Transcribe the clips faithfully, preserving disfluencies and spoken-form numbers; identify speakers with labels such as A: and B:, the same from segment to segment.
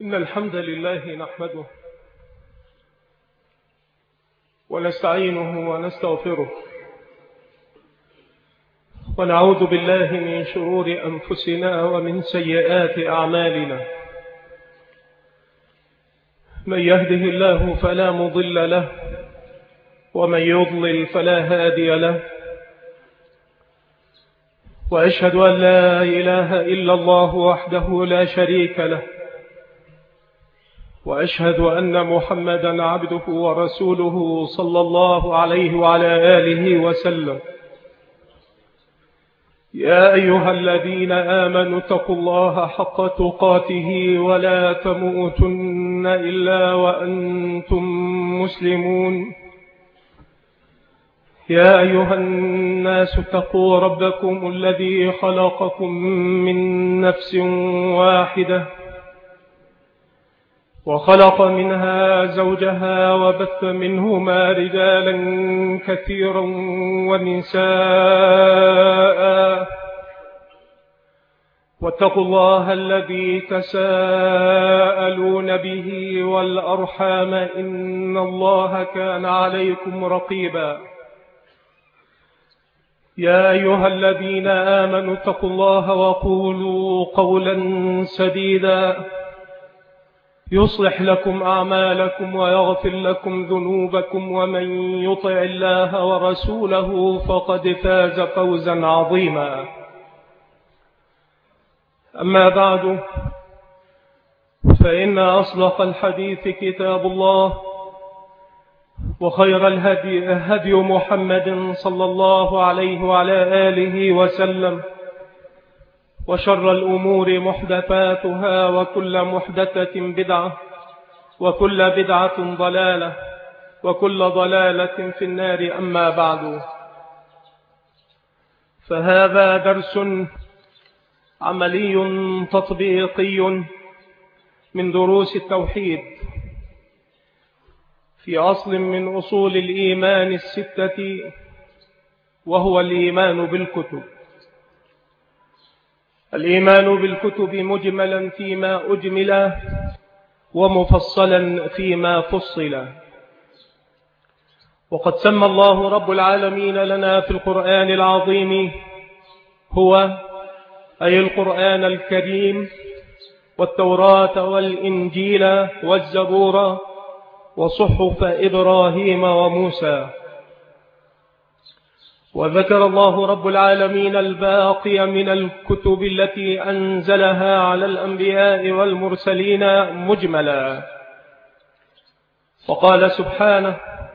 A: إن الحمد لله نحمده ونستعينه ونستغفره ونعوذ بالله من شرور أنفسنا ومن سيئات أعمالنا. من يهده الله فلا مضل له ومن يضلل فلا هادي له، وأشهد أن لا إله إلا الله وحده لا شريك له، وأشهد أن محمدا عبده ورسوله صلى الله عليه وعلى آله وسلم. يا أيها الذين آمنوا اتقوا الله حق تقاته ولا تموتن إلا وأنتم مسلمون. يا أيها الناس اتقوا ربكم الذي خلقكم من نفس واحدة وخلق منها زوجها وبث منهما رجالا كثيرا ونساء، واتقوا الله الذي تساءلون به والأرحام إن الله كان عليكم رقيبا. يا أيها الذين آمنوا اتقوا الله وقولوا قولا سديدا يصلح لكم أعمالكم ويغفر لكم ذنوبكم، ومن يطع الله ورسوله فقد فاز فوزا عظيما. أما بعد، فإن أصدق الحديث كتاب الله، وخير الهدي هدي محمد صلى الله عليه وعلى آله وسلم، وشر الأمور محدثاتها، وكل محدثة بدعة، وكل بدعة ضلالة، وكل ضلالة في النار. أما بعد، فهذا درس عملي تطبيقي من دروس التوحيد في أصل من أصول الإيمان الستة، وهو الإيمان بالكتب. الإيمان بالكتب مجملا فيما أجمل، ومفصلا فيما فصل. وقد سمى الله رب العالمين لنا في القرآن العظيم هو أي القرآن الكريم والتوراة والإنجيل والزبور وصحف إبراهيم وموسى. وذكر الله رب العالمين الباقي من الكتب التي أنزلها على الأنبياء والمرسلين مجملا، وقال سبحانه: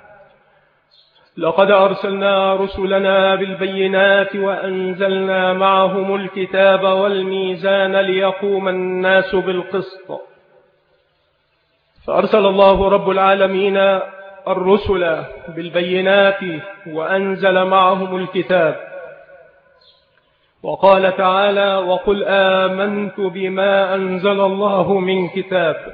A: لقد أرسلنا رسلنا بالبينات وأنزلنا معهم الكتاب والميزان ليقوم الناس بالقسط. فأرسل الله رب العالمين الرسل بالبينات وأنزل معهم الكتاب، وقال تعالى: وقل آمنت بما أنزل الله من كتاب.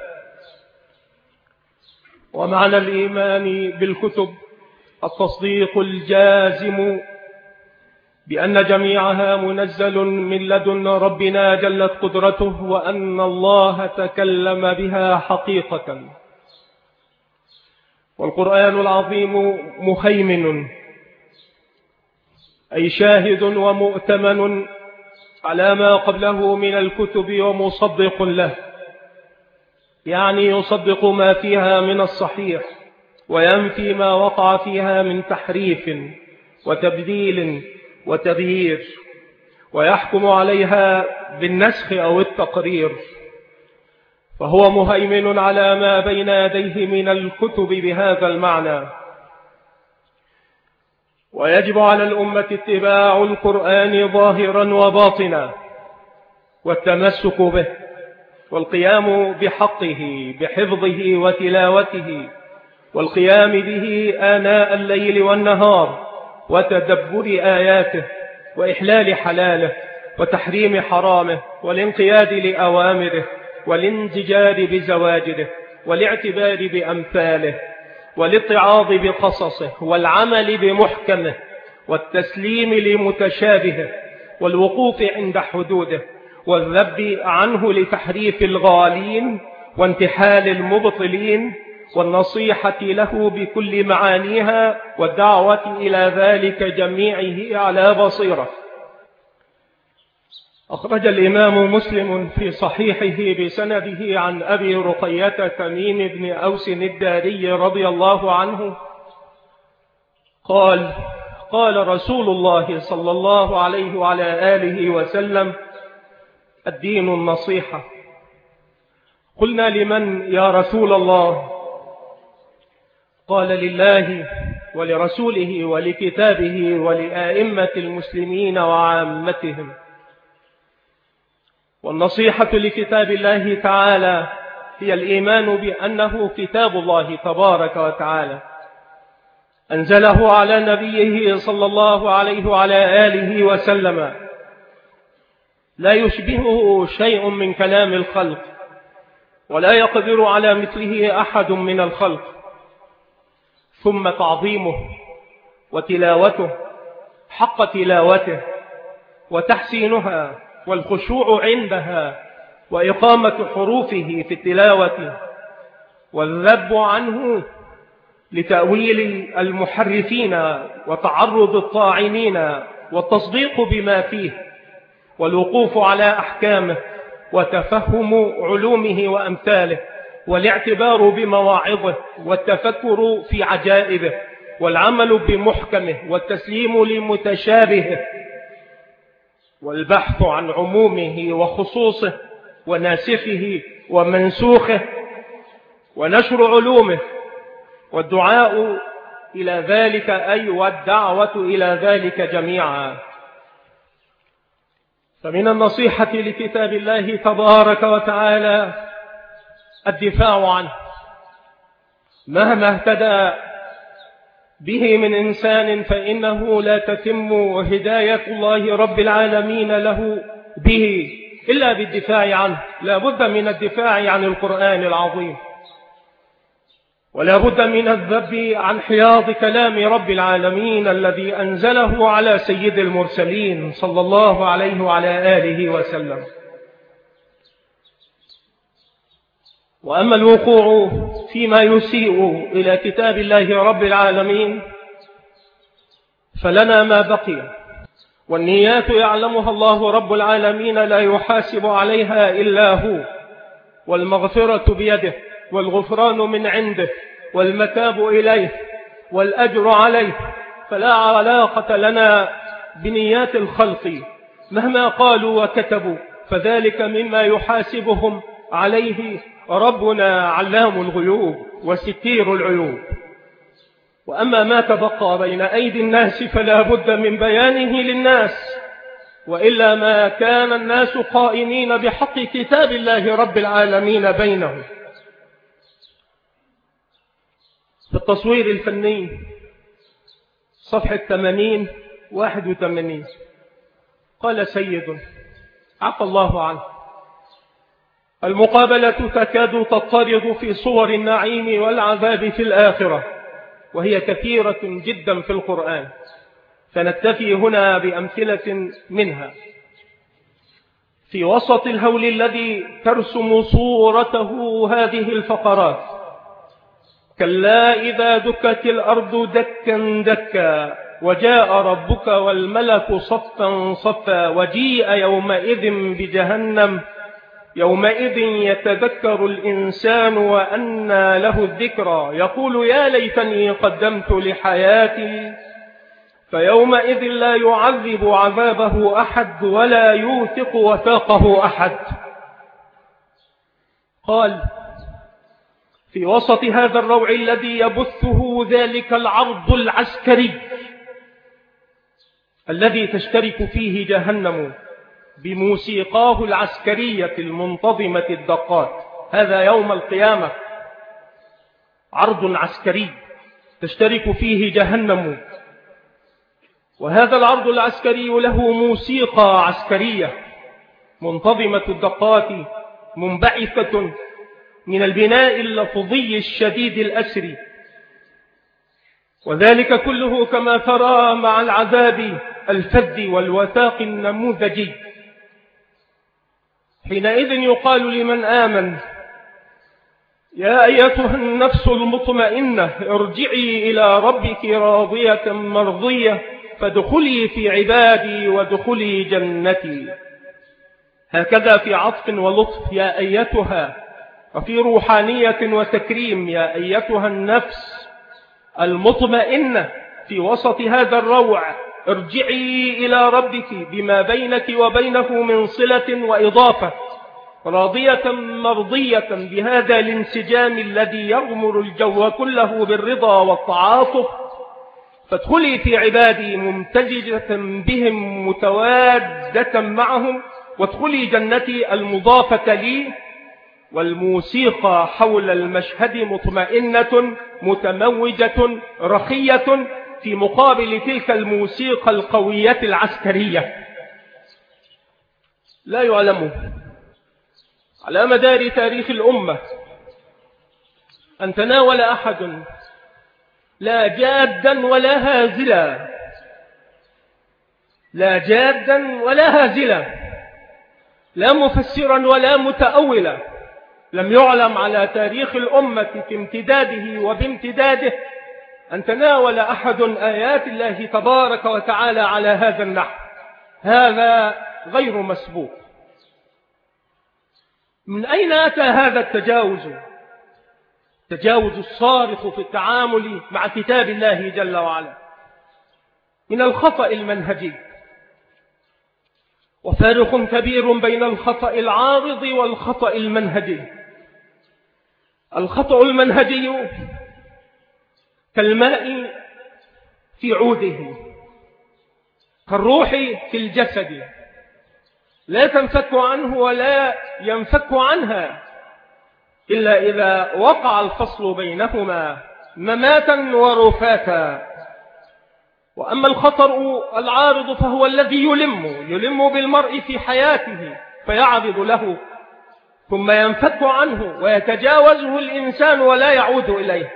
A: ومعنى الإيمان بالكتب التصديق الجازم بأن جميعها منزل من لدن ربنا جلت قدرته، وأن الله تكلم بها حقيقة. والقرآن العظيم مهيمن، أي شاهد ومؤتمن على ما قبله من الكتب ومصدق له، يعني يصدق ما فيها من الصحيح وينفي ما وقع فيها من تحريف وتبديل وتغيير، ويحكم عليها بالنسخ أو التقرير. فهو مهيمن على ما بين يديه من الكتب بهذا المعنى. ويجب على الأمة اتباع القرآن ظاهرا وباطنا، والتمسك به، والقيام بحقه بحفظه وتلاوته، والقيام به آناء الليل والنهار، وتدبر آياته، وإحلال حلاله، وتحريم حرامه، والانقياد لأوامره، والانزجار بزواجره، والاعتبار بأمثاله، والاتعاظ بقصصه، والعمل بمحكمه، والتسليم لمتشابهه، والوقوف عند حدوده، والذب عنه لتحريف الغالين، وانتحال المبطلين والنصيحة له بكل معانيها والدعوة إلى ذلك جميعه على بصيرة. أخرج الإمام مسلم في صحيحه بسنده عن أبي رقية تميم بن أوس الداري رضي الله عنه قال: قال رسول الله صلى الله عليه وعلى آله وسلم: الدين النصيحة. قلنا: لمن يا رسول الله؟ قال: لله ولرسوله ولكتابه ولأئمة المسلمين وعامتهم. والنصيحة لكتاب الله تعالى هي الإيمان بأنه كتاب الله تبارك وتعالى أنزله على نبيه صلى الله عليه وعلى آله وسلم، لا يشبهه شيء من كلام الخلق، ولا يقدر على مثله أحد من الخلق. ثم تعظيمه وتلاوته حق تلاوته، وتحسينها والخشوع عندها، وإقامة حروفه في التلاوة، والذب عنه لتأويل المحرفين وتعرض الطاعنين، والتصديق بما فيه، والوقوف على أحكامه، وتفهم علومه وأمثاله، والاعتبار بمواعظه، والتفكر في عجائبه، والعمل بمحكمه، والتسليم لمتشابهه، والبحث عن عمومه وخصوصه وناسخه ومنسوخه، ونشر علومه، والدعاء إلى ذلك، أي والدعوة إلى ذلك جميعا. فمن النصيحة لكتاب الله تبارك وتعالى الدفاع عنه، مهما اهتدى به من إنسان فإنه لا تتم هداية الله رب العالمين له به إلا بالدفاع عنه. لا بد من الدفاع عن القرآن العظيم، ولا بد من الذب عن حياض كلام رب العالمين الذي أنزله على سيد المرسلين صلى الله عليه وعلى آله وسلم. وأما الوقوع فيما يسيء إلى كتاب الله رب العالمين فلنا ما بقي، والنيات يعلمها الله رب العالمين لا يحاسب عليها إلا هو، والمغفرة بيده، والغفران من عنده، والمتاب إليه، والأجر عليه. فلا علاقة لنا بنيات الخلق مهما قالوا وكتبوا، فذلك مما يحاسبهم عليه ربنا علام الغيوب وستير العيوب. وأما ما تبقى بين أيدي الناس فلا بد من بيانه للناس، وإلا ما كان الناس قائمين بحق كتاب الله رب العالمين بينهم. في التصوير الفني صفحة ثمانين واحد وثمانين قال سيد عفى الله عنه: المقابلة تكاد تضطرد في صور النعيم والعذاب في الآخرة، وهي كثيرة جدا في القرآن، فنكتفي هنا بأمثلة منها. في وسط الهول الذي ترسم صورته هذه الفقرات: كلا إذا دكت الأرض دكا دكا وجاء ربك والملك صفا صفا وجيء يومئذ بجهنم يومئذ يتذكر الإنسان وأنى له الذكرى يقول يا ليتني قدمت لحياتي فيومئذ لا يعذب عذابه أحد ولا يوثق وثاقه أحد. قال: في وسط هذا الروع الذي يبثه ذلك العرض العسكري الذي تشترك فيه جهنم بموسيقاه العسكرية المنتظمة الدقات، هذا يوم القيامة عرض عسكري تشترك فيه جهنم، وهذا العرض العسكري له موسيقى عسكرية منتظمة الدقات منبعثة من البناء اللفظي الشديد الأسري، وذلك كله كما ترى مع العذاب الفذ والوثاق النموذجي. حينئذ يقال لمن آمن يا أيتها النفس المطمئنة ارجعي إلى ربك راضية مرضية فادخلي في عبادي وادخلي جنتي. هكذا في عطف ولطف يا أيتها، وفي روحانية وتكريم يا أيتها النفس المطمئنة. في وسط هذا الروع ارجعي إلى ربك بما بينك وبينه من صلة وإضافة، راضية مرضية بهذا الانسجام الذي يغمر الجو كله بالرضا والتعاطف. فادخلي في عبادي ممتزجة بهم متوادة معهم، وادخلي جنتي المضافة لي. والموسيقى حول المشهد مطمئنة متموجة رخية في مقابل تلك الموسيقى القوية العسكرية. لا يعلم على مدار تاريخ الأمة أن تناول أحد لا جادا ولا هازلا، لا جادا ولا هازلا، لا مفسرا ولا متأولا. لم يعلم على تاريخ الأمة في امتداده وبامتداده أن تناول أحد آيات الله تبارك وتعالى على هذا النحو. هذا غير مسبوق. من أين أتى هذا التجاوز؟ تجاوز الصارخ في التعامل مع كتاب الله جل وعلا من الخطأ المنهجي. وفارق كبير بين الخطأ العارض والخطأ المنهجي. الخطأ المنهجي كالماء في عوده، كالروح في الجسد، لا تنفك عنه ولا ينفك عنها إلا إذا وقع الفصل بينهما مماتا ورفاتا. وأما الخطر العارض فهو الذي يلم يلم بالمرء في حياته فيعرض له ثم ينفك عنه ويتجاوزه الإنسان ولا يعود إليه.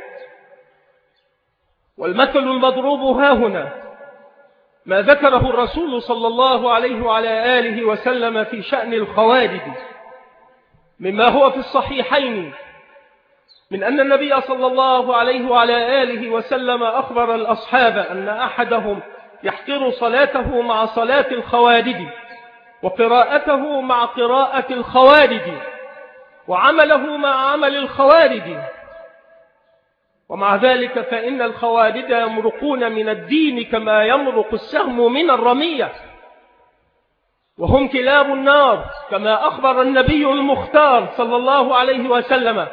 A: والمثل المضروب ها هنا ما ذكره الرسول صلى الله عليه وعلى آله وسلم في شأن الخوارج، مما هو في الصحيحين من أن النبي صلى الله عليه وعلى آله وسلم أخبر الأصحاب أن أحدهم يحقر صلاته مع صلاة الخوارج، وقراءته مع قراءة الخوارج، وعمله مع عمل الخوارج. ومع ذلك فإن الخوارج يمرقون من الدين كما يمرق السهم من الرمية، وهم كلاب النار كما أخبر النبي المختار صلى الله عليه وسلم،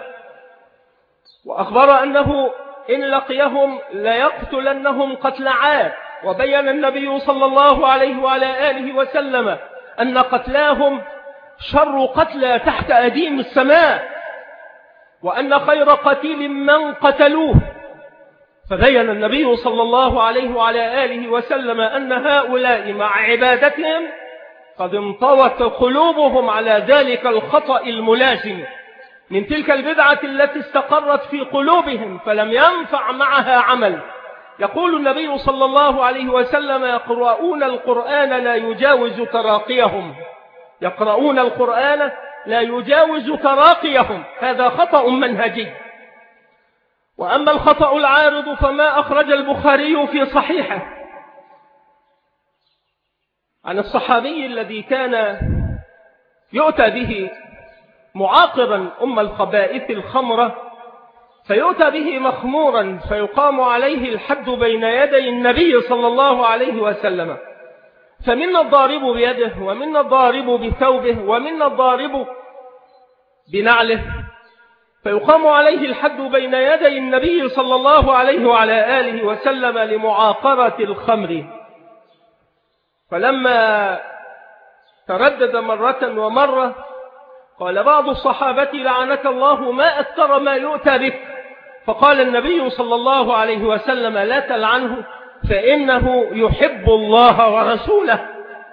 A: وأخبر أنه إن لقيهم ليقتلنهم قتل عاد. وبين النبي صلى الله عليه وعلى آله وسلم أن قتلاهم شر قتلى تحت أديم السماء، وأن خير قتيل من قتلوه. فبين النبي صلى الله عليه وعلى آله وسلم أن هؤلاء مع عبادتهم قد انطوت قلوبهم على ذلك الخطأ الملازم من تلك البدعة التي استقرت في قلوبهم فلم ينفع معها عمل. يقول النبي صلى الله عليه وسلم: يقرؤون القرآن لا يجاوز تراقيهم، يقرؤون القرآن لا يجاوز تراقيهم. هذا خطأ منهجي. وأما الخطأ العارض فما أخرج البخاري في صحيحه عن الصحابي الذي كان يؤتى به معاقرا أم الخبائث الخمرة، فيؤتى به مخمورا فيقام عليه الحد بين يدي النبي صلى الله عليه وسلم، فمنا الضارب بيده ومنا الضارب بثوبه ومنا الضارب بنعله، فيقام عليه الحد بين يدي النبي صلى الله عليه وعلى آله وسلم لمعاقرة الخمر. فلما تردد مرة ومرة قال بعض الصحابة: لعنك الله ما أكثر ما يؤتى بك. فقال النبي صلى الله عليه وسلم: لا تلعنه فإنه يحب الله ورسوله.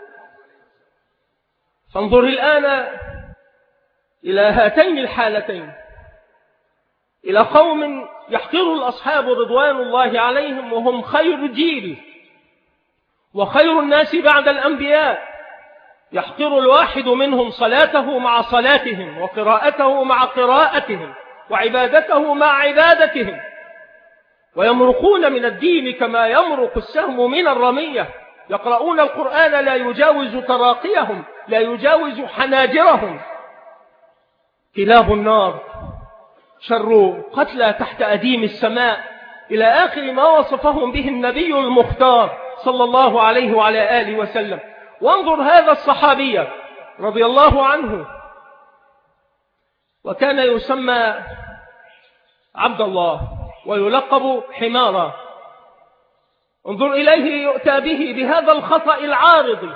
A: فانظر الآن إلى هاتين الحالتين، إلى قوم يحقر الأصحاب رضوان الله عليهم وهم خير جيل وخير الناس بعد الأنبياء، يحقر الواحد منهم صلاته مع صلاتهم وقراءته مع قراءتهم وعبادته مع عبادتهم، ويمرقون من الدين كما يمرق السهم من الرمية، يقرؤون القرآن لا يجاوز تراقيهم، لا يجاوز حناجرهم. كلاب النار شر قتلى تحت أديم السماء، إلى آخر ما وصفهم به النبي المختار صلى الله عليه وعلى آله وسلم. وانظر هذا الصحابي رضي الله عنه، وكان يسمى عبد الله ويلقب حمارا. انظر إليه يؤتى به بهذا الخطأ العارض،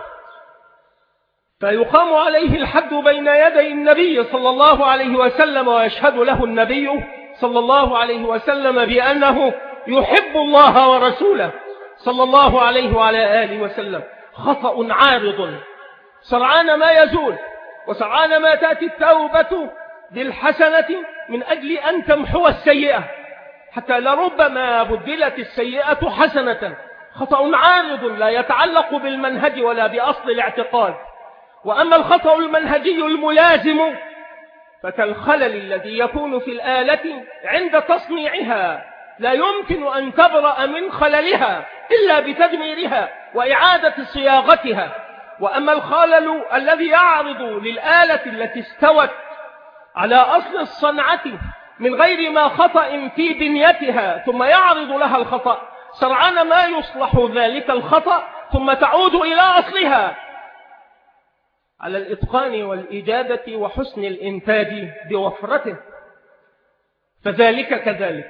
A: فيقام عليه الحد بين يدي النبي صلى الله عليه وسلم، ويشهد له النبي صلى الله عليه وسلم بأنه يحب الله ورسوله صلى الله عليه وعلى آله وسلم. خطأ عارض سرعان ما يزول، وسرعان ما تأتي التوبة بالحسنة من أجل أن تمحو السيئة، حتى لربما بدلت السيئة حسنة. خطأ عارض لا يتعلق بالمنهج ولا بأصل الاعتقاد. وأما الخطأ المنهجي الملازم فكالخلل الذي يكون في الآلة عند تصنيعها، لا يمكن أن تبرأ من خللها إلا بتدميرها وإعادة صياغتها. وأما الخلل الذي يعرض للآلة التي استوت على أصل الصنعة من غير ما خطأ في بنيتها ثم يعرض لها الخطأ، سرعان ما يصلح ذلك الخطأ ثم تعود إلى أصلها على الإتقان والإجادة وحسن الإنتاج بوفرته. فذلك كذلك.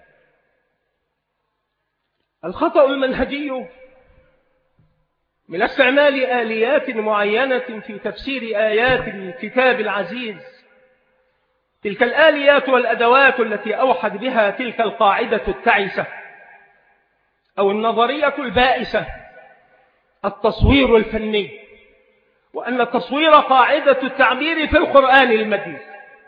A: الخطأ المنهجي من استعمال آليات معينة في تفسير آيات الكتاب العزيز، تلك الآليات والأدوات التي أوحد بها تلك القاعدة التعيسة أو النظرية البائسة، التصوير الفني، وأن التصوير قاعدة التعبير في القرآن المجيد.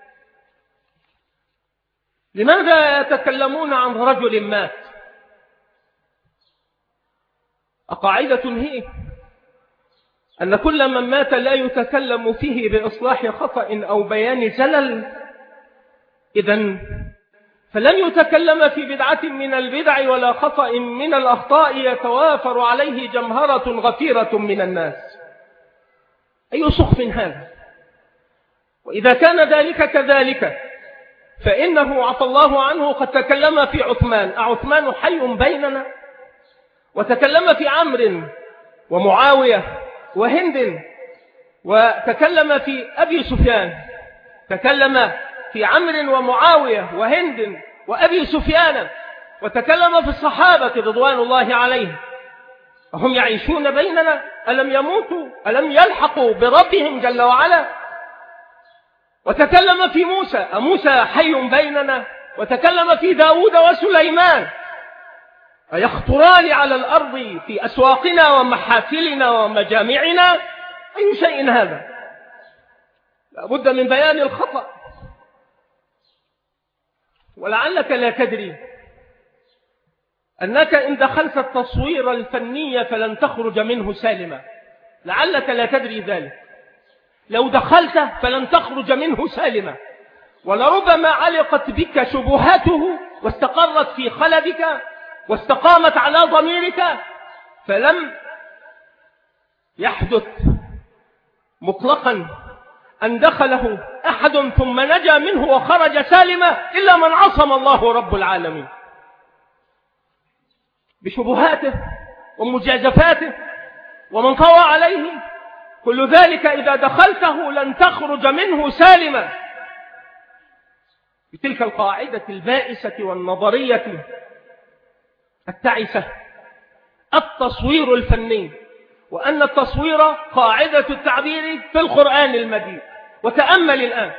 A: لماذا يتكلمون عن رجل مات؟ قاعدة هي أن كل من مات لا يتكلم فيه بإصلاح خطأ أو بيان زلل، إذن فلن يتكلم في بدعة من البدع ولا خطأ من الأخطاء يتوافر عليه جمهرة غفيرة من الناس. أي سخف هذا؟ وإذا كان ذلك كذلك فإنه عفى الله عنه قد تكلم في عثمان، أعثمان حي بيننا؟ وتكلم في عمرو ومعاوية وهند، وتكلم في أبي سفيان، تكلم في عمرو ومعاوية وهند وأبي سفيان، وتكلم في الصحابة رضوان الله عليهم. وهم يعيشون بيننا، ألم يموتوا؟ ألم يلحقوا بربهم جل وعلا؟ وتكلم في موسى، أموسى حي بيننا؟ وتكلم في داود وسليمان، أيخطران على الأرض في أسواقنا ومحافلنا ومجامعنا؟ أي شيء هذا؟ لابد من بيان الخطأ. ولعلك لا تدري أنك إن دخلت التصوير الفني فلن تخرج منه سالما. لعلك لا تدري ذلك. لو دخلت فلن تخرج منه سالما، ولربما علقت بك شبهاته واستقرت في خلدك واستقامت على ضميرك، فلم يحدث مطلقا أن دخله أحد ثم نجا منه وخرج سالما إلا من عصم الله رب العالمين بشبهاته ومجازفاته ومن طوى عليه. كل ذلك إذا دخلته لن تخرج منه سالما بتلك القاعدة البائسة والنظرية التعسة، التصوير الفني، وأن التصوير قاعدة التعبير في القرآن المجيد. وتأمل الآن،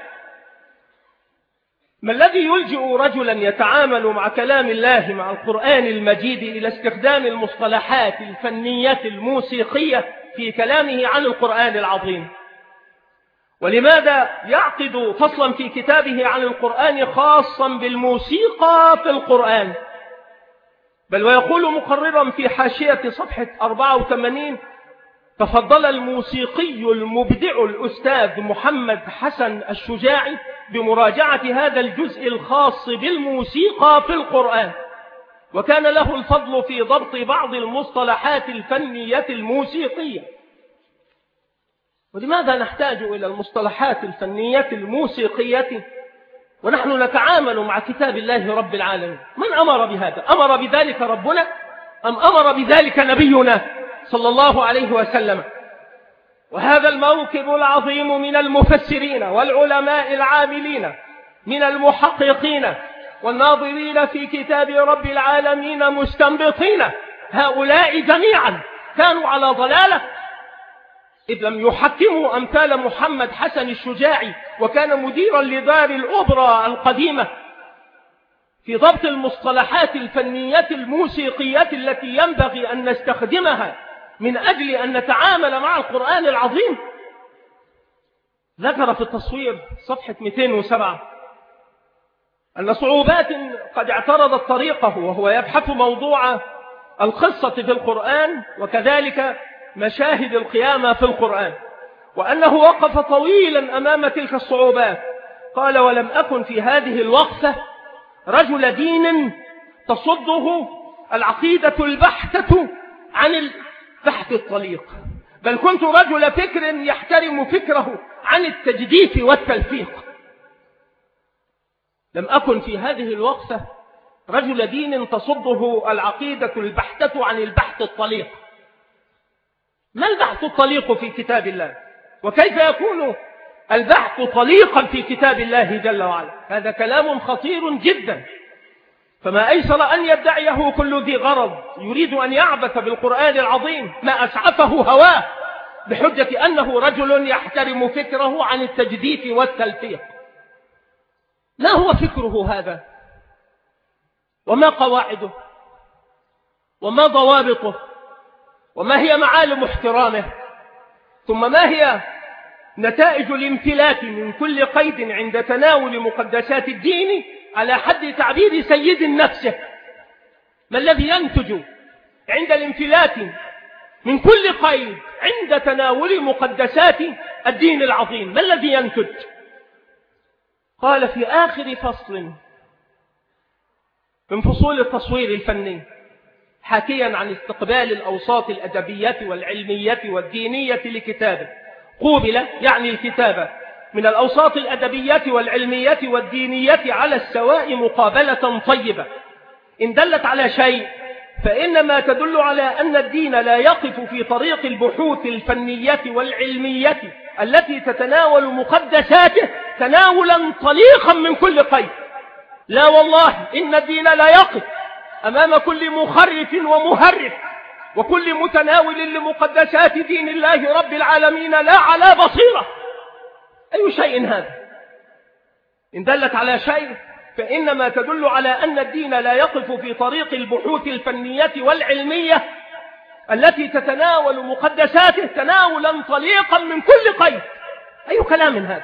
A: ما الذي يلجئ رجلا يتعامل مع كلام الله مع القرآن المجيد إلى استخدام المصطلحات الفنية الموسيقية في كلامه عن القرآن العظيم؟ ولماذا يعقد فصلا في كتابه عن القرآن خاصا بالموسيقى في القرآن؟ بل ويقول مقررا في حاشية صفحة أربعة وثمانين تفضل الموسيقي المبدع الأستاذ محمد حسن الشجاعي بمراجعة هذا الجزء الخاص بالموسيقى في القرآن، وكان له الفضل في ضبط بعض المصطلحات الفنية الموسيقية. ولماذا نحتاج إلى المصطلحات الفنية الموسيقية ونحن نتعامل مع كتاب الله رب العالمين؟ من أمر بهذا؟ أمر بذلك ربنا أم أمر بذلك نبينا صلى الله عليه وسلم؟ وهذا الموكب العظيم من المفسرين والعلماء العاملين من المحققين والناظرين في كتاب رب العالمين مستنبطين، هؤلاء جميعا كانوا على ضلالة، إذ لم يحكموا أمثال محمد حسن الشجاعي، وكان مديرا لدار الأوبرا القديمة في ضبط المصطلحات الفنية الموسيقية التي ينبغي أن نستخدمها من أجل أن نتعامل مع القرآن العظيم. ذكر في التصوير صفحة مئتين وسبعة أن صعوبات قد اعترضت طريقه وهو يبحث موضوع القصة في القرآن وكذلك مشاهد القيامة في القرآن، وأنه وقف طويلا أمام تلك الصعوبات. قال: ولم أكن في هذه الوقفة رجل دين تصده العقيدة البحتة عن البحث الطليق، بل كنت رجل فكر يحترم فكره عن التجديف والتلفيق. لم أكن في هذه الوقفة رجل دين تصده العقيدة البحتة عن البحث الطليق. ما البحث الطليق في كتاب الله؟ وكيف يكون البحث طليقا في كتاب الله جل وعلا؟ هذا كلام خطير جدا، فما أيسر أن يدعيه كل ذي غرض يريد أن يعبث بالقرآن العظيم ما أسعفه هواه بحجة أنه رجل يحترم فكره عن التجديف والتلفيق. ما هو فكره هذا؟ وما قواعده؟ وما ضوابطه؟ وما هي معالم احترامه؟ ثم ما هي نتائج الانفلات من كل قيد عند تناول مقدسات الدين على حد تعبير سيد نفسه؟ ما الذي ينتج عند الانفلات من كل قيد عند تناول مقدسات الدين العظيم؟ ما الذي ينتج؟ قال في آخر فصل من فصول التصوير الفني حاكيا عن استقبال الأوساط الأدبية والعلمية والدينية لكتابه: قوبل يعني الكتابة من الأوساط الأدبية والعلمية والدينية على السواء مقابلة طيبة، إن دلت على شيء فإنما تدل على أن الدين لا يقف في طريق البحوث الفنية والعلمية التي تتناول مقدساته تناولا طليقا من كل قيد. لا والله، إن الدين لا يقف أمام كل مخرف ومهرف وكل متناول لمقدسات دين الله رب العالمين لا على بصيرة. أي شيء هذا؟ إن دلت على شيء فإنما تدل على أن الدين لا يقف في طريق البحوث الفنية والعلمية التي تتناول مقدساته تناولا طليقا من كل قيد. أي كلام هذا؟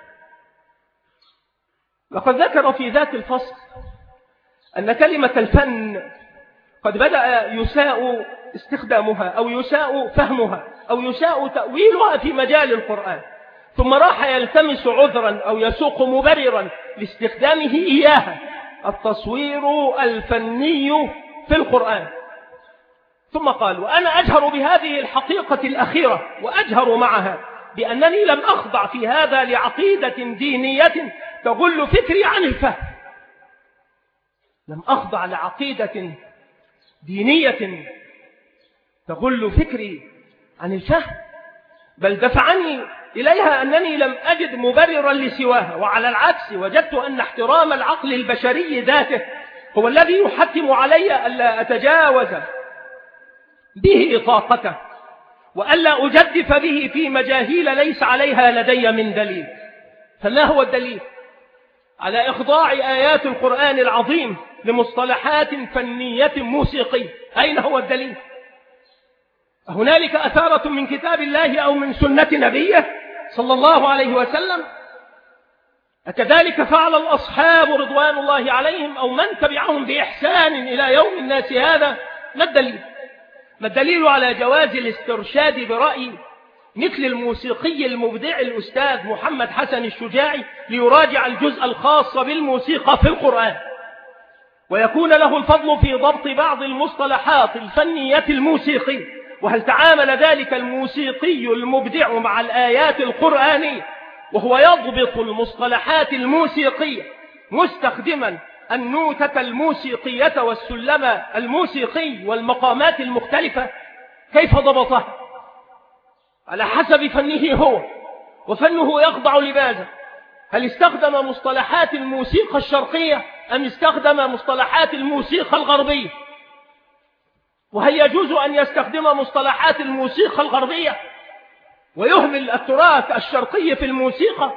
A: لقد ذكر في ذات الفصل أن كلمة الفن قد بدأ يساء استخدامها أو يساء فهمها أو يساء تأويلها في مجال القرآن، ثم راح يلتمس عذرا أو يسوق مبررا لاستخدامه إياها: التصوير الفني في القرآن. ثم قال: وأنا أجهر بهذه الحقيقة الأخيرة وأجهر معها بأنني لم أخضع في هذا لعقيدة دينية تغل فكري عن الفهم. لم أخضع لعقيدة دينية تغل فكري عن الفهم، بل دفعني إليها أنني لم أجد مبررا لسواها، وعلى العكس وجدت أن احترام العقل البشري ذاته هو الذي يحتم علي ألا أتجاوز به طاقته وألا أجدف به في مجاهيل ليس عليها لدي من دليل. فما هو الدليل على إخضاع آيات القرآن العظيم لمصطلحات فنية موسيقية؟ أين هو الدليل؟ هنالك أثارة من كتاب الله أو من سنة نبيه صلى الله عليه وسلم؟ أكذلك فعل الأصحاب رضوان الله عليهم أو من تبعهم بإحسان إلى يوم الناس هذا؟ ما الدليل؟ ما الدليل على جواز الاسترشاد برأي مثل الموسيقي المبدع الأستاذ محمد حسن الشجاعي ليراجع الجزء الخاص بالموسيقى في القرآن، ويكون له الفضل في ضبط بعض المصطلحات الفنية الموسيقية؟ وهل تعامل ذلك الموسيقي المبدع مع الآيات القرآنية وهو يضبط المصطلحات الموسيقية مستخدما النوتة الموسيقية والسلم الموسيقي والمقامات المختلفة؟ كيف ضبطها؟ على حسب فنه هو، وفنه يخضع لماذا؟ هل استخدم مصطلحات الموسيقى الشرقية أم استخدم مصطلحات الموسيقى الغربية؟ وهل يجوز أن يستخدم مصطلحات الموسيقى الغربية ويهمل التراث الشرقي في الموسيقى؟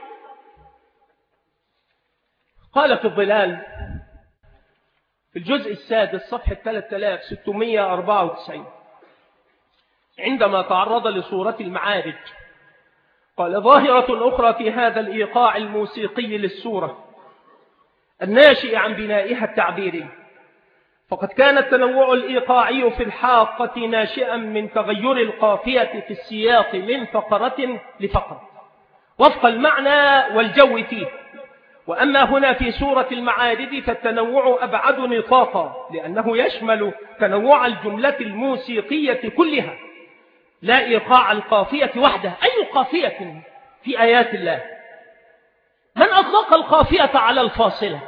A: قال في الظلال في الجزء السادس صفحة ثلاثة آلاف وستمئة وأربعة وتسعين عندما تعرض لصورة المعارج قال: ظاهرة أخرى في هذا الإيقاع الموسيقي للسورة الناشئ عن بنائها التعبيري، فقد كان التنوع الإيقاعي في الحاقة ناشئا من تغير القافية في السياق من فقرة لفقرة وفق المعنى والجو فيه. وأما هنا في سورة المعارج فالتنوع أبعد نطاقا، لأنه يشمل تنوع الجملة الموسيقية كلها لا إيقاع القافية وحده. أي قافية في آيات الله؟ من أطلق القافية على الفاصلة؟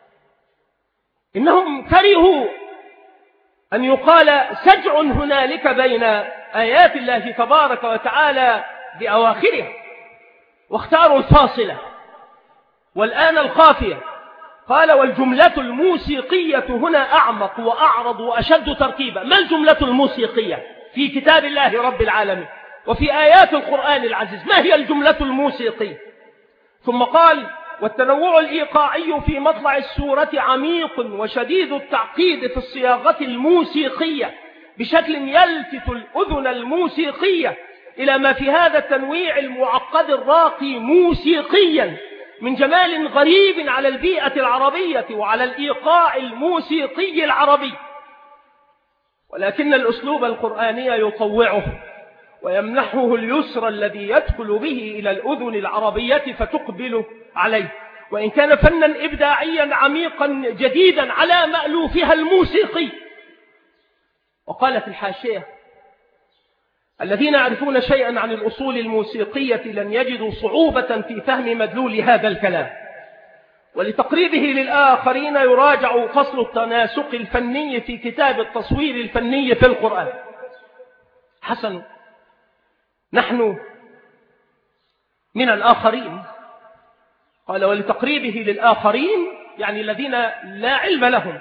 A: إنهم كرهوا أن يقال سجع هنالك بين آيات الله تبارك وتعالى بأواخرها، واختاروا الفاصلة والآن القافية. قال: والجملة الموسيقية هنا أعمق وأعرض وأشد تركيبا. ما الجملة الموسيقية في كتاب الله رب العالمين وفي آيات القرآن العزيز؟ ما هي الجملة الموسيقية؟ ثم قال: والتنوع الإيقاعي في مطلع السورة عميق وشديد التعقيد في الصياغة الموسيقية بشكل يلفت الأذن الموسيقية إلى ما في هذا التنويع المعقد الراقي موسيقيا من جمال غريب على البيئة العربية وعلى الإيقاع الموسيقي العربي. ولكن الأسلوب القرآني يطوعه ويمنحه اليسر الذي يدخل به إلى الأذن العربية فتقبل عليه، وإن كان فنا إبداعيا عميقا جديدا على مألوفها الموسيقي. وقال في الحاشية: الذين يعرفون شيئا عن الأصول الموسيقية لن يجدوا صعوبة في فهم مدلول هذا الكلام، ولتقريبه للآخرين يراجع فصل التناسق الفني في كتاب التصوير الفني في القرآن. حسن، نحن من الآخرين. قال: ولتقريبه للآخرين يعني الذين لا علم لهم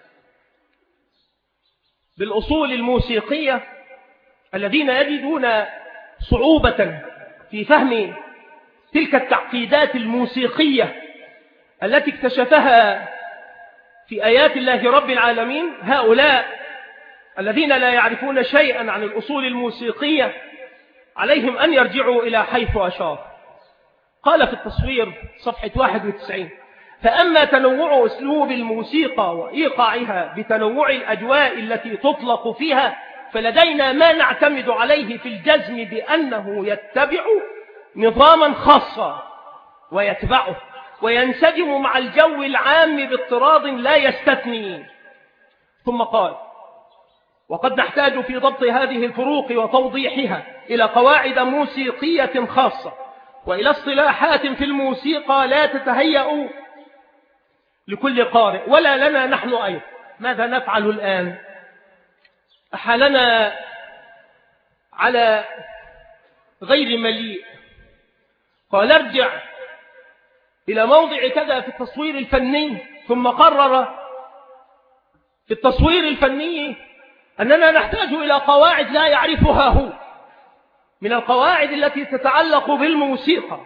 A: بالأصول الموسيقية، الذين يجدون صعوبة في فهم تلك التعقيدات الموسيقية التي اكتشفها في آيات الله رب العالمين. هؤلاء الذين لا يعرفون شيئا عن الأصول الموسيقية عليهم أن يرجعوا إلى حيث أشار. قال في التصوير صفحة واحد وتسعين: فأما تنوع أسلوب الموسيقى وإيقاعها بتنوع الأجواء التي تطلق فيها فلدينا ما نعتمد عليه في الجزم بأنه يتبع نظاما خاصا ويتبعه وينسجم مع الجو العام باضطراد لا يستثني. ثم قال: وقد نحتاج في ضبط هذه الفروق وتوضيحها إلى قواعد موسيقية خاصة وإلى اصطلاحات في الموسيقى لا تتهيأ لكل قارئ ولا لنا نحن أيضا. ماذا نفعل الآن؟ أحالنا على غير مليء. قال: ارجع إلى موضع كذا في التصوير الفني، ثم قرر في التصوير الفني أننا نحتاج إلى قواعد لا يعرفها هو من القواعد التي تتعلق بالموسيقى.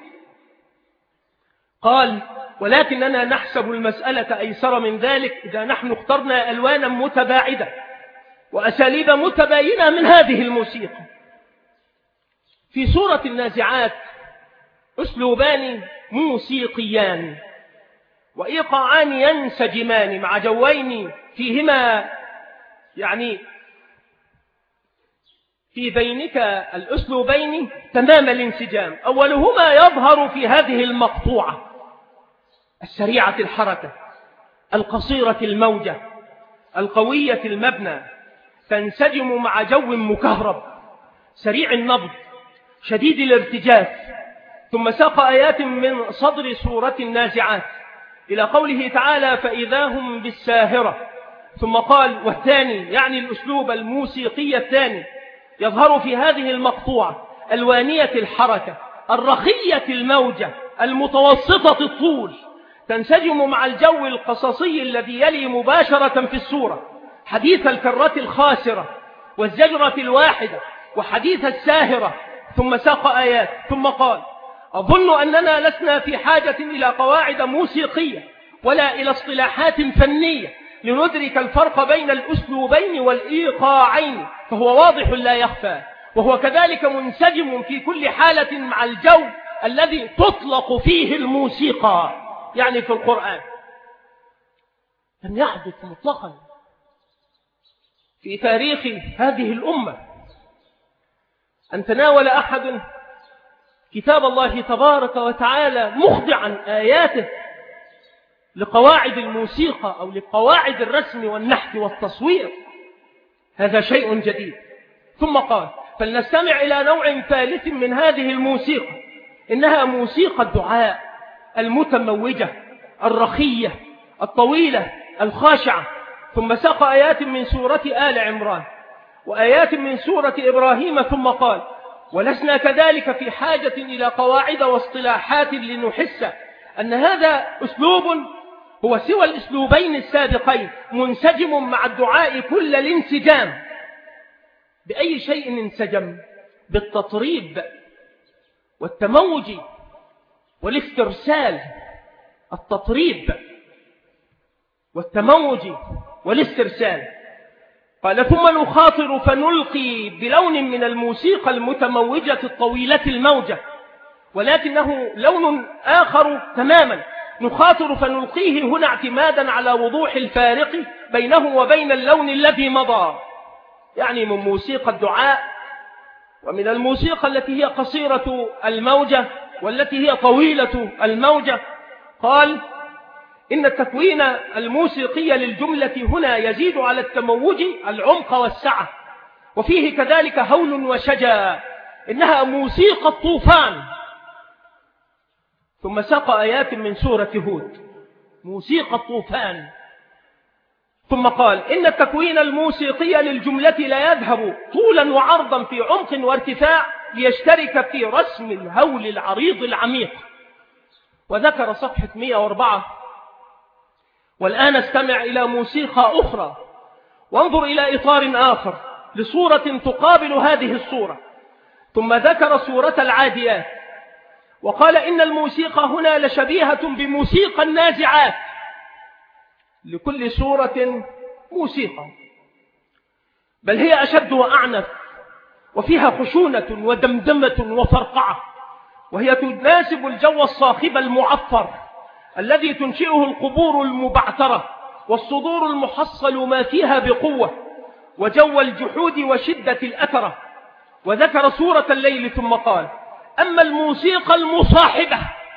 A: قال: ولكننا نحسب المسألة أيسر من ذلك إذا نحن اخترنا ألوانا متباعدة وأساليب متباينة من هذه الموسيقى. في سورة النازعات أسلوبان موسيقيان وإيقاعان ينسجمان مع جوين فيهما يعني في بينك الأسلوبين تمام الانسجام. أولهما يظهر في هذه المقطوعة السريعة الحركة القصيرة الموجة القوية المبنى، تنسجم مع جو مكهرب سريع النبض شديد الارتجاف. ثم ساق آيات من صدر سورة النازعات إلى قوله تعالى فإذا هم بالساهرة، ثم قال والثاني يعني الأسلوب الموسيقي الثاني يظهر في هذه المقطوعة الوانية الحركة الرخية الموجة المتوسطة الطول، تنسجم مع الجو القصصي الذي يلي مباشرة في السورة حديث الكرة الخاسرة والزجرة الواحدة وحديث الساهرة. ثم ساق آيات ثم قال أظن أننا لسنا في حاجة إلى قواعد موسيقية ولا إلى اصطلاحات فنية لندرك الفرق بين الأسلوبين والإيقاعين، فهو واضح لا يخفى، وهو كذلك منسجم في كل حالة مع الجو الذي تطلق فيه الموسيقى، يعني في القرآن لم يحدث مطلقا في تاريخ هذه الأمة أن تناول أحد كتاب الله تبارك وتعالى مخضعا آياته لقواعد الموسيقى أو لقواعد الرسم والنحت والتصوير، هذا شيء جديد. ثم قال فلنستمع إلى نوع ثالث من هذه الموسيقى، إنها موسيقى الدعاء المتموجة الرخية الطويلة الخاشعة. ثم ساق آيات من سورة آل عمران وآيات من سورة إبراهيم ثم قال ولسنا كذلك في حاجة إلى قواعد واصطلاحات لنحس أن هذا أسلوب هو سوى الأسلوبين السابقين منسجم مع الدعاء كل الانسجام. بأي شيء انسجم؟ بالتطريب والتموج والاسترسال. التطريب والتموج والاسترسال. قال ثم نخاطر فنلقي بلون من الموسيقى المتموجة الطويلة الموجة، ولكنه لون آخر تماما، نخاطر فنلقيه هنا اعتمادا على وضوح الفارق بينه وبين اللون الذي مضى، يعني من موسيقى الدعاء ومن الموسيقى التي هي قصيرة الموجة والتي هي طويلة الموجة. قال إن التكوين الموسيقي للجملة هنا يزيد على التموج العمق والسعة، وفيه كذلك هول وشجا، إنها موسيقى الطوفان. ثم ساق آيات من سورة هود موسيقى الطوفان. ثم قال إن التكوين الموسيقي للجملة لا يذهب طولا وعرضا في عمق وارتفاع ليشترك في رسم الهول العريض العميق. وذكر صفحة مئة وأربعة. والآن استمع إلى موسيقى أخرى وانظر إلى إطار آخر لصورة تقابل هذه الصورة. ثم ذكر سورة العاديات وقال إن الموسيقى هنا لشبيهة بموسيقى النازعات، لكل سورة موسيقى، بل هي أشد وأعنف وفيها خشونة ودمدمة وفرقعة، وهي تناسب الجو الصاخب المعفر الذي تنشئه القبور المبعثرة والصدور المحصل ما فيها بقوة، وجو الجحود وشدة الأثرة. وذكر سورة الليل ثم قال أما الموسيقى المصاحبة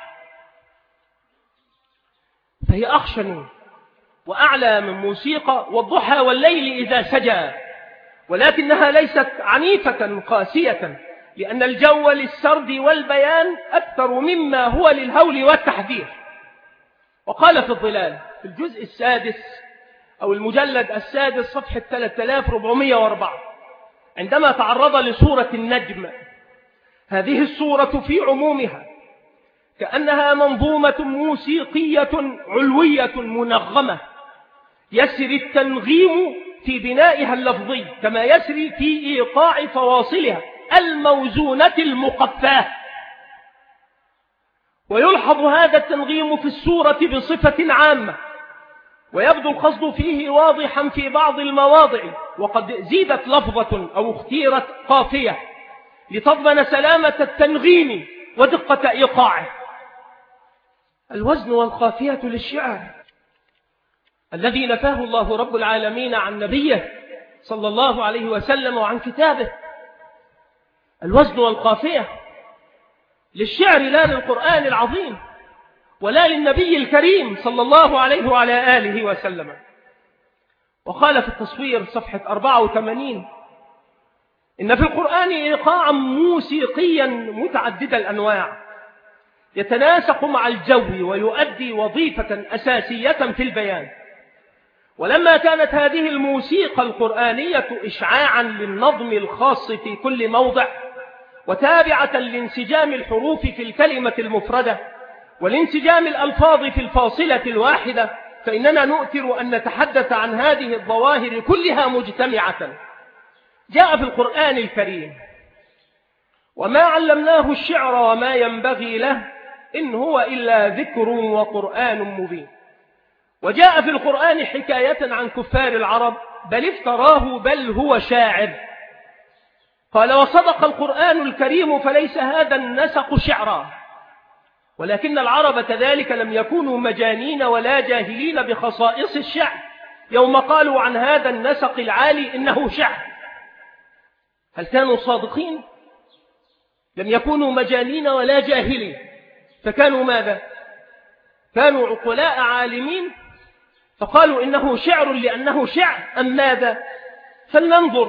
A: فهي أخشن وأعلى من موسيقى والضحى والليل إذا سجى، ولكنها ليست عنيفة قاسية، لأن الجو للسرد والبيان أكثر مما هو للهول والتحذير. وقال في الظلال في الجزء السادس أو المجلد السادس صفحة ثلاثة آلاف وأربعمئة وأربعة عندما تعرض لسورة النجم: هذه السورة في عمومها كأنها منظومة موسيقية علوية منغمة، يسري التنغيم في بنائها اللفظي كما يسري في إيقاع فواصلها الموزونة المقفاة. ويلحظ هذا التنغيم في السورة بصفة عامة، ويبدو القصد فيه واضحا في بعض المواضع، وقد زيدت لفظة أو اختيرت قافية لتضمن سلامة التنغيم ودقة إيقاعه. الوزن والقافية للشعر الذي نفاه الله رب العالمين عن نبيه صلى الله عليه وسلم وعن كتابه، الوزن والقافية للشعر لا للقرآن العظيم ولا للنبي الكريم صلى الله عليه وعلى آله وسلم. وقال في التصوير صفحة أربعة وثمانين: إن في القرآن إيقاعا موسيقيا متعدد الأنواع يتناسق مع الجو ويؤدي وظيفة أساسية في البيان. ولما كانت هذه الموسيقى القرآنية إشعاعا للنظم الخاص في كل موضع وتابعة لانسجام الحروف في الكلمة المفردة والانسجام الألفاظ في الفاصلة الواحدة، فإننا نؤثر أن نتحدث عن هذه الظواهر كلها مجتمعة. جاء في القرآن الكريم: وما علمناه الشعر وما ينبغي له إن هو إلا ذكر وقرآن مبين. وجاء في القرآن حكاية عن كفار العرب: بل افتراه بل هو شاعر. قال: وصدق القرآن الكريم فليس هذا النسق شعرا، ولكن العرب كذلك لم يكونوا مجانين ولا جاهلين بخصائص الشعر يوم قالوا عن هذا النسق العالي إنه شعر. هل كانوا صادقين؟ لم يكونوا مجانين ولا جاهلين، فكانوا ماذا؟ كانوا عقلاء عالمين فقالوا إنه شعر لأنه شعر أم ماذا؟ فلننظر.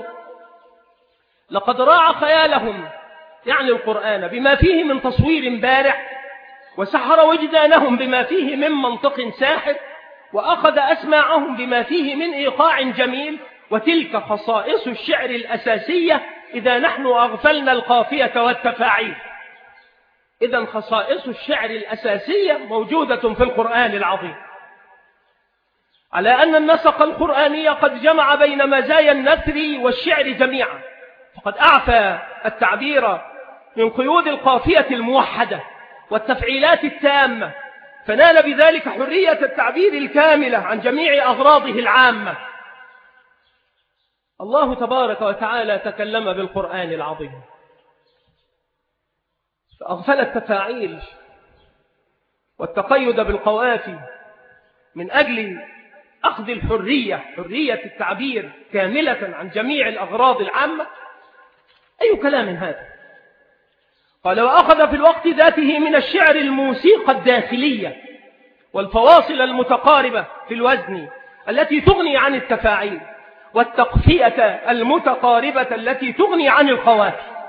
A: لقد راعى خيالهم يعني القرآن بما فيه من تصوير بارع، وسحر وجدانهم بما فيه من منطق ساحر، وأخذ أسماعهم بما فيه من إيقاع جميل. وتلك خصائص الشعر الأساسية إذا نحن أغفلنا القافية والتفاعيل. إذن خصائص الشعر الأساسية موجودة في القرآن العظيم، على أن النسق القرآني قد جمع بين مزايا النثر والشعر جميعا، فقد أعفى التعبير من قيود القافية الموحدة والتفعيلات التامة، فنال بذلك حرية التعبير الكاملة عن جميع أغراضه العامة. الله تبارك وتعالى تكلم بالقرآن العظيم فأغفل التفاعيل والتقيد بالقوافي من أجل أخذ الحرية، حرية التعبير كاملة عن جميع الأغراض العامة. أي كلام هذا؟ قال: وأخذ في الوقت ذاته من الشعر الموسيقى الداخلية والفواصل المتقاربة في الوزن التي تغني عن التفاعيل، والتقفية المتقاربة التي تغني عن القوافي.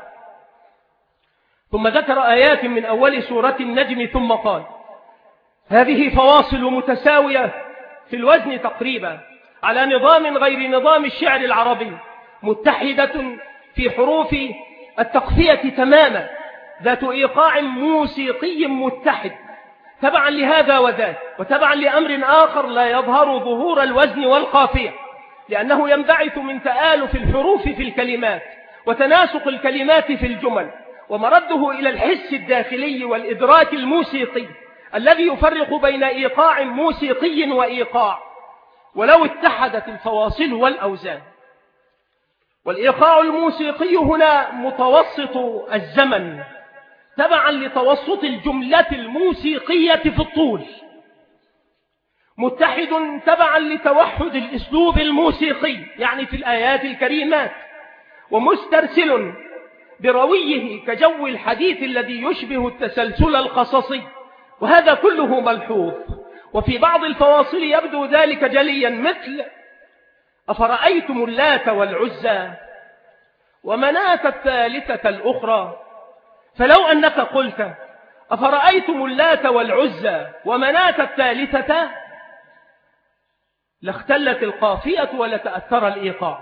A: ثم ذكر آيات من أول سورة النجم ثم قال: هذه فواصل متساوية في الوزن تقريبا على نظام غير نظام الشعر العربي، متحدة في حروف التقفية تماما، ذات إيقاع موسيقي متحد تبعا لهذا وذاك، وتبعا لأمر آخر لا يظهر ظهور الوزن والقافية، لأنه ينبعث من تآلف الحروف في الكلمات وتناسق الكلمات في الجمل، ومرده إلى الحس الداخلي والإدراك الموسيقي الذي يفرق بين إيقاع موسيقي وإيقاع، ولو اتحدت الفواصل والأوزان. والإيقاع الموسيقي هنا متوسط الزمن تبعا لتوسط الجملة الموسيقية في الطول، متحد تبعا لتوحد الأسلوب الموسيقي يعني في الآيات الكريمات، ومسترسل برويه كجو الحديث الذي يشبه التسلسل القصصي، وهذا كله ملحوظ. وفي بعض الفواصل يبدو ذلك جليا، مثل: أفرأيتم اللات والعزى ومناة الثالثة الأخرى. فلو أنك قلت أفرأيتم اللات والعزى ومناة الثالثة لاختلت القافية ولتأثر الإيقاع.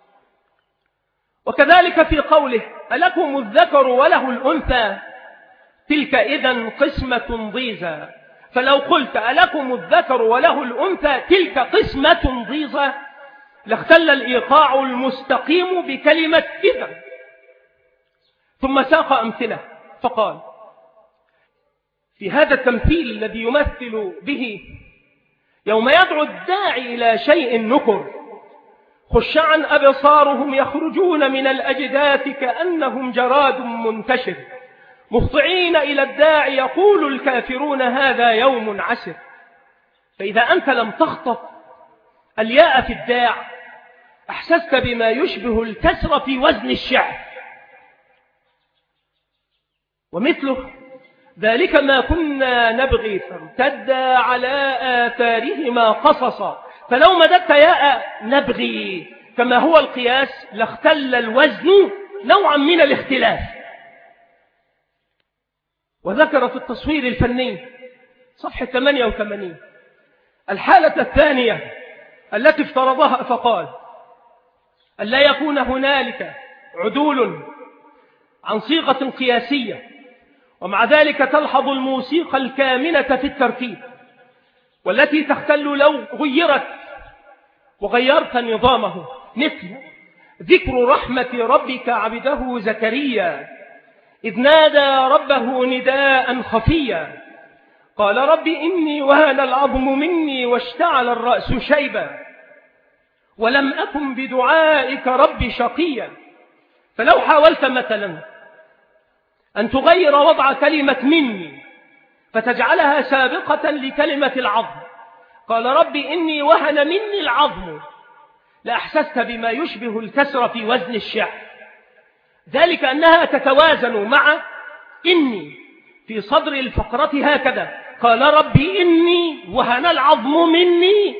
A: وكذلك في قوله: ألكم الذكر وله الأنثى تلك إذن قسمة ضيزى. فلو قلت ألكم الذكر وله الأنثى تلك قسمة ضيزى لاختل الإيقاع المستقيم بكلمة إذن. ثم ساق أمثلة فقال: في هذا التمثيل الذي يمثل به يوم يدعو الداعي إلى شيء نكر خشعا أبصارهم يخرجون من الأجداث كأنهم جراد منتشر مخضعين إلى الداعي يقول الكافرون هذا يوم عسر. فإذا أنت لم تخطف الياء في الداع أحسست بما يشبه الكسر في وزن الشعر، ومثله ذلك ما كنا نبغي فارتدا على آثارهما قصصا. فلو مددت ياء نبغي كما هو القياس لاختل الوزن نوعا من الاختلاف. وذكر في التصوير الفني صفحة ثمانية وثمانين الحالة الثانية التي افترضها فقال أن لا يكون هنالك عدول عن صيغة قياسية، ومع ذلك تلحظ الموسيقى الكامنة في التركيب والتي تختل لو غيرت وغيرت نظامه، مثل ذكر رحمة ربك عبده زكريا إذ نادى ربه نداء خفيا قال رب إني وهن العظم مني واشتعل الرأس شيبا ولم أكن بدعائك رب شقيا. فلو حاولت مثلا أن تغير وضع كلمة مني فتجعلها سابقة لكلمة العظم، قال رب إني وهن مني العظم، لأحسست بما يشبه الكسر في وزن الشعر، ذلك أنها تتوازن مع إني في صدر الفقرة هكذا قال رب إني وهن العظم مني.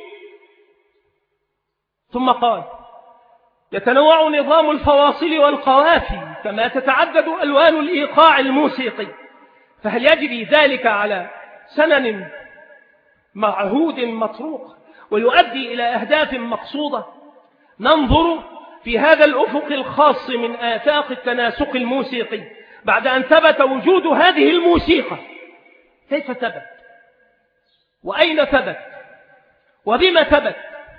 A: ثم قال يتنوع نظام الفواصل والقوافي كما تتعدد ألوان الإيقاع الموسيقي، فهل يجري ذلك على سنن معهود مطروق ويؤدي إلى أهداف مقصودة؟ ننظر في هذا الأفق الخاص من آفاق التناسق الموسيقي بعد أن ثبت وجود هذه الموسيقى. كيف ثبت؟ وأين ثبت؟ وبما ثبت؟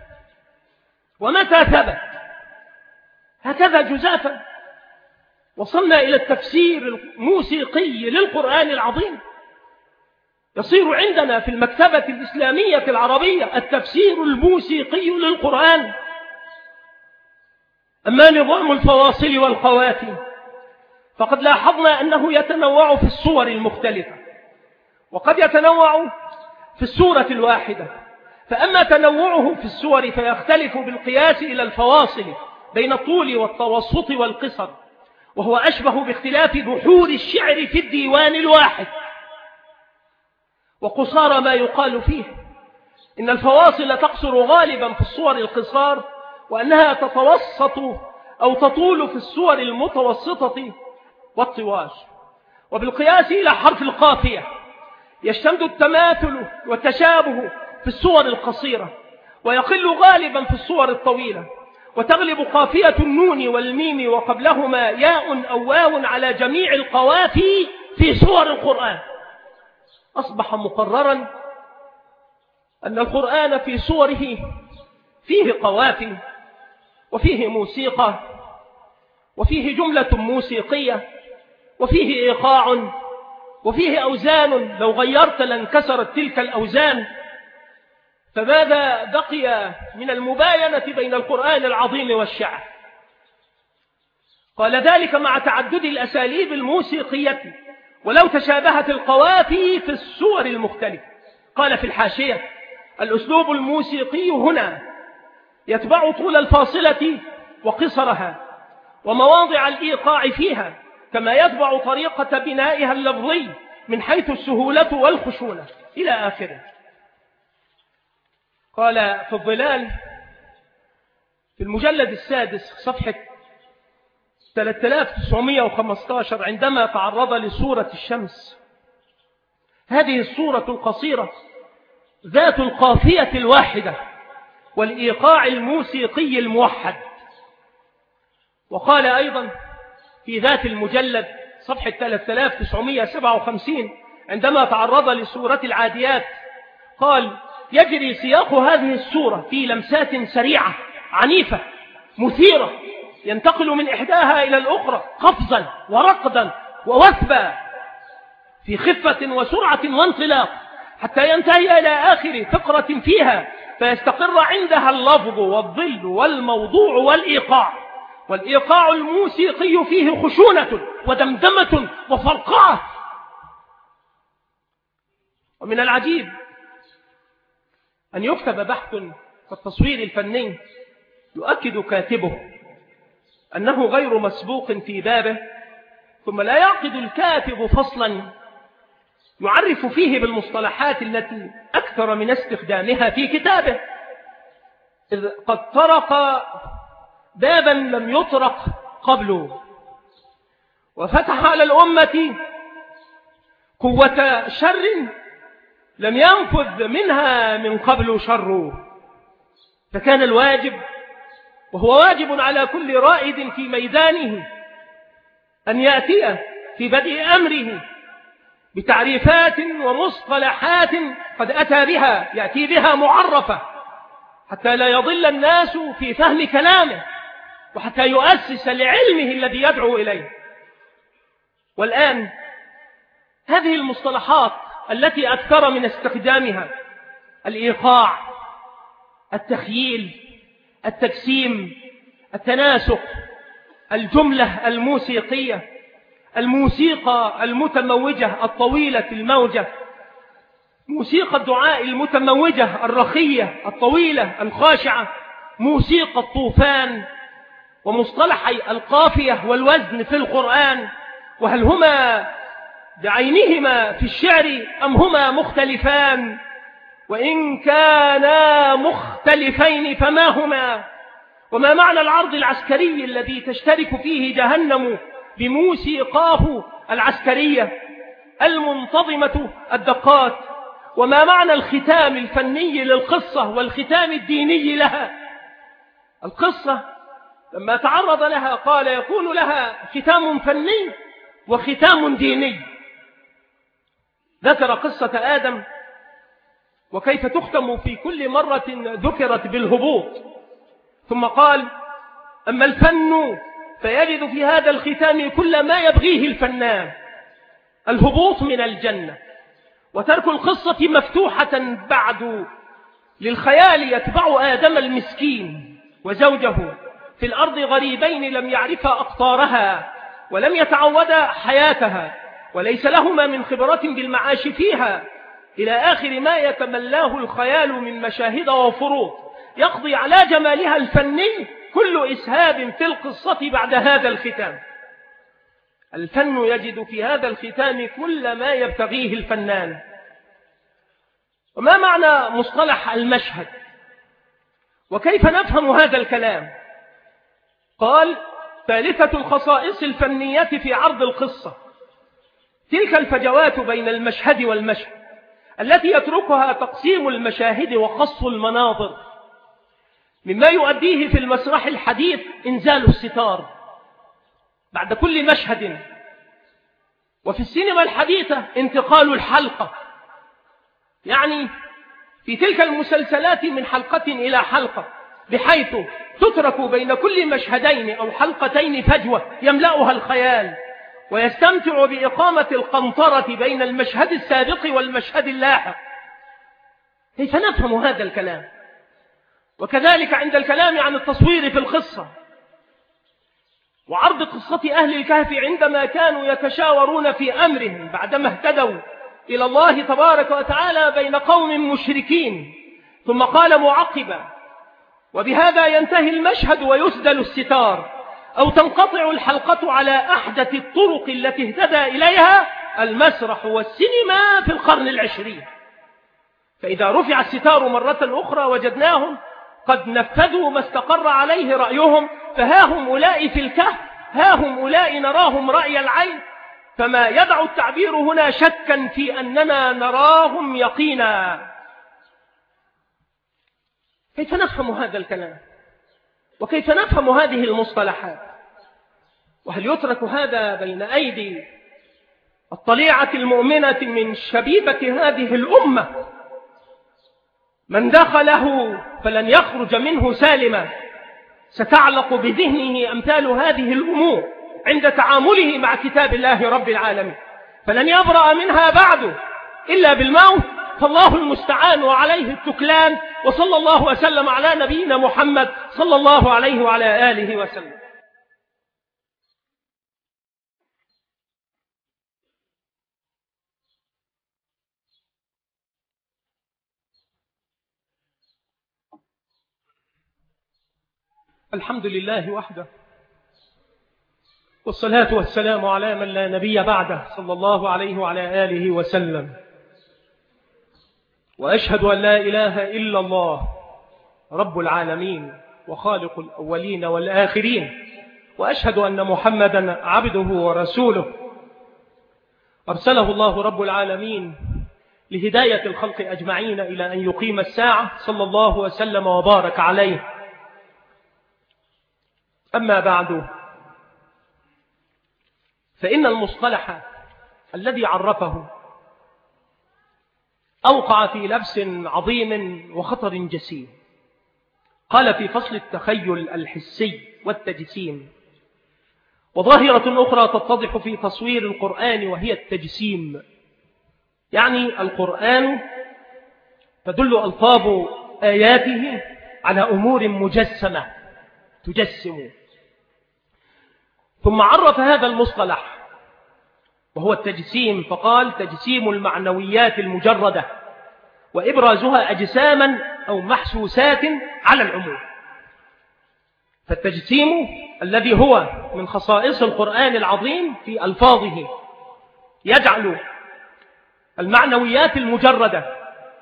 A: ومتى ثبت؟ هكذا جزافا وصلنا إلى التفسير الموسيقي للقرآن العظيم. يصير عندنا في المكتبة الإسلامية العربية التفسير الموسيقي للقرآن. أما نظام الفواصل والخواتم فقد لاحظنا أنه يتنوع في الصور المختلفة، وقد يتنوع في السورة الواحدة. فأما تنوعه في السور فيختلف بالقياس إلى الفواصل بين الطول والتوسط والقصر، وهو أشبه باختلاف بحور الشعر في الديوان الواحد. وقصار ما يقال فيه إن الفواصل تقصر غالبا في الصور القصار، وأنها تتوسط أو تطول في الصور المتوسطة والطوال. وبالقياس إلى حرف القافية يشتمل التماثل والتشابه في الصور القصيرة، ويقل غالبا في الصور الطويلة، وتغلب قافية النون والميم وقبلهما ياء أو واو على جميع القوافي في سور القرآن. أصبح مقررا أن القرآن في صوره فيه قوافي وفيه موسيقى وفيه جملة موسيقية وفيه إيقاع وفيه أوزان، لو غيرت لانكسرت تلك الأوزان. فماذا بقي من المباينة بين القرآن العظيم والشعر؟ قال ذلك مع تعدد الأساليب الموسيقية ولو تشابهت القوافي في السور المختلفة. قال في الحاشية الأسلوب الموسيقي هنا يتبع طول الفاصلة وقصرها ومواضع الإيقاع فيها، كما يتبع طريقة بنائها اللفظي من حيث السهولة والخشونة إلى آخره. قال في الظلال في المجلد السادس صفحة ثلاثة آلاف وتسعمائة وخمسة عشر عندما تعرض لسورة الشمس: هذه السورة القصيرة ذات القافية الواحدة والإيقاع الموسيقي الموحد. وقال أيضا في ذات المجلد صفحة ثلاثة آلاف وتسعمائة وسبعة وخمسين عندما تعرض لسورة العاديات قال: يجري سياق هذه السورة في لمسات سريعة عنيفة مثيرة ينتقل من إحداها إلى الأخرى قفزا ورقدا ووثبا في خفة وسرعة وانطلاق، حتى ينتهي إلى آخر فقرة فيها فيستقر عندها اللفظ والظل والموضوع والإيقاع. والإيقاع الموسيقي فيه خشونة ودمدمة وفرقعة. ومن العجيب أن يكتب بحث في التصوير الفني يؤكد كاتبه أنه غير مسبوق في بابه ثم لا يعقد الكاتب فصلا يعرف فيه بالمصطلحات التي أكثر من استخدامها في كتابه، إذ قد طرق بابا لم يطرق قبله، وفتح على الأمة قوة شر لم ينفذ منها من قبل شر. فكان الواجب، وهو واجب على كل رائد في ميدانه، أن يأتي في بدء أمره بتعريفات ومصطلحات قد أتى بها، يأتي بها معرفة، حتى لا يضل الناس في فهم كلامه، وحتى يؤسس لعلمه الذي يدعو إليه. والآن هذه المصطلحات التي أكثر من استخدامها الإيقاع، التخييل، التجسيم، التناسق، الجملة الموسيقية، الموسيقى المتموجة الطويلة الموجة، موسيقى الدعاء المتموجة الرخية الطويلة الخاشعة، موسيقى الطوفان، ومصطلحي القافية والوزن في القرآن، وهل هما بعينهما في الشعر أم هما مختلفان؟ وإن كانا مختلفين فما هما؟ وما معنى العرض العسكري الذي تشترك فيه جهنم بموسيقاه العسكرية المنتظمة الدقات؟ وما معنى الختام الفني للقصة والختام الديني لها؟ القصة لما تعرض لها قال يكون لها ختام فني وختام ديني. ذكر قصة آدم وكيف تختم في كل مرة ذكرت بالهبوط، ثم قال أما الفن فيجد في هذا الختام كل ما يبغيه الفنان، الهبوط من الجنة، وترك القصة مفتوحة بعد للخيال يتبع آدم المسكين وزوجه في الأرض غريبين لم يعرفا أقطارها ولم يتعودا حياتها، وليس لهما من خبرة بالمعاش فيها، إلى آخر ما يتملاه الخيال من مشاهد وفروض يقضي على جمالها الفني كل إسهاب في القصة بعد هذا الختام. الفن يجد في هذا الختام كل ما يبتغيه الفنان. وما معنى مصطلح المشهد؟ وكيف نفهم هذا الكلام؟ قال ثالثة الخصائص الفنية في عرض القصة تلك الفجوات بين المشهد والمشهد التي يتركها تقسيم المشاهد وقص المناظر، مما يؤديه في المسرح الحديث إنزال الستار بعد كل مشهد، وفي السينما الحديثة انتقال الحلقة، يعني في تلك المسلسلات من حلقة إلى حلقة، بحيث تترك بين كل مشهدين أو حلقتين فجوة يملأها الخيال، ويستمتع بإقامة القنطرة بين المشهد السابق والمشهد اللاحق. كيف نفهم هذا الكلام؟ وكذلك عند الكلام عن التصوير في القصة وعرض قصة أهل الكهف عندما كانوا يتشاورون في أمرهم بعدما اهتدوا إلى الله تبارك وتعالى بين قوم مشركين، ثم قال معقبا وبهذا ينتهي المشهد ويسدل الستار أو تنقطع الحلقة على أحدث الطرق التي اهتدى إليها المسرح والسينما في القرن العشرين. فإذا رفع الستار مرة أخرى وجدناهم قد نفذوا ما استقر عليه رأيهم، فها هم أولئك في الكهف، ها هم أولئك نراهم رأي العين، فما يدع التعبير هنا شكا في أننا نراهم يقينا. كيف نفهم هذا الكلام؟ وكيف نفهم هذه المصطلحات؟ وهل يترك هذا بين أيدي الطليعة المؤمنة من شبيبة هذه الأمة؟ من دخله فلن يخرج منه سالما، ستعلق بذهنه أمثال هذه الأمور عند تعامله مع كتاب الله رب العالمين، فلن يبرأ منها بعد إلا بالموت، فالله المستعان وعليه التكلان. وصلى الله وسلم على نبينا محمد صلى الله عليه وعلى آله وسلم. الحمد لله وحده، والصلاة والسلام على من لا نبي بعده صلى الله عليه وعلى آله وسلم. وأشهد أن لا إله إلا الله رب العالمين وخالق الأولين والآخرين، وأشهد أن محمدا عبده ورسوله أرسله الله رب العالمين لهداية الخلق أجمعين إلى أن يقيم الساعة، صلى الله وسلم وبارك عليه. أما بعد، فإن المصطلح الذي عرفه أوقع في لبس عظيم وخطر جسيم. قال في فصل التخيل الحسي والتجسيم: وظاهرة أخرى تتضح في تصوير القرآن وهي التجسيم، يعني القرآن تدل ألفاظ آياته على أمور مجسمة تجسم. ثم عرف هذا المصطلح وهو التجسيم فقال: تجسيم المعنويات المجردة وإبرازها أجساما أو محسوسات على العموم. فالتجسيم الذي هو من خصائص القرآن العظيم في ألفاظه يجعل المعنويات المجردة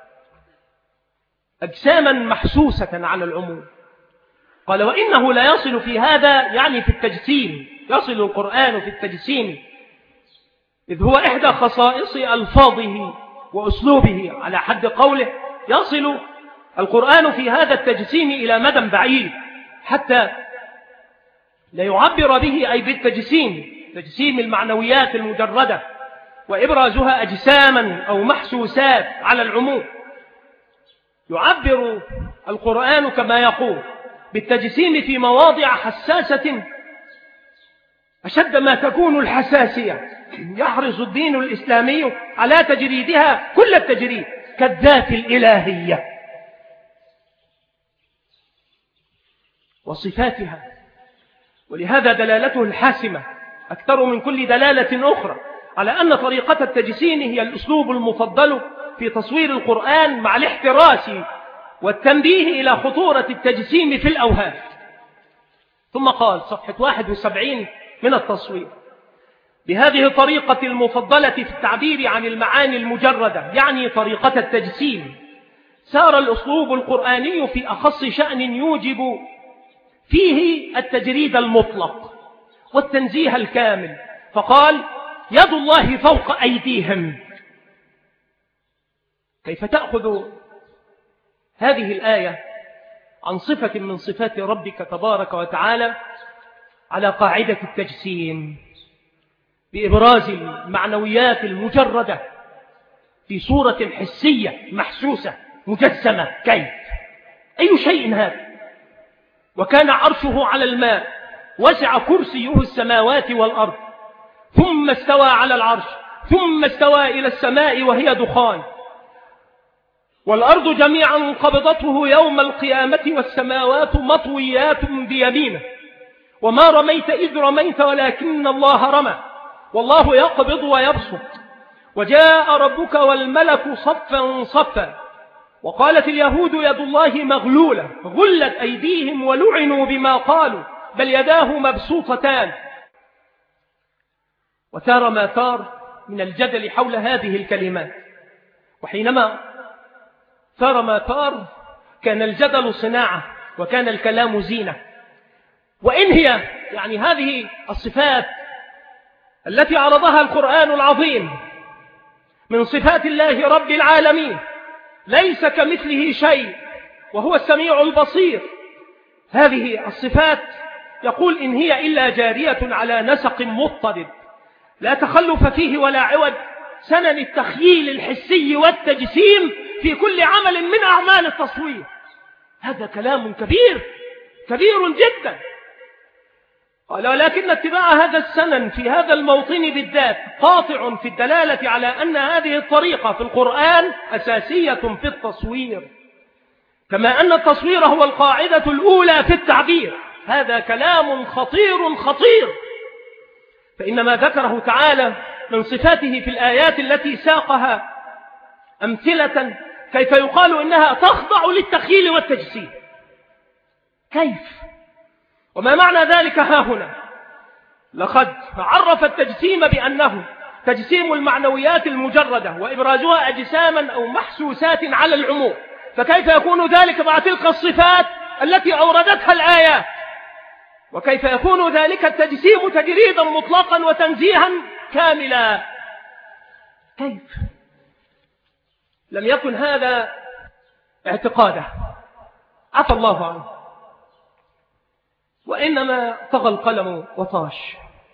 A: أجساما محسوسة على العموم. قال: وإنه لا يصل في هذا، يعني في التجسيم، يصل القرآن في التجسيم إذ هو إحدى خصائص ألفاظه وأسلوبه، على حد قوله يصل القرآن في هذا التجسيم إلى مدى بعيد، حتى لا يعبر به أي بالتجسيم تجسيم المعنويات المجردة وإبرازها أجساما أو محسوسات على العموم. يعبر القرآن كما يقول بالتجسيم في مواضع حساسة أشد ما تكون الحساسية، يحرص الدين الإسلامي على تجريدها كل التجريد كالذات الإلهية وصفاتها. ولهذا دلالته الحاسمة أكثر من كل دلالة أخرى على أن طريقة التجسيم هي الأسلوب المفضل في تصوير القرآن، مع الاحتراس والتنبيه إلى خطورة التجسيم في الأوهام. ثم قال صفحة واحد وسبعين من التصوير: بهذه الطريقة المفضلة في التعبير عن المعاني المجردة، يعني طريقة التجسيم، سار الأسلوب القرآني في أخص شأن يوجب فيه التجريد المطلق والتنزيه الكامل. فقال: يد الله فوق أيديهم. كيف تأخذ هذه الآية عن صفة من صفات ربك تبارك وتعالى على قاعدة التجسيم بإبراز المعنويات المجردة في صورة حسية محسوسة مجسمة؟ كيف؟ أي شيء هذا؟ وكان عرشه على الماء، وسع كرسيه السماوات والأرض، ثم استوى على العرش، ثم استوى إلى السماء وهي دخان، والأرض جميعا قبضته يوم القيامة والسماوات مطويات بيمينه، وما رميت إذ رميت ولكن الله رمى، والله يقبض ويبسط، وجاء ربك والملك صفا صفا. وقالت اليهود يد الله مغلولة غلت أيديهم ولعنوا بما قالوا بل يداه مبسوطتان. وثار ما ثار من الجدل حول هذه الكلمات، وحينما ثار ما ثار كان الجدل صناعة وكان الكلام زينة. وإن هي يعني هذه الصفات التي عرضها القرآن العظيم من صفات الله رب العالمين ليس كمثله شيء وهو السميع البصير، هذه الصفات يقول إن هي إلا جارية على نسق مضطرد لا تخلف فيه ولا عوج، سنن التخييل الحسي والتجسيم في كل عمل من أعمال التصوير. هذا كلام كبير كبير جدا. قال: ولكن اتباع هذا السنن في هذا الموطن بالذات قاطع في الدلالة على أن هذه الطريقة في القرآن أساسية في التصوير، كما أن التصوير هو القاعدة الأولى في التعبير. هذا كلام خطير خطير، فإن ما ذكره تعالى من صفاته في الآيات التي ساقها أمثلة كيف يقال إنها تخضع للتخييل والتجسيم؟ كيف؟ وما معنى ذلك ها هنا؟ لقد عرف التجسيم بأنه تجسيم المعنويات المجردة وإبرازها أجساما أو محسوسات على العموم، فكيف يكون ذلك مع تلك الصفات التي أوردتها الآيات؟ وكيف يكون ذلك التجسيم تجريدا مطلقا وتنزيها كاملا؟ كيف؟ لم يكن هذا اعتقاده، عفى الله عنه، وإنما طغى القلم وطاش.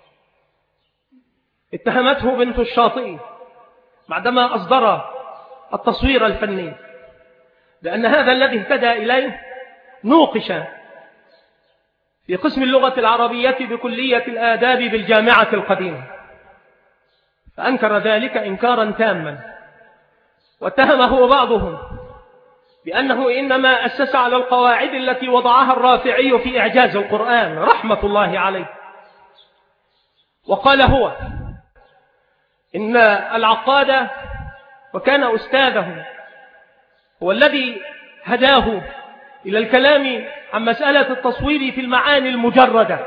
A: اتهمته بنت الشاطئ بعدما أصدر التصوير الفني لأن هذا الذي اهتدى إليه نوقش في قسم اللغة العربية بكلية الآداب بالجامعة القديمة، فأنكر ذلك إنكارا تاما، واتهمه بعضهم بأنه إنما أسس على القواعد التي وضعها الرافعي في إعجاز القرآن رحمة الله عليه. وقال هو إن العقاد وكان أستاذه هو الذي هداه إلى الكلام عن مسألة التصوير في المعاني المجردة،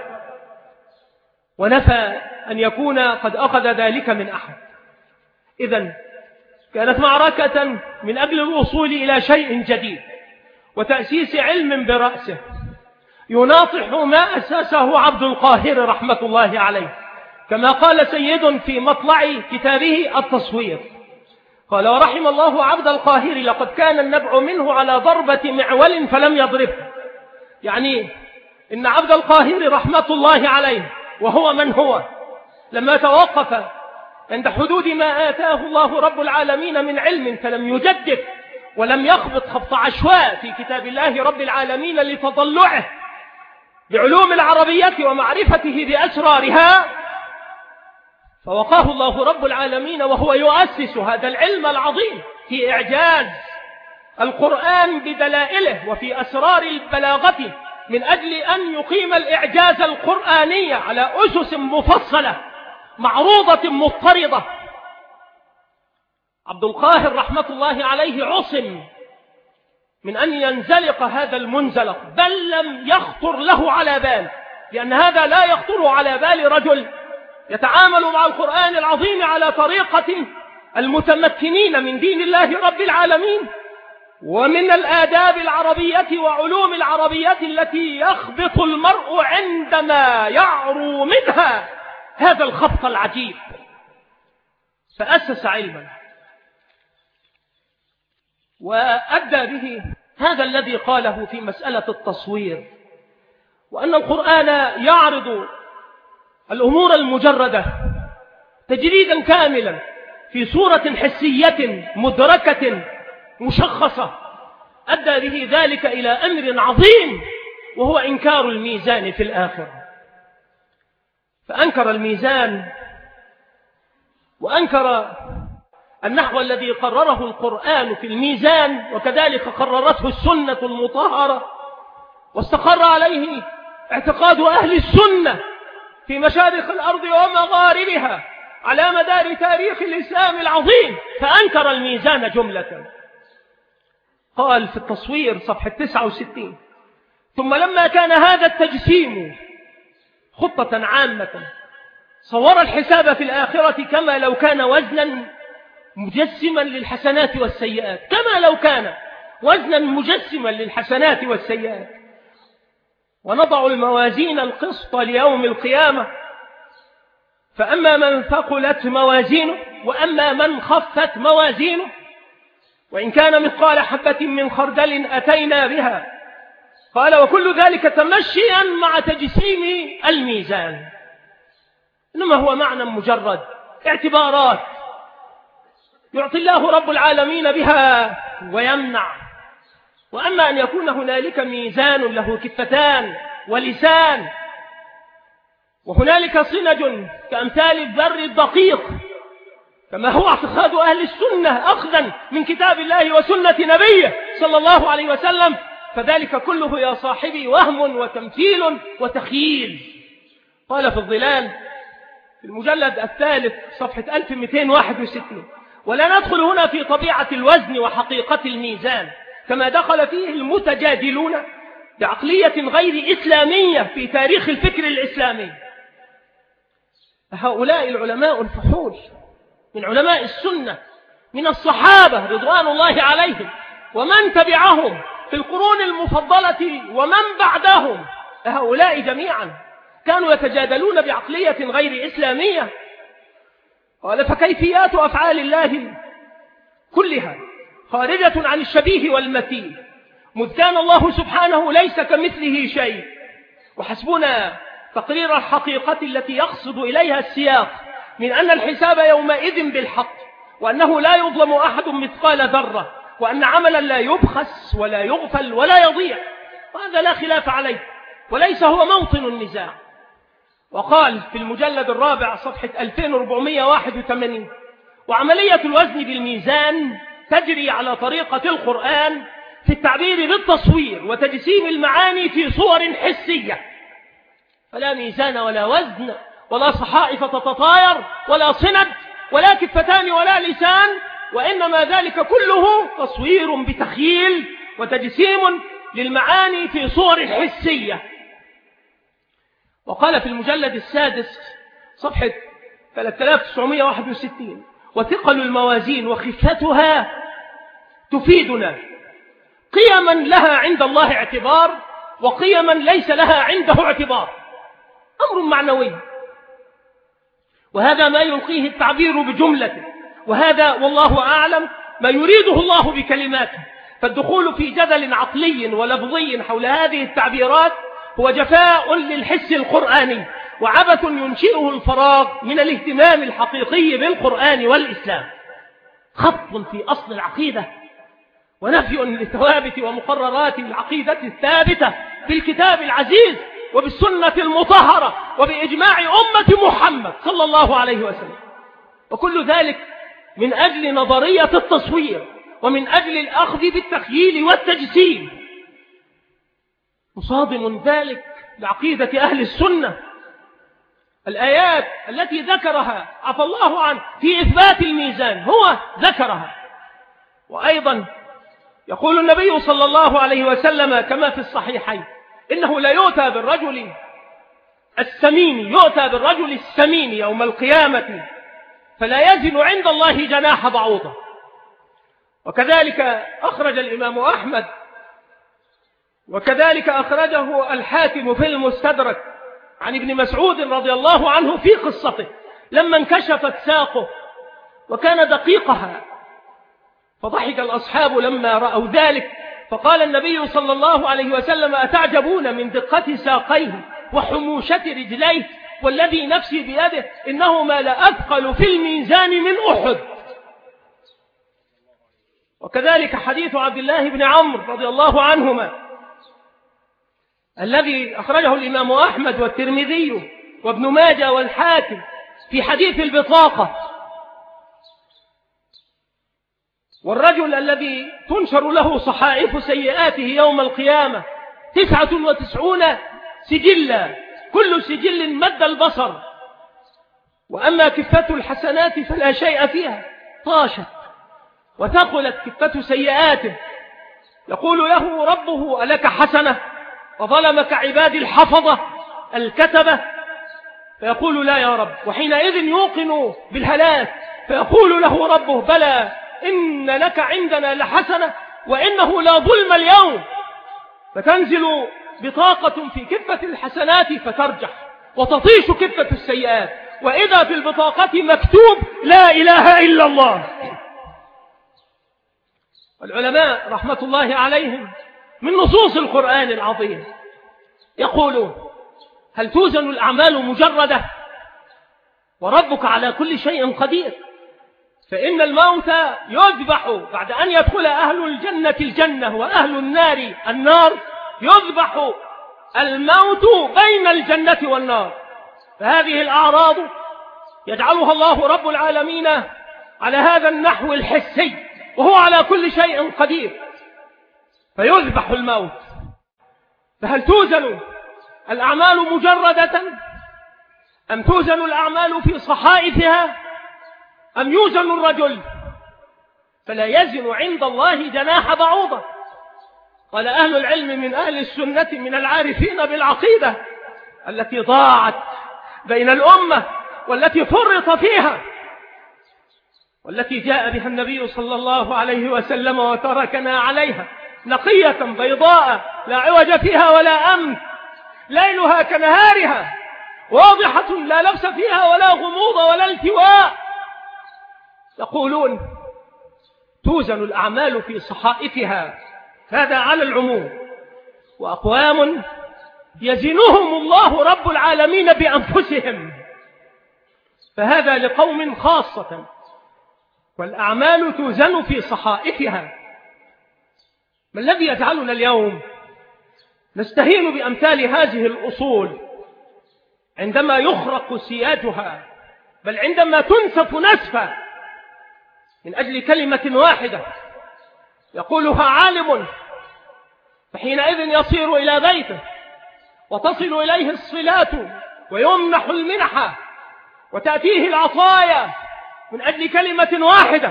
A: ونفى أن يكون قد أخذ ذلك من أحد. إذن كانت معركة من أجل الوصول إلى شيء جديد وتأسيس علم برأسه يناطح ما أساسه عبد القاهر رحمة الله عليه، كما قال سيد في مطلع كتابه التصوير، قال: ورحم الله عبد القاهر لقد كان النبع منه على ضربة معول فلم يضربه. يعني إن عبد القاهر رحمة الله عليه وهو من هو لما توقف عند حدود ما آتاه الله رب العالمين من علم فلم يجدد ولم يخبط خبط عشواء في كتاب الله رب العالمين لتضلعه بعلوم العربية ومعرفته بأسرارها، فوقاه الله رب العالمين وهو يؤسس هذا العلم العظيم في إعجاز القرآن بدلائله وفي أسرار البلاغة من أجل أن يقيم الإعجاز القرآني على أسس مفصلة معروضة مضطردة. عبد القاهر رحمة الله عليه عصم من أن ينزلق هذا المنزلق، بل لم يخطر له على بال، لأن هذا لا يخطر على بال رجل يتعامل مع القرآن العظيم على طريقة المتمكنين من دين الله رب العالمين ومن الآداب العربية وعلوم العربية التي يخبط المرء عندما يعرو منها هذا الخبط العجيب. فأسس علما وأدى به هذا الذي قاله في مسألة التصوير، وأن القرآن يعرض الأمور المجردة تجريدا كاملا في صورة حسية مدركة مشخصة، أدى به ذلك إلى أمر عظيم وهو إنكار الميزان في الآخرة. فأنكر الميزان وأنكر النحو الذي قرره القرآن في الميزان، وكذلك قررته السنة المطهرة، واستقر عليه اعتقاد أهل السنة في مشارق الأرض ومغاربها على مدار تاريخ الإسلام العظيم. فأنكر الميزان جملة. قال في التصوير صفحة تسعة وستين: ثم لما كان هذا التجسيم خطة عامة صور الحساب في الآخرة كما لو كان وزنا مجسما للحسنات والسيئات، كما لو كان وزنا مجسما للحسنات والسيئات. ونضع الموازين القسط ليوم القيامة فأما من ثقلت موازينه وأما من خفت موازينه وإن كان مثقال حبة من خردل أتينا بها. قال: وكل ذلك تمشيا مع تجسيم الميزان، إنما هو معنى مجرد اعتبارات يعطي الله رب العالمين بها ويمنع. وأما أن يكون هنالك ميزان له كفتان ولسان وهنالك صنج كأمثال الذر الدقيق كما هو اعتقاد أهل السنة أخذا من كتاب الله وسنة نبيه صلى الله عليه وسلم، فذلك كله يا صاحبي وهم وتمثيل وتخييل. قال في الظلال في المجلد الثالث صفحة ألف ومئتين وواحد وستين: ولا ندخل هنا في طبيعة الوزن وحقيقة الميزان كما دخل فيه المتجادلون بعقلية غير إسلامية في تاريخ الفكر الإسلامي. هؤلاء العلماء الفحول من علماء السنة من الصحابة رضوان الله عليهم ومن تبعهم في القرون المفضلة ومن بعدهم، هؤلاء جميعا كانوا يتجادلون بعقلية غير إسلامية. قال فكيفيات أفعال الله كلها خارجة عن الشبيه والمثيل، مذ كان الله سبحانه ليس كمثله شيء، وحسبنا تقرير الحقيقة التي يقصد إليها السياق من أن الحساب يومئذ بالحق، وأنه لا يظلم أحد مثقال ذرة، وأن عملا لا يبخس ولا يغفل ولا يضيع، وهذا لا خلاف عليه وليس هو موطن النزاع. وقال في المجلد الرابع صفحة ألفين وأربعمائة وواحد وثمانين: وعملية الوزن بالميزان تجري على طريقة القرآن في التعبير بالتصوير وتجسيم المعاني في صور حسية، فلا ميزان ولا وزن ولا صحائف تتطاير ولا صند ولا كفتان ولا لسان، وإنما ذلك كله تصوير بتخيل وتجسيم للمعاني في صور حسية. وقال في المجلد السادس صفحة ثلاثة آلاف وتسعمائة وواحد وستين: وثقل الموازين وخفتها تفيدنا قيما لها عند الله اعتبار وقيما ليس لها عنده اعتبار، أمر معنوي، وهذا ما يلقيه التعبير بجملته، وهذا والله أعلم ما يريده الله بكلماته. فالدخول في جدل عقلي ولفظي حول هذه التعبيرات هو جفاء للحس القرآني وعبث ينشئه الفراغ من الاهتمام الحقيقي بالقرآن والإسلام، خط في أصل العقيدة ونفي لثوابت ومقررات العقيدة الثابتة بالكتاب العزيز وبالسنة المطهرة وبإجماع أمة محمد صلى الله عليه وسلم، وكل ذلك من أجل نظرية التصوير ومن أجل الأخذ بالتخييل والتجسيم، مصادم ذلك لعقيدة أهل السنة. الآيات التي ذكرها عفى الله عنه في إثبات الميزان هو ذكرها. وأيضا يقول النبي صلى الله عليه وسلم كما في الصحيحين: إنه لا يؤتى بالرجل السمين يؤتى بالرجل السمين يوم القيامة فلا يزن عند الله جناح بعوضة. وكذلك أخرج الإمام أحمد وكذلك أخرجه الحاكم في المستدرك عن ابن مسعود رضي الله عنه في قصته لما انكشفت ساقه وكان دقيقها، فضحك الأصحاب لما رأوا ذلك، فقال النبي صلى الله عليه وسلم: أتعجبون من دقة ساقيه وحموشة رجليه، والذي نفسي بيده إنهما لأثقل في الميزان من أحد. وكذلك حديث عبد الله بن عمرو رضي الله عنهما الذي أخرجه الإمام أحمد والترمذي وابن ماجه والحاكم في حديث البطاقة، والرجل الذي تنشر له صحائف سيئاته يوم القيامة تسعة وتسعون سجلا كل سجل مد البصر، وأما كفة الحسنات فلا شيء فيها، طاشت وثقلت كفة سيئاته، يقول له ربه: ألك حسنة؟ وظلمك عبادي الحفظة الكتبة؟ فيقول: لا يا رب. وحينئذ يوقن بالهلاك، فيقول له ربه: بلى إن لك عندنا لحسنة وإنه لا ظلم اليوم. فتنزل بطاقة في كفة الحسنات فترجح وتطيش كفة السيئات، وإذا في البطاقة مكتوب: لا إله إلا الله. والعلماء رحمة الله عليهم من نصوص القرآن العظيم يقولون: هل توزن الأعمال مجردة؟ وربك على كل شيء قدير. فإن الموت يذبح بعد أن يدخل أهل الجنة الجنة وأهل النار النار، يذبح الموت بين الجنة والنار. فهذه الأعراض يجعلها الله رب العالمين على هذا النحو الحسي، وهو على كل شيء قدير، فيذبح الموت. فهل توزن الأعمال مجردة أم توزن الأعمال في صحائفها أم يوزن الرجل؟ فلا يزن عند الله جناح بعوضة. قال أهل العلم من أهل السنة من العارفين بالعقيدة التي ضاعت بين الأمة والتي فرط فيها، والتي جاء بها النبي صلى الله عليه وسلم وتركنا عليها نقية بيضاء لا عوج فيها ولا أمت، ليلها كنهارها، واضحة لا لبس فيها ولا غموض ولا التواء. يقولون توزن الأعمال في صحائفها، هذا على العموم، وأقوام يزنهم الله رب العالمين بأنفسهم، فهذا لقوم خاصة، والأعمال توزن في صحائفها. ما الذي يجعلنا اليوم نستهين بأمثال هذه الأصول عندما يخرق سياجها، بل عندما تنسف نسفا من أجل كلمة واحدة يقولها عالم، فحينئذ يصير إلى بيته وتصل إليه الصلات ويمنح المنحة وتأتيه العطايا من أجل كلمة واحدة،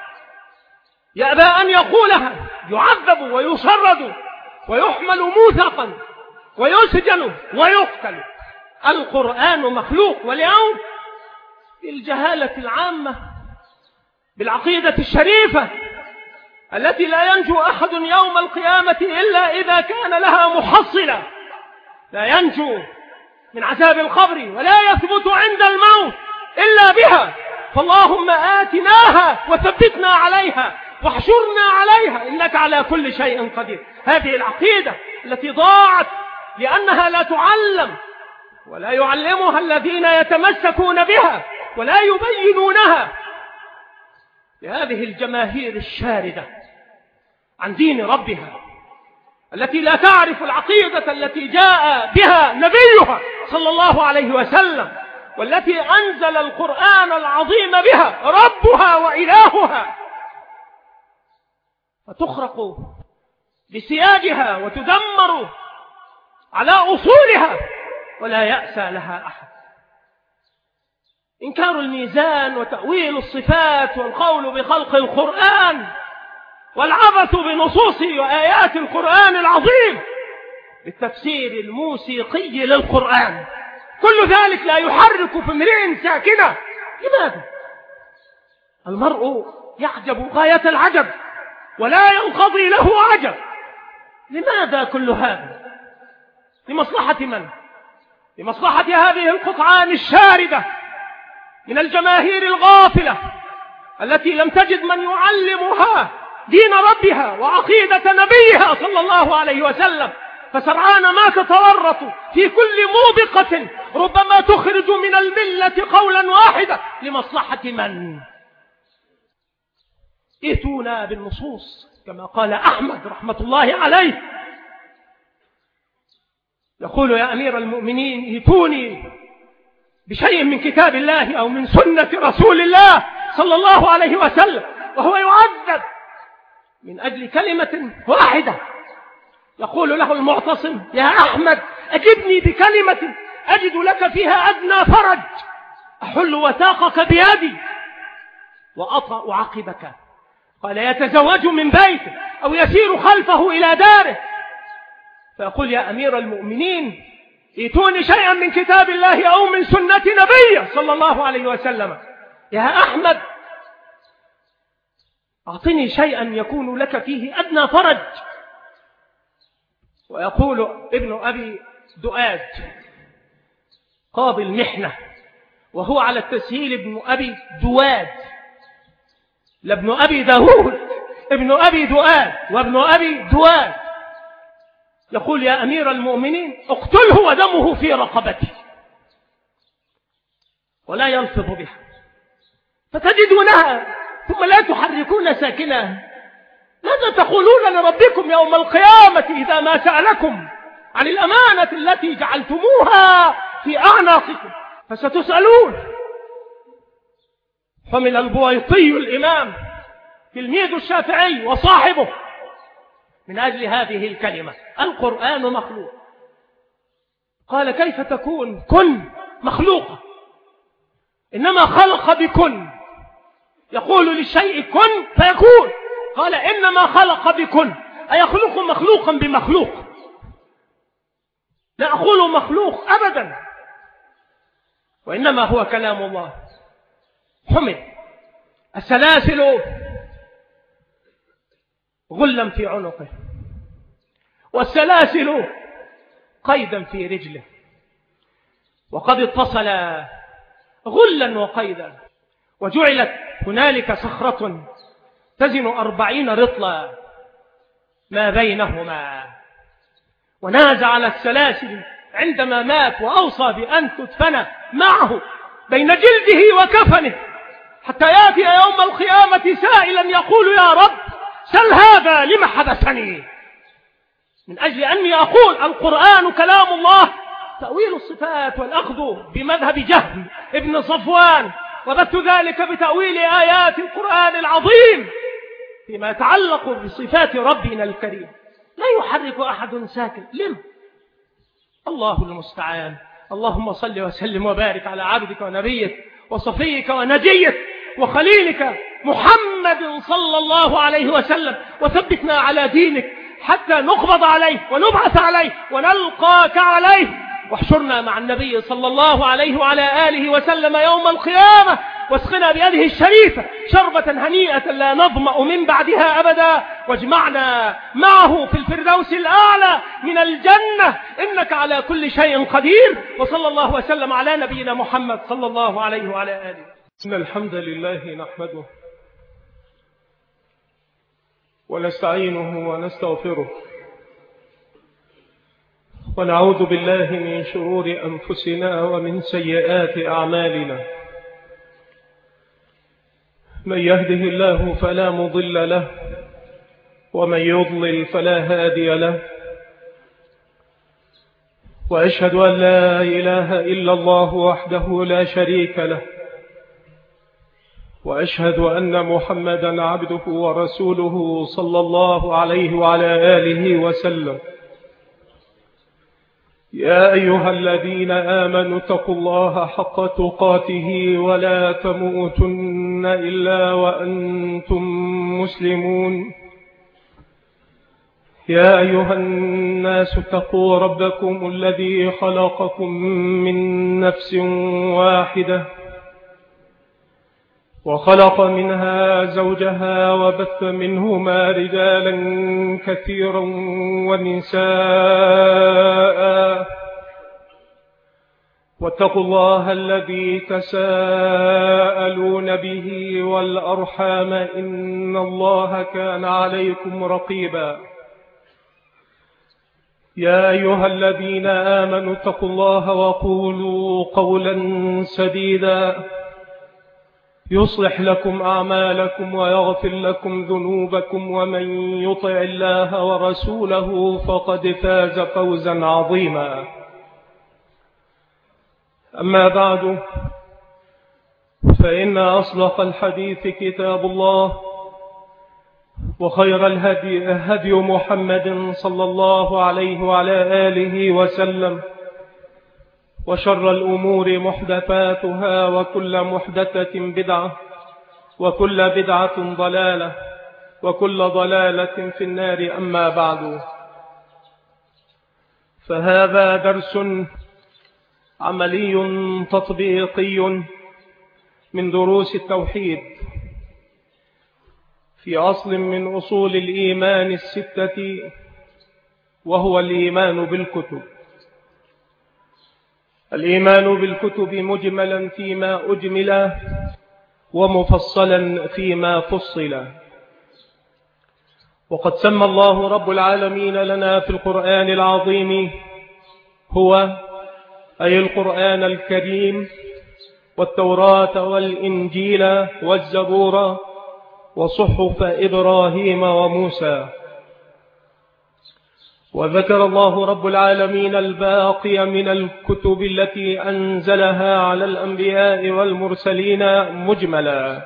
A: يأبى أن يقولها، يعذب ويشرد ويحمل موثقا ويسجن ويقتل. القرآن مخلوق. واليوم بالجهالة العامة بالعقيدة الشريفة التي لا ينجو أحد يوم القيامة إلا إذا كان لها محصلة، لا ينجو من عذاب القبر ولا يثبت عند الموت إلا بها، فاللهم آتناها وثبتنا عليها واحشرنا عليها إنك على كل شيء قدير. هذه العقيدة التي ضاعت لأنها لا تعلم ولا يعلمها الذين يتمسكون بها ولا يبينونها لهذه الجماهير الشاردة عن دين ربها، التي لا تعرف العقيدة التي جاء بها نبيها صلى الله عليه وسلم، والتي أنزل القرآن العظيم بها ربها وإلهها، فتخرق بسياجها وتدمر على أصولها ولا يأسى لها أحد. إنكار الميزان وتأويل الصفات والقول بخلق القرآن والعبث بنصوص وآيات القرآن العظيم بالتفسير الموسيقي للقرآن، كل ذلك لا يحرك في امرئ ساكنة. لماذا؟ المرء يعجب غاية العجب ولا ينقضي له عجب. لماذا كل هذا؟ لمصلحة من؟ لمصلحة هذه القطعان الشاردة من الجماهير الغافلة التي لم تجد من يعلمها دين ربها وعقيدة نبيها صلى الله عليه وسلم، فسرعان ما تتورط في كل موبقة ربما تخرج من الملة قولا واحدا. لمصلحة من؟ ائتونا بالنصوص كما قال أحمد رحمة الله عليه، يقول يا أمير المؤمنين ائتوني بشيء من كتاب الله أو من سنة رسول الله صلى الله عليه وسلم، وهو يعذب من أجل كلمة واحدة. يقول له المعتصم يا أحمد أجبني بكلمة أجد لك فيها أدنى فرج، أحل وثاقك بيدي وأطأ عقبك. قال يتزوج من بيته أو يسير خلفه إلى داره، فيقول يا أمير المؤمنين ائتوني شيئا من كتاب الله أو من سنة نبيه صلى الله عليه وسلم. يا أحمد أعطني شيئا يكون لك فيه أدنى فرج. ويقول ابن أبي دؤاد قاضي المحنة، وهو على التسهيل ابن أبي دواد، لابن أبي داود، ابن أبي دؤاد وابن أبي دواد، يقول يا أمير المؤمنين اقتله ودمه في رقبته، ولا يلفظ بها، فتجدونها ثم لا تحركون ساكنة. ماذا تقولون لربكم يوم القيامة إذا ما سألكم عن الأمانة التي جعلتموها في أعناقكم؟ فستسألون. حمل البويطي الإمام تلميذ الشافعي وصاحبه من أجل هذه الكلمة القرآن مخلوق. قال كيف تكون كن مخلوقة؟ إنما خلق بكن، يقول للشيء كن فيكون. قال إنما خلق بكن، أيخلق مخلوقا بمخلوق؟ لا أقول مخلوق أبدا، وإنما هو كلام الله حمد. السلاسل غلا في عنقه، والسلاسل قيدا في رجله، وقد اتصل غلا وقيدا، وجعلت هنالك صخرة تزن أربعين رطلا ما بينهما، ونازع على السلاسل عندما مات، وأوصى بأن تدفن معه بين جلده وكفنه، حتى يأتي يوم القيامة سائلا يقول يا رب سل هذا لما حبسني، من أجل أني أقول القرآن كلام الله. تأويل الصفات والأخذ بمذهب جهم ابن صفوان، وبث ذلك بتأويل آيات القرآن العظيم فيما يتعلق بصفات ربنا الكريم لا يحرك أحد ساكن. لم الله المستعان. اللهم صل وسلم وبارك على عبدك ونبيك وصفيك ونجيك وخليلك محمد صلى الله عليه وسلم، وثبتنا على دينك حتى نقبض عليه ونبعث عليه ونلقاك عليه، واحشرنا مع النبي صلى الله عليه وعلى آله وسلم يوم القيامة، واسقنا بيده الشريفة شربة هنيئة لا نظمأ من بعدها أبدا، واجمعنا معه في الفردوس الأعلى من الجنة، إنك على كل شيء قدير. وصلى الله وسلم على نبينا محمد صلى الله عليه وعلى آله.
B: إن الحمد لله نحمده ونستعينه ونستغفره، ونعوذ بالله من شرور أنفسنا ومن سيئات أعمالنا. من يهده الله فلا مضل له، ومن يضلل فلا هادي له، وأشهد أن لا إله إلا الله وحده لا شريك له، وأشهد أن محمدا عبده ورسوله صلى الله عليه وعلى آله وسلم. يا أيها الذين آمنوا اتقوا الله حق تقاته ولا تموتن إلا وأنتم مسلمون. يا أيها الناس اتقوا ربكم الذي خلقكم من نفس واحدة، وخلق منها زوجها، وبث منهما رجالا كثيرا ونساء، واتقوا الله الذي تساءلون به والأرحام، إن الله كان عليكم رقيبا. يا أيها الذين آمنوا اتقوا الله وقولوا قولا سديدا يصلح لكم أعمالكم ويغفر لكم ذنوبكم، ومن يطع الله ورسوله فقد فاز فوزا عظيما. أما بعد، فإن أصدق الحديث كتاب الله، وخير الهدي هدي محمد صلى الله عليه وعلى آله وسلم، وشر الأمور محدثاتها، وكل محدثة بدعة، وكل بدعة ضلالة، وكل ضلالة في النار. أما بعد، فهذا درس عملي تطبيقي من دروس التوحيد في أصل من أصول الإيمان الستة، وهو الإيمان بالكتب. الإيمان بالكتب مجملا فيما أجمل، ومفصلا فيما فصل. وقد سمى الله رب العالمين لنا في القرآن العظيم هو أي القرآن الكريم، والتوراة والإنجيل والزبور وصحف إبراهيم وموسى. وذكر الله رب العالمين الباقي من الكتب التي أنزلها على الأنبياء والمرسلين مجملا،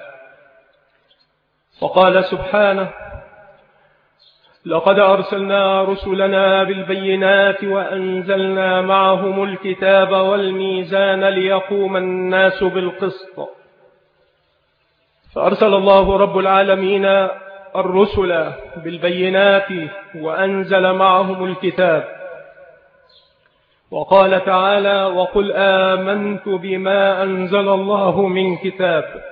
B: وقال سبحانه: لقد أرسلنا رسلنا بالبينات وأنزلنا معهم الكتاب والميزان ليقوم الناس بالقسط. فأرسل الله رب العالمين الرسل بالبينات وأنزل معهم الكتاب،
A: وقال تعالى: وقل آمنت بما أنزل الله من كتاب.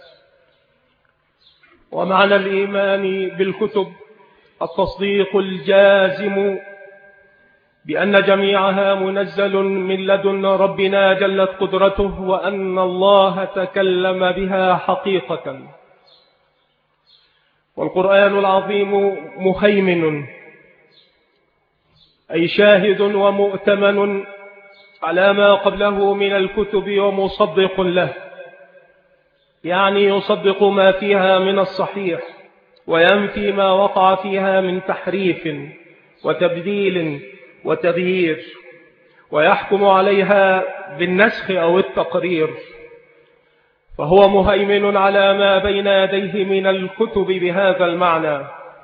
A: ومعنى الإيمان بالكتب التصديق الجازم بأن جميعها منزل من لدن ربنا جلت قدرته، وأن الله تكلم بها حقيقة. والقرآن العظيم مهيمن، أي شاهد ومؤتمن على ما قبله من الكتب ومصدق له، يعني يصدق ما فيها من الصحيح وينفي ما وقع فيها من تحريف وتبديل وتغيير، ويحكم عليها بالنسخ أو التقرير. فهو مهيمن على ما بين يديه من الكتب بهذا المعنى.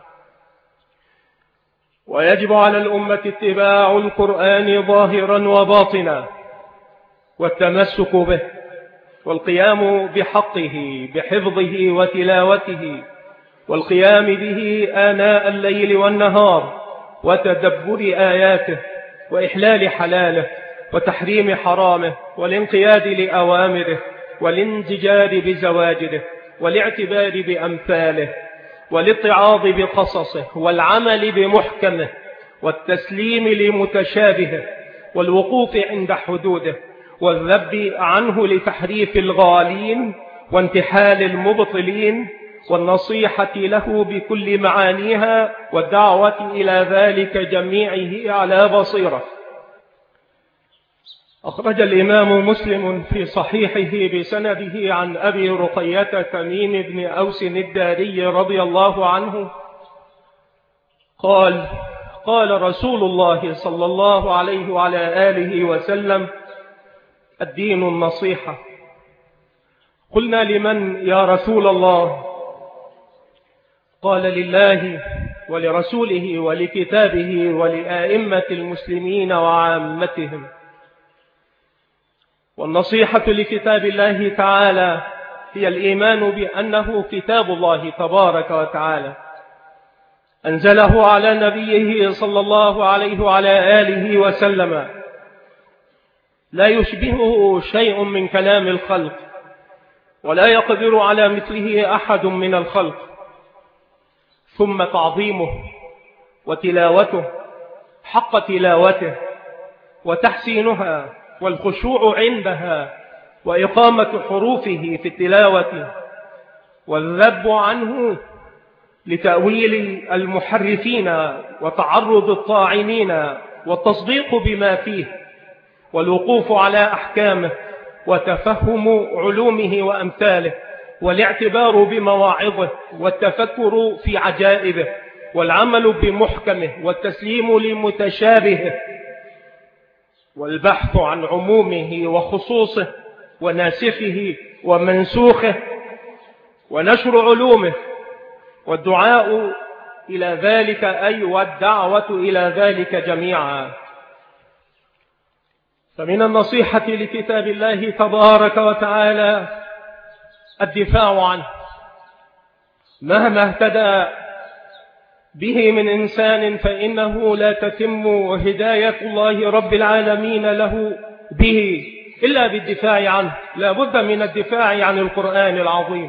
A: ويجب على الأمة اتباع القرآن ظاهرا وباطنا، والتمسك به، والقيام بحقه بحفظه وتلاوته، والقيام به آناء الليل والنهار، وتدبر آياته، وإحلال حلاله، وتحريم حرامه، والانقياد لأوامره، والانزجار بزواجره، والاعتبار بأمثاله، والاتعاظ بقصصه، والعمل بمحكمه، والتسليم لمتشابهه، والوقوف عند حدوده، والذب عنه لتحريف الغالين وانتحال المبطلين، والنصيحة له بكل معانيها، والدعوة إلى ذلك جميعه على بصيرة. أخرج الإمام مسلم في صحيحه بسنده عن أبي رقية تميم بن أوس الداري رضي الله عنه قال: قال رسول الله صلى الله عليه وعلى آله وسلم: الدين النصيحة. قلنا: لمن يا رسول الله؟ قال: لله ولرسوله ولكتابه ولأئمة المسلمين وعامتهم. والنصيحة لكتاب الله تعالى هي الإيمان بأنه كتاب الله تبارك وتعالى، أنزله على نبيه صلى الله عليه وعلى آله وسلم، لا يشبهه شيء من كلام الخلق، ولا يقدر على مثله أحد من الخلق. ثم تعظيمه وتلاوته حق تلاوته، وتحسينها والخشوع عندها، وإقامة حروفه في التلاوة، والذب عنه لتأويل المحرفين وتعرض الطاعنين، والتصديق بما فيه، والوقوف على أحكامه، وتفهم علومه وأمثاله، والاعتبار بمواعظه، والتفكر في عجائبه، والعمل بمحكمه، والتسليم لمتشابهه، والبحث عن عمومه وخصوصه وناسخه ومنسوخه، ونشر علومه، والدعاء إلى ذلك، أي والدعوة إلى ذلك جميعا. فمن النصيحة لكتاب الله تبارك وتعالى الدفاع عنه، مهما اهتدى به من إنسان فإنه لا تتم هداية الله رب العالمين له به إلا بالدفاع عنه. لا بد من الدفاع عن القرآن العظيم،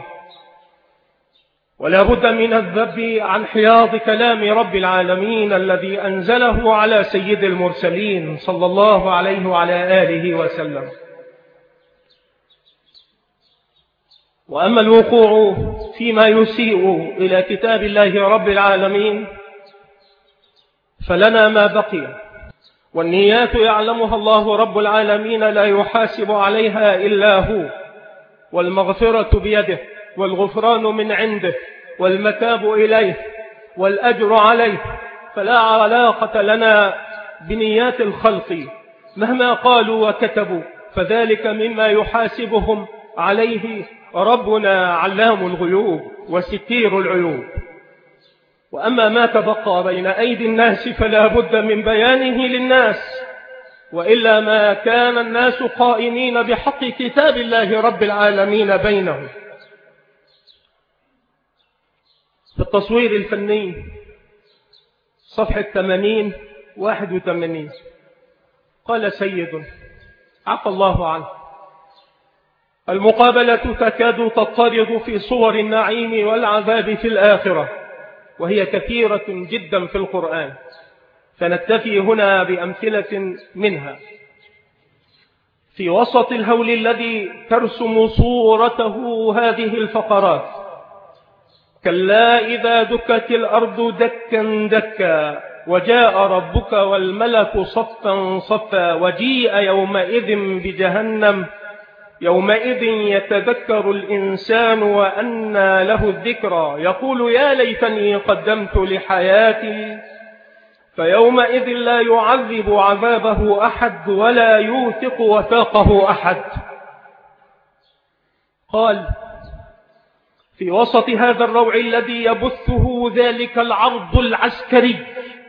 A: ولا بد من الذب عن حياض كلام رب العالمين الذي أنزله على سيد المرسلين صلى الله عليه وعلى آله وسلم. وأما الوقوع فيما يسيء إلى كتاب الله رب العالمين فلنا ما بقي، والنيات يعلمها الله رب العالمين لا يحاسب عليها إلا هو، والمغفرة بيده، والغفران من عنده، والمتاب إليه، والأجر عليه. فلا علاقة لنا بنيات الخلق مهما قالوا وكتبوا، فذلك مما يحاسبهم عليه ربنا علام الغيوب وستير العيوب. وأما ما تبقى بين أيدي الناس فلا بد من بيانه للناس، وإلا ما كان الناس قائمين بحق كتاب الله رب العالمين بينهم. في التصوير الفني صفحة ثمانين واحد وثمانين قال سيد عفى الله عنه: المقابلة تكاد تضطرد في صور النعيم والعذاب في الآخرة، وهي كثيرة جدا في القرآن، فنكتفي هنا بأمثلة منها. في وسط الهول الذي ترسم صورته هذه الفقرات: كلا إذا دكت الأرض دكا دكا وجاء ربك والملك صفا صفا وجيء يومئذ بجهنم يومئذ يتذكر الإنسان وأنى له الذكرى يقول يا ليتني قدمت لحياتي فيومئذ لا يعذب عذابه أحد ولا يوثق وثاقه أحد. قال: في وسط هذا الروع الذي يبثه ذلك العرض العسكري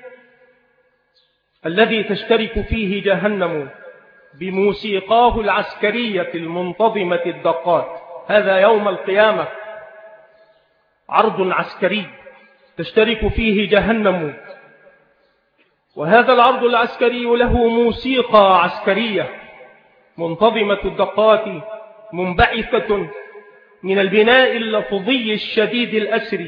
A: الذي تشترك فيه جهنم بموسيقاه العسكرية المنتظمة الدقات، هذا يوم القيامة عرض عسكري تشترك فيه جهنم، وهذا العرض العسكري له موسيقى عسكرية منتظمة الدقات منبعثة من البناء اللفظي الشديد الأسري،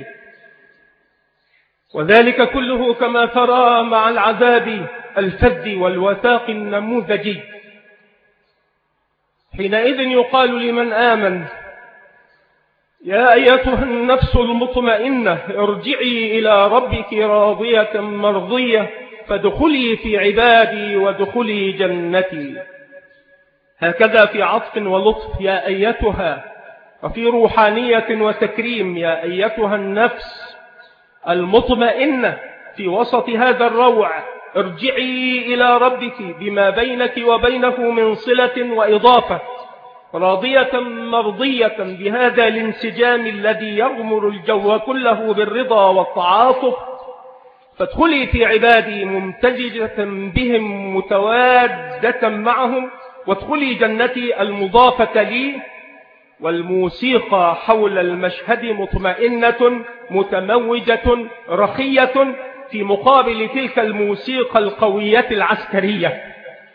A: وذلك كله كما ترى مع العذاب الفذ والوثاق النموذجي. حينئذ يقال لمن آمن: يا أيتها النفس المطمئنة ارجعي إلى ربك راضية مرضية فادخلي في عبادي وادخلي جنتي. هكذا في عطف ولطف: يا أيتها، وفي روحانية وتكريم: يا أيتها النفس المطمئنة. في وسط هذا الروع ارجعي إلى ربك بما بينك وبينه من صلة وإضافة، راضية مرضية بهذا الانسجام الذي يغمر الجو كله بالرضا والتعاطف، فادخلي في عبادي ممتزجة بهم متوادة معهم، وادخلي جنتي المضافة لي. والموسيقى حول المشهد مطمئنة متموجة رخية في مقابل تلك الموسيقى القوية العسكرية.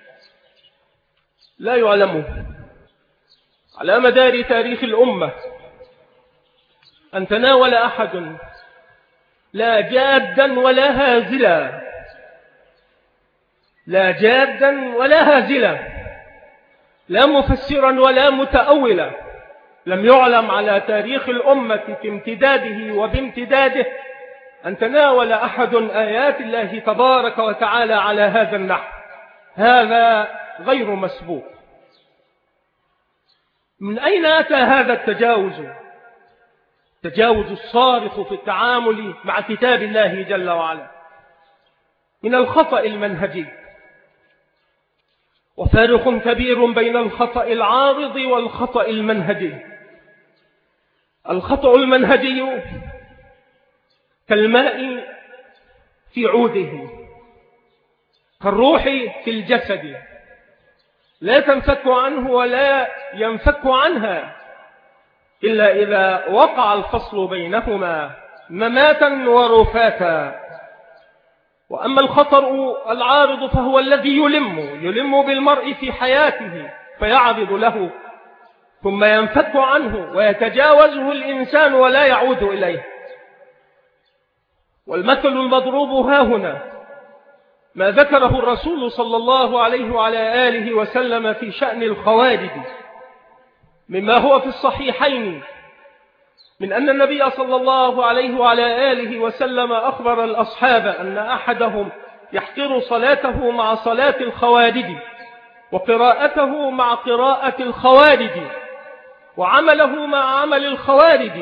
A: لا يعلم على مدار تاريخ الأمة أن تناول أحد لا جادا ولا هازلا، لا جادا ولا هازلا، لا مفسرا ولا متأولا، لم يعلم على تاريخ الأمة في امتداده وبامتداده أن تناول أحد آيات الله تبارك وتعالى على هذا النحو. هذا غير مسبوق. من أين أتى هذا التجاوز؟ تجاوز الصارخ في التعامل مع كتاب الله جل وعلا من الخطأ المنهجي، وفارق كبير بين الخطأ العارض والخطأ المنهجي. الخطأ المنهجي كالماء في عوده، كالروح في الجسد، لا تنفك عنه ولا ينفك عنها إلا إذا وقع الفصل بينهما مماتا ورفاتا. وأما الخطر العارض فهو الذي يلم يلم بالمرء في حياته فيعرض له ثم ينفك عنه ويتجاوزه الإنسان ولا يعود إليه. والمثل المضروب ها هنا ما ذكره الرسول صلى الله عليه وعلى آله وسلم في شأن الخوارج، مما هو في الصحيحين من أن النبي صلى الله عليه وعلى آله وسلم أخبر الأصحاب أن أحدهم يحقر صلاته مع صلاة الخوارج، وقراءته مع قراءة الخوارج، وعمله مع عمل الخوارج،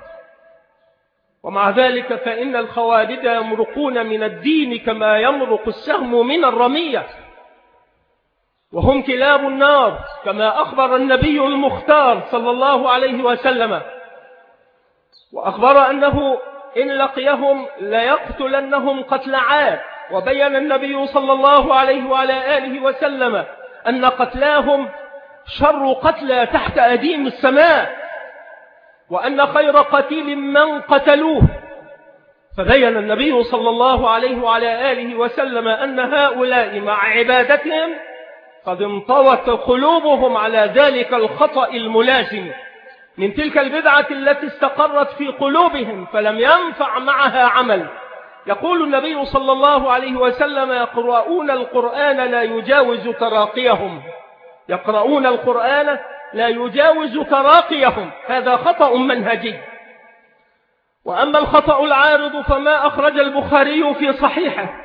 A: ومع ذلك فإن الخوارج يمرقون من الدين كما يمرق السهم من الرمية، وهم كلاب النار كما أخبر النبي المختار صلى الله عليه وسلم، وأخبر أنه إن لقيهم ليقتلنهم قتل عاد. وبين النبي صلى الله عليه وعلى آله وسلم أن قتلاهم شر قتلى تحت أديم السماء، وأن خير قتيل من قتلوه. فبين النبي صلى الله عليه وعلى آله وسلم أن هؤلاء مع عبادتهم قد انطوت قلوبهم على ذلك الخطأ الملازم من تلك البدعة التي استقرت في قلوبهم فلم ينفع معها عمل. يقول النبي صلى الله عليه وسلم: يقرؤون القرآن لا يجاوز تراقيهم، يقرؤون القرآن لا يجاوز تراقيهم. هذا خطأ منهجي. وأما الخطأ العارض فما أخرج البخاري في صحيحه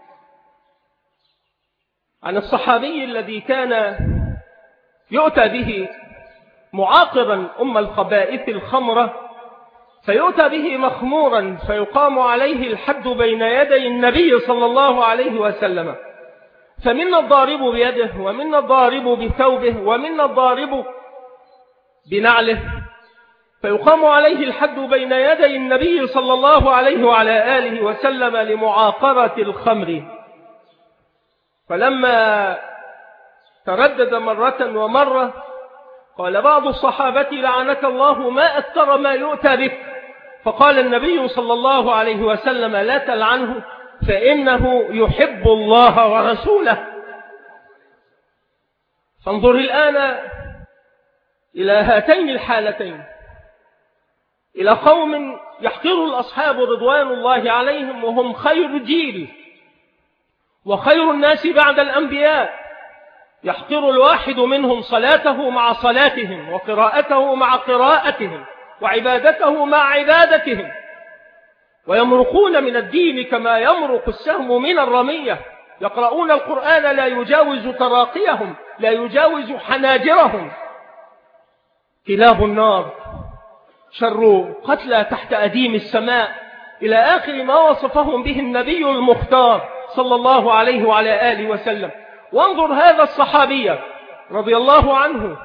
A: عن الصحابي الذي كان يؤتى به معاقبا أم الخبائث الخمرة، فيؤتى به مخمورا فيقام عليه الحد بين يدي النبي صلى الله عليه وسلم، فمنا الضارب بيده ومنا الضارب بثوبه ومنا الضارب بنعله، فيقام عليه الحد بين يدي النبي صلى الله عليه وعلى آله وسلم لمعاقرة الخمر. فلما تردد مرة ومرة قال بعض الصحابة: لعنك الله ما أكثر ما يؤتى بك. فقال النبي صلى الله عليه وسلم: لا تلعنه فإنه يحب الله ورسوله. فانظر الآن إلى هاتين الحالتين، إلى قوم يحقر الأصحاب رضوان الله عليهم وهم خير جيل وخير الناس بعد الأنبياء، يحقر الواحد منهم صلاته مع صلاتهم وقراءته مع قراءتهم وعبادته مع عبادتهم، ويمرقون من الدين كما يمرق السهم من الرمية. يقرؤون القرآن لا يجاوز تراقيهم، لا يجاوز حناجرهم. كلاب النار، شر قتلى تحت أديم السماء، إلى آخر ما وصفهم به النبي المختار صلى الله عليه وعلى آله وسلم. وانظر هذا الصحابي رضي الله عنه،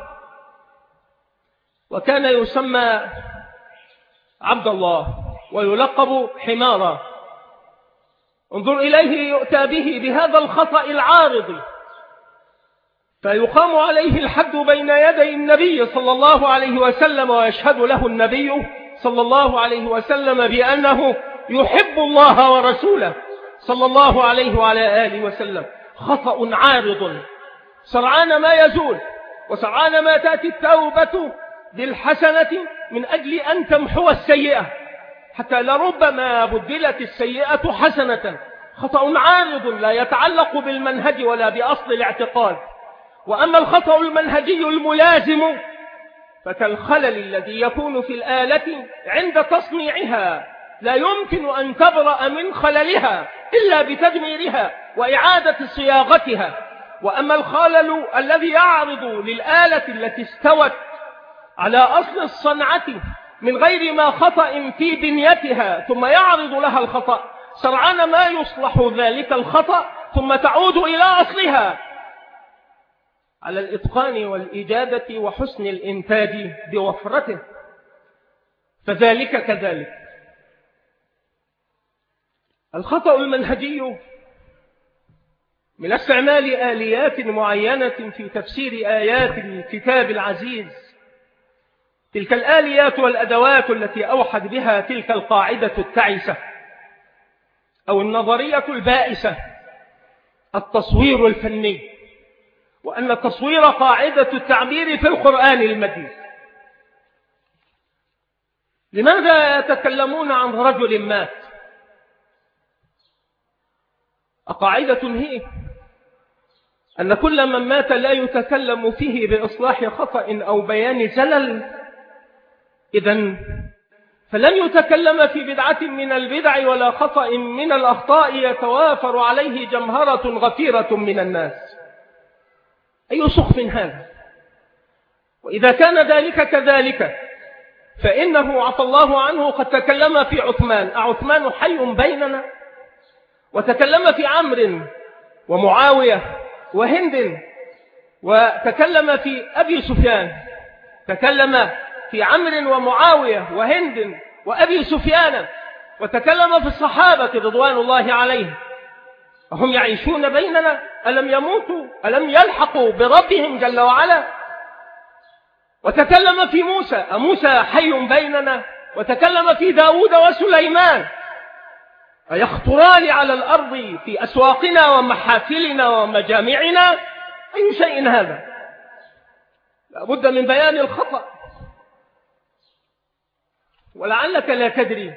A: وكان يسمى عبد الله ويلقب حمارا. انظر إليه يؤتى به بهذا الخطأ العارض، فيقام عليه الحد بين يدي النبي صلى الله عليه وسلم، ويشهد له النبي صلى الله عليه وسلم بأنه يحب الله ورسوله صلى الله عليه وعلى آله وسلم. خطأ عارض سرعان ما يزول، وسرعان ما تأتي التوبة بالحسنة من أجل أن تمحو السيئة، حتى لربما بدلت السيئة حسنة. خطأ عارض لا يتعلق بالمنهج ولا بأصل الاعتقاد. وأما الخطأ المنهجي الملازم فكالخلل الذي يكون في الآلة عند تصنيعها، لا يمكن أن تبرأ من خللها إلا بتدميرها وإعادة صياغتها. وأما الخلل الذي يعرض للآلة التي استوت على أصل الصنعة من غير ما خطأ في بنيتها ثم يعرض لها الخطأ، سرعان ما يصلح ذلك الخطأ ثم تعود إلى أصلها على الإتقان والإجادة وحسن الإنتاج بوفرته. فذلك كذلك. الخطأ المنهجي من استعمال آليات معينة في تفسير آيات الكتاب العزيز، تلك الآليات والأدوات التي أوحد بها تلك القاعدة التعسة أو النظرية البائسة، التصوير الفني، وأن التصوير قاعدة التعبير في القرآن المجيد. لماذا يتكلمون عن رجل مات؟ قاعدة هي أن كل من مات لا يتكلم فيه بإصلاح خطأ أو بيان زلل، إذن فلن يتكلم في بدعة من البدع ولا خطأ من الأخطاء يتوافر عليه جمهرة غفيرة من الناس. أي سخف هذا؟ وإذا كان ذلك كذلك فإنه عفى الله عنه قد تكلم في عثمان. أعثمان حي بيننا؟ وتكلم في عمرو ومعاوية وهند، وتكلم في أبي سفيان، تكلم في عمرو ومعاوية وهند وأبي سفيان، وتكلم في الصحابة رضوان الله عليهم. هم يعيشون بيننا؟ ألم يموتوا؟ ألم يلحقوا بربهم جل وعلا؟ وتكلم في موسى، موسى حي بيننا؟ وتكلم في داود وسليمان، أيخطران على الأرض في أسواقنا ومحافلنا ومجامعنا؟ أي شيء هذا؟ لابد من بيان الخطأ. ولعلك لا تدري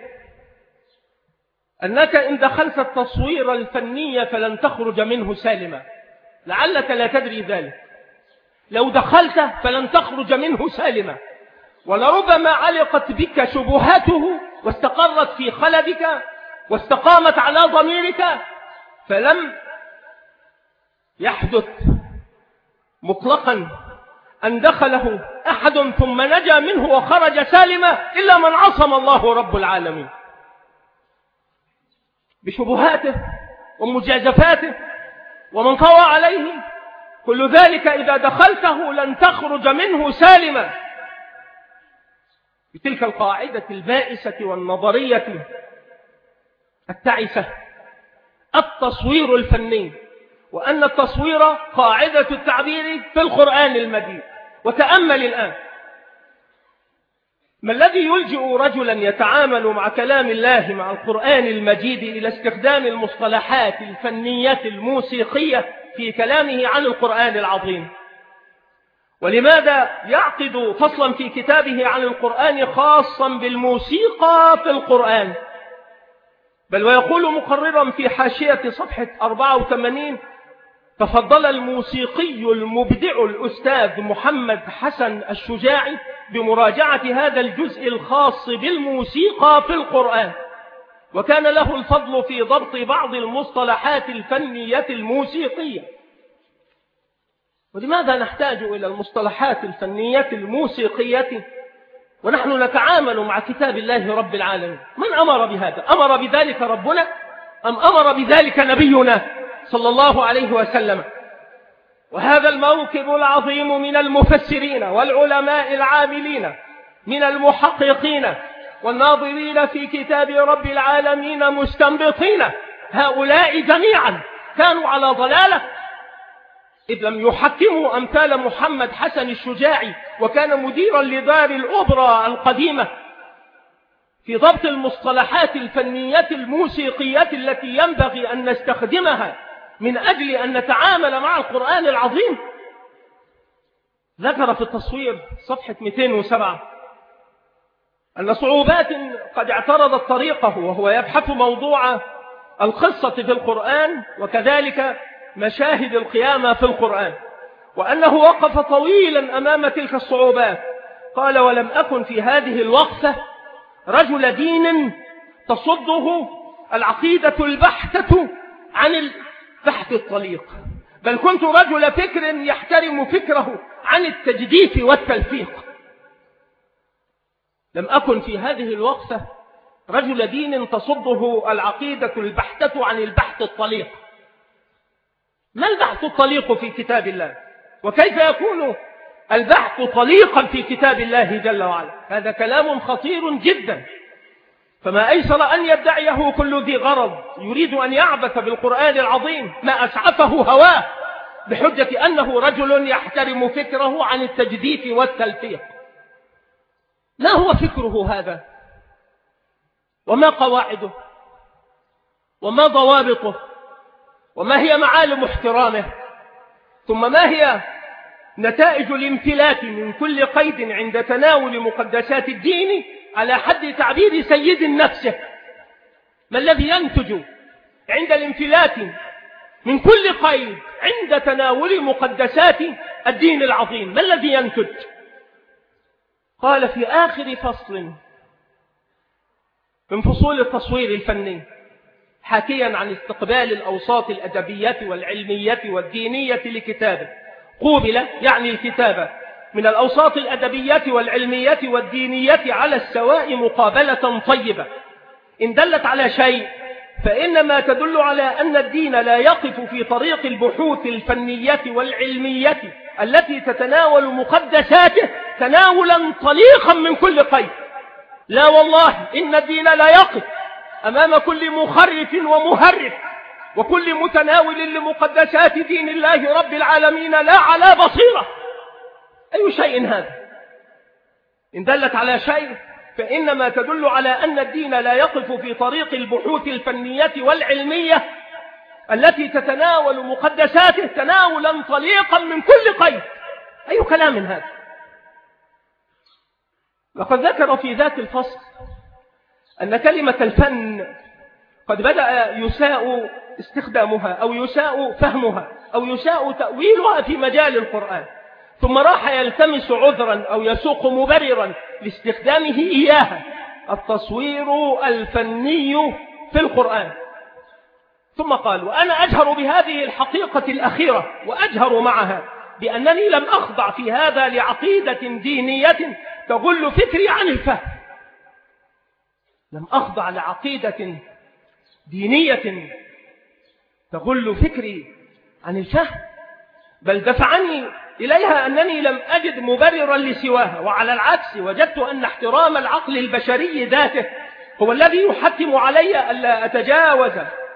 A: أنك إن دخلت التصوير الفني فلن تخرج منه سالما. لعلك لا تدري ذلك. لو دخلت فلن تخرج منه سالما، ولربما علقت بك شبهاته واستقرت في خلدك واستقامت على ضميرك، فلم يحدث مطلقا أن دخله أحد ثم نجا منه وخرج سالما إلا من عصم الله رب العالمين بشبهاته ومجازفاته ومن طوى عليه. كل ذلك إذا دخلته لن تخرج منه سالما. بتلك القاعدة البائسة والنظرية التعسة، التصوير الفني، وأن التصوير قاعدة التعبير في القرآن المجيد. وتأمل الآن ما الذي يلجئ رجلا يتعامل مع كلام الله مع القرآن المجيد إلى استخدام المصطلحات الفنية الموسيقية في كلامه عن القرآن العظيم؟ ولماذا يعقد فصلا في كتابه عن القرآن خاصا بالموسيقى في القرآن؟ بل ويقول مقررا في حاشية صفحة أربعة وثمانين: تفضل الموسيقي المبدع الأستاذ محمد حسن الشجاعي بمراجعة هذا الجزء الخاص بالموسيقى في القرآن، وكان له الفضل في ضبط بعض المصطلحات الفنية الموسيقية. ولماذا نحتاج إلى المصطلحات الفنية الموسيقية ونحن نتعامل مع كتاب الله رب العالمين؟ من أمر بهذا؟ أمر بذلك ربنا أم أمر بذلك نبينا صلى الله عليه وسلم؟ وهذا الموكب العظيم من المفسرين والعلماء العاملين من المحققين والناظرين في كتاب رب العالمين مستنبطين، هؤلاء جميعا كانوا على ضلالة، إذ لم يحكموا أمثال محمد حسن الشجاعي، وكان مديرا لدار الأوبرا القديمة في ضبط المصطلحات الفنية الموسيقية التي ينبغي أن نستخدمها من أجل أن نتعامل مع القرآن العظيم. ذكر في التصوير صفحة مئتين وسبعة أن صعوبات قد اعترضت طريقه وهو يبحث موضوع القصة في القرآن وكذلك مشاهد القيامة في القرآن، وأنه وقف طويلا أمام تلك الصعوبات. قال: ولم أكن في هذه الوقفة رجل دين تصده العقيدة البحتة عن البحث الطليق، بل كنت رجل فكر يحترم فكره عن التجديف والتلفيق. لم أكن في هذه الوقفة رجل دين تصده العقيدة البحتة عن البحث الطليق. ما البحث الطليق في كتاب الله؟ وكيف يكون البحث طليقا في كتاب الله جل وعلا؟ هذا كلام خطير جدا، فما أيسر أن يدعيه كل ذي غرض يريد أن يعبث بالقرآن العظيم ما أسعفه هواه بحجة أنه رجل يحترم فكره عن التجديف والتلفيق. ما هو فكره هذا؟ وما قواعده؟ وما ضوابطه؟ وما هي معالم احترامه؟ ثم ما هي نتائج الامتلاك من كل قيد عند تناول مقدسات الدين على حد تعبير سيد نفسه؟ ما الذي ينتج عند الامتلاك من كل قيد عند تناول مقدسات الدين العظيم؟ ما الذي ينتج؟ قال في آخر فصل من فصول التصوير الفني حاكيا عن استقبال الأوساط الأدبية والعلمية والدينية لكتابه: قوبل يعني الكتابة من الأوساط الأدبية والعلمية والدينية على السواء مقابلة طيبة، إن دلت على شيء فإنما تدل على أن الدين لا يقف في طريق البحوث الفنية والعلمية التي تتناول مقدساته تناولا طليقا من كل قيد. لا والله، إن الدين لا يقف أمام كل مخرف ومهرف وكل متناول لمقدسات دين الله رب العالمين لا على بصيرة. أي شيء هذا؟ إن دلت على شيء فإنما تدل على أن الدين لا يقف في طريق البحوث الفنية والعلمية التي تتناول مقدساته تناولا طليقا من كل قيد. أي كلام هذا؟ لقد ذكر في ذات الفصل أن كلمة الفن قد بدأ يساء استخدامها أو يساء فهمها أو يساء تأويلها في مجال القرآن، ثم راح يلتمس عذرا أو يسوق مبررا لاستخدامه إياها: التصوير الفني في القرآن. ثم قال: وأنا أجهر بهذه الحقيقة الأخيرة وأجهر معها بأنني لم أخضع في هذا لعقيدة دينية تغل فكري عن الفهم. لم أخضع لعقيدة دينية تغل فكري عن الفهم، بل دفعني إليها أنني لم أجد مبررا لسواها، وعلى العكس وجدت أن احترام العقل البشري ذاته هو الذي يحتم علي ألا أتجاوز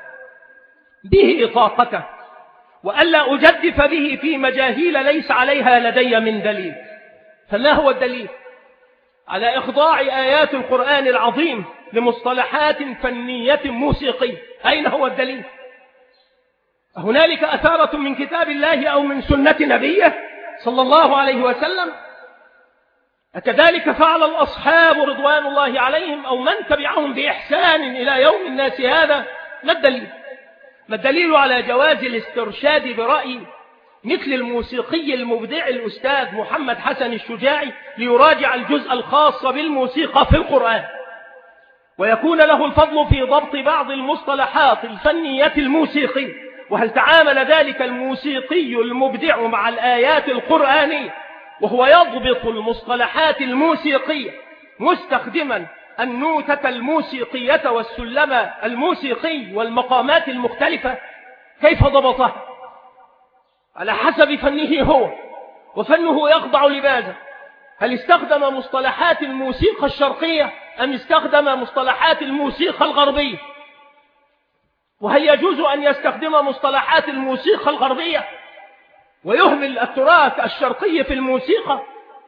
A: به طاقته وألا أجدف به في مجاهيل ليس عليها لدي من دليل. فما هو الدليل على إخضاع آيات القرآن العظيم لمصطلحات فنية موسيقية؟ أين هو الدليل؟ هنالك أثارة من كتاب الله أو من سنة نبيه صلى الله عليه وسلم؟ أكذلك فعل الأصحاب رضوان الله عليهم أو من تبعهم بإحسان إلى يوم الناس هذا؟ ما الدليل؟ ما الدليل على جواز الاسترشاد برأي مثل الموسيقي المبدع الأستاذ محمد حسن الشجاعي ليراجع الجزء الخاص بالموسيقى في القرآن، ويكون له الفضل في ضبط بعض المصطلحات الفنية الموسيقية؟ وهل تعامل ذلك الموسيقي المبدع مع الآيات القرآنية وهو يضبط المصطلحات الموسيقية مستخدما النوتة الموسيقية والسلم الموسيقي والمقامات المختلفة؟ كيف ضبطها؟ على حسب فنه هو، وفنه يخضع لماذا؟ هل استخدم مصطلحات الموسيقى الشرقية أم استخدم مصطلحات الموسيقى الغربية؟ وهل يجوز أن يستخدم مصطلحات الموسيقى الغربية ويهمل التراث الشرقي في الموسيقى؟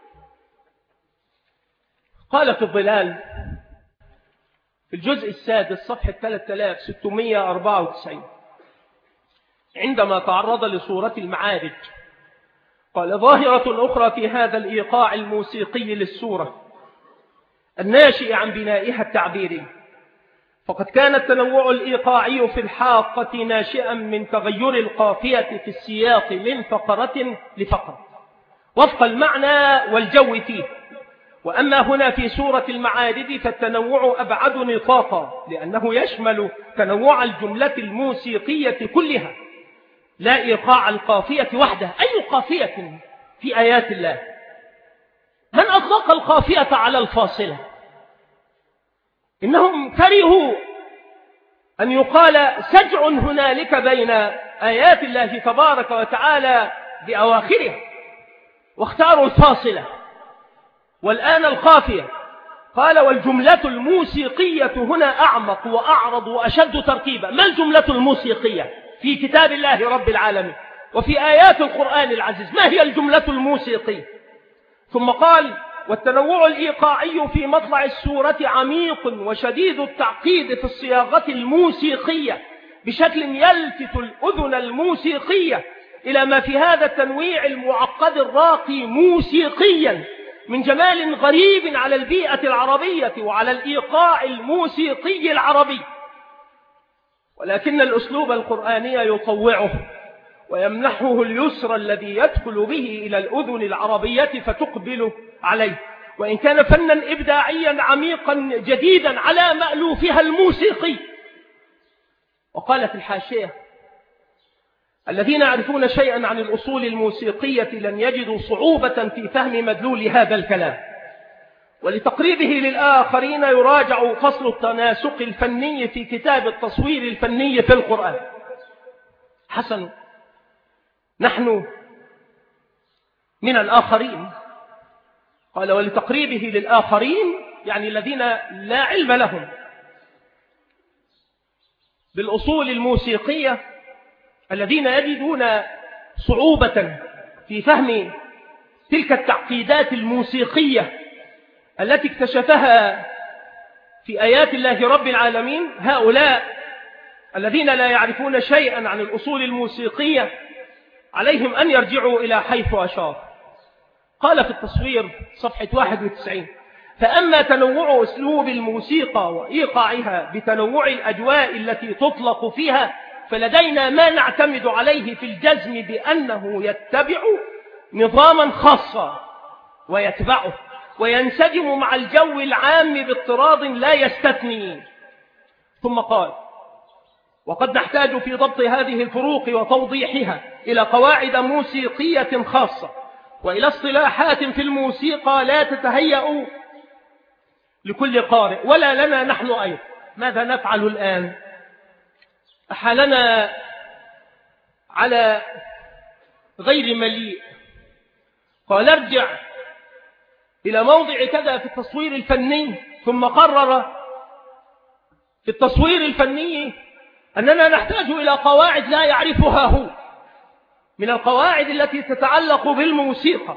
A: قال في الظلال في الجزء السادس صفحة ثلاثة آلاف وستمئة وأربعة وتسعين عندما تعرض لصورة المعارج قال: ظاهرة أخرى في هذا الإيقاع الموسيقي للسورة الناشئ عن بنائها التعبيري، فقد كان التنوع الإيقاعي في الحاقة ناشئا من تغير القافية في السياق من فقرة لفقرة وفق المعنى والجو فيه. وأما هنا في سورة المعارج فالتنوع أبعد نطاقا، لأنه يشمل تنوع الجملة الموسيقية كلها لا إيقاع القافية وحده. أي قافية في آيات الله؟ من أطلق القافية على الفاصلة؟ إنهم كرهوا أن يقال سجع هنالك بين آيات الله تبارك وتعالى بأواخرها، واختاروا الفاصلة والآن القافية. قال: والجملة الموسيقية هنا أعمق وأعرض وأشد تركيبا. ما الجملة الموسيقية في كتاب الله رب العالمين وفي آيات القرآن العزيز؟ ما هي الجملة الموسيقية؟ ثم قال: والتنوع الإيقاعي في مطلع السورة عميق وشديد التعقيد في الصياغة الموسيقية بشكل يلفت الأذن الموسيقية إلى ما في هذا التنويع المعقد الراقي موسيقيا من جمال غريب على البيئة العربية وعلى الإيقاع الموسيقي العربي. ولكن الأسلوب القرآني يطوعه ويمنحه اليسر الذي يدخل به إلى الأذن العربية فتقبل عليه، وإن كان فنا إبداعيا عميقا جديدا على مألوفها الموسيقي. وقال في الحاشية: الذين يعرفون شيئا عن الأصول الموسيقية لن يجدوا صعوبة في فهم مدلول هذا الكلام، ولتقريبه للآخرين يراجع فصل التناسق الفني في كتاب التصوير الفني في القرآن. حسن، نحن من الآخرين. قال: ولتقريبه للآخرين، يعني الذين لا علم لهم بالأصول الموسيقية، الذين يجدون صعوبة في فهم تلك التعقيدات الموسيقية التي اكتشفها في آيات الله رب العالمين. هؤلاء الذين لا يعرفون شيئا عن الأصول الموسيقية عليهم أن يرجعوا إلى حيث أشار. قال في التصوير صفحة واحد وتسعين: فأما تنوع أسلوب الموسيقى وإيقاعها بتنوع الأجواء التي تطلق فيها فلدينا ما نعتمد عليه في الجزم بأنه يتبع نظاما خاصا ويتبعه وينسجم مع الجو العام باضطراد لا يستثني. ثم قال: وقد نحتاج في ضبط هذه الفروق وتوضيحها إلى قواعد موسيقية خاصة وإلى اصطلاحات في الموسيقى لا تتهيأ لكل قارئ ولا لنا نحن أيضا. ماذا نفعل الآن؟ أحالنا على غير مليء. قال: ارجع إلى موضع كذا في التصوير الفني، ثم قرر في التصوير الفني أننا نحتاج إلى قواعد لا يعرفها هو من القواعد التي تتعلق بالموسيقى.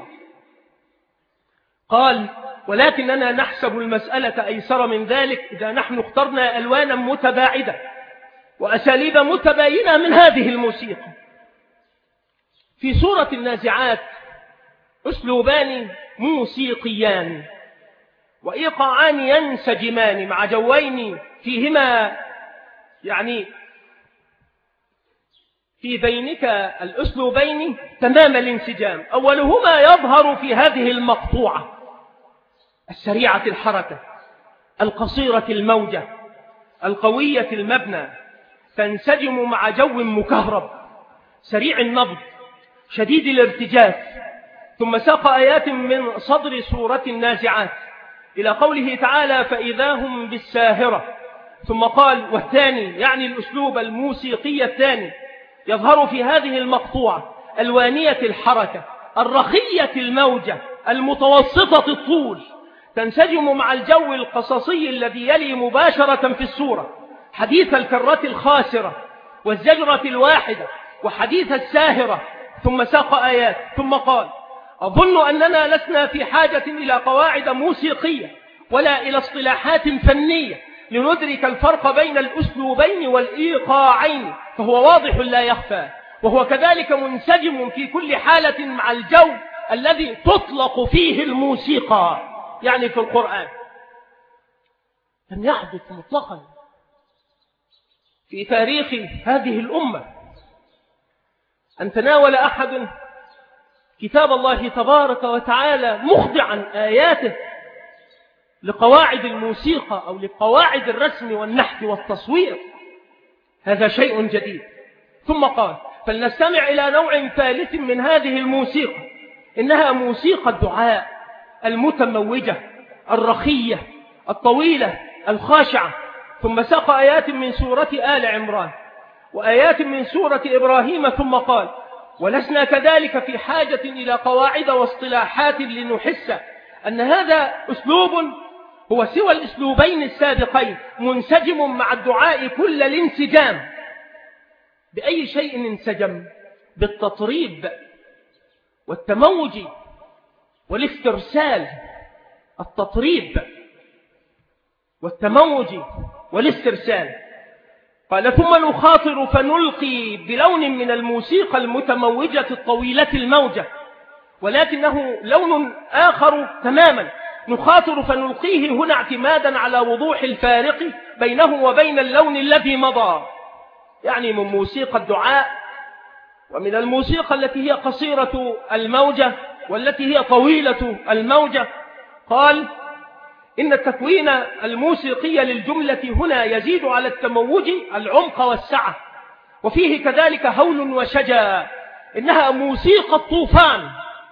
A: قال: ولكننا نحسب المسألة أيسر من ذلك إذا نحن اخترنا ألوانا متباعدة وأساليب متباينة من هذه الموسيقى. في سورة النازعات أسلوبان موسيقيان وإيقاعان ينسجمان مع جوين فيهما يعني في بينك الأسلوبين تمام الانسجام. أولهما يظهر في هذه المقطوعة السريعة الحركة القصيرة الموجة القوية المبنى، تنسجم مع جو مكهرب سريع النبض شديد الارتجاف. ثم ساق آيات من صدر سورة النازعات إلى قوله تعالى: فإذا هم بالساهرة. ثم قال: والثاني يعني الأسلوب الموسيقي الثاني يظهر في هذه المقطوعة الوانية الحركة الرخية الموجة المتوسطة الطول، تنسجم مع الجو القصصي الذي يلي مباشرة في السورة حديث الكرة الخاسرة والزجرة الواحدة وحديث الساهرة. ثم ساق آيات ثم قال: أظن أننا لسنا في حاجة إلى قواعد موسيقية ولا إلى اصطلاحات فنية لندرك الفرق بين الأسلوبين والإيقاعين، فهو واضح لا يخفى، وهو كذلك منسجم في كل حالة مع الجو الذي تطلق فيه الموسيقى، يعني في القرآن. لم يحدث مطلقا في تاريخ هذه الأمة أن تناول أحد كتاب الله تبارك وتعالى مخضعا آياته لقواعد الموسيقى أو لقواعد الرسم والنحت والتصوير. هذا شيء جديد. ثم قال: فلنستمع إلى نوع ثالث من هذه الموسيقى، إنها موسيقى الدعاء المتموجة الرخية الطويلة الخاشعة. ثم ساق آيات من سورة آل عمران وآيات من سورة إبراهيم. ثم قال: ولسنا كذلك في حاجة إلى قواعد واصطلاحات لنحس أن هذا أسلوب هو سوى الأسلوبين السابقين منسجم مع الدعاء كل الانسجام. بأي شيء انسجم؟ بالتطريب والتموج والاسترسال. التطريب والتموج والاسترسال. قال: ثم نخاطر فنلقي بلون من الموسيقى المتموجة الطويلة الموجة، ولكنه لون آخر تماما. نخاطر فنلقيه هنا اعتمادا على وضوح الفارق بينه وبين اللون الذي مضى، يعني من موسيقى الدعاء ومن الموسيقى التي هي قصيرة الموجة والتي هي طويلة الموجة. قال: إن التكوين الموسيقي للجملة هنا يزيد على التموج العمق والسعة، وفيه كذلك هول وشجا، إنها موسيقى الطوفان.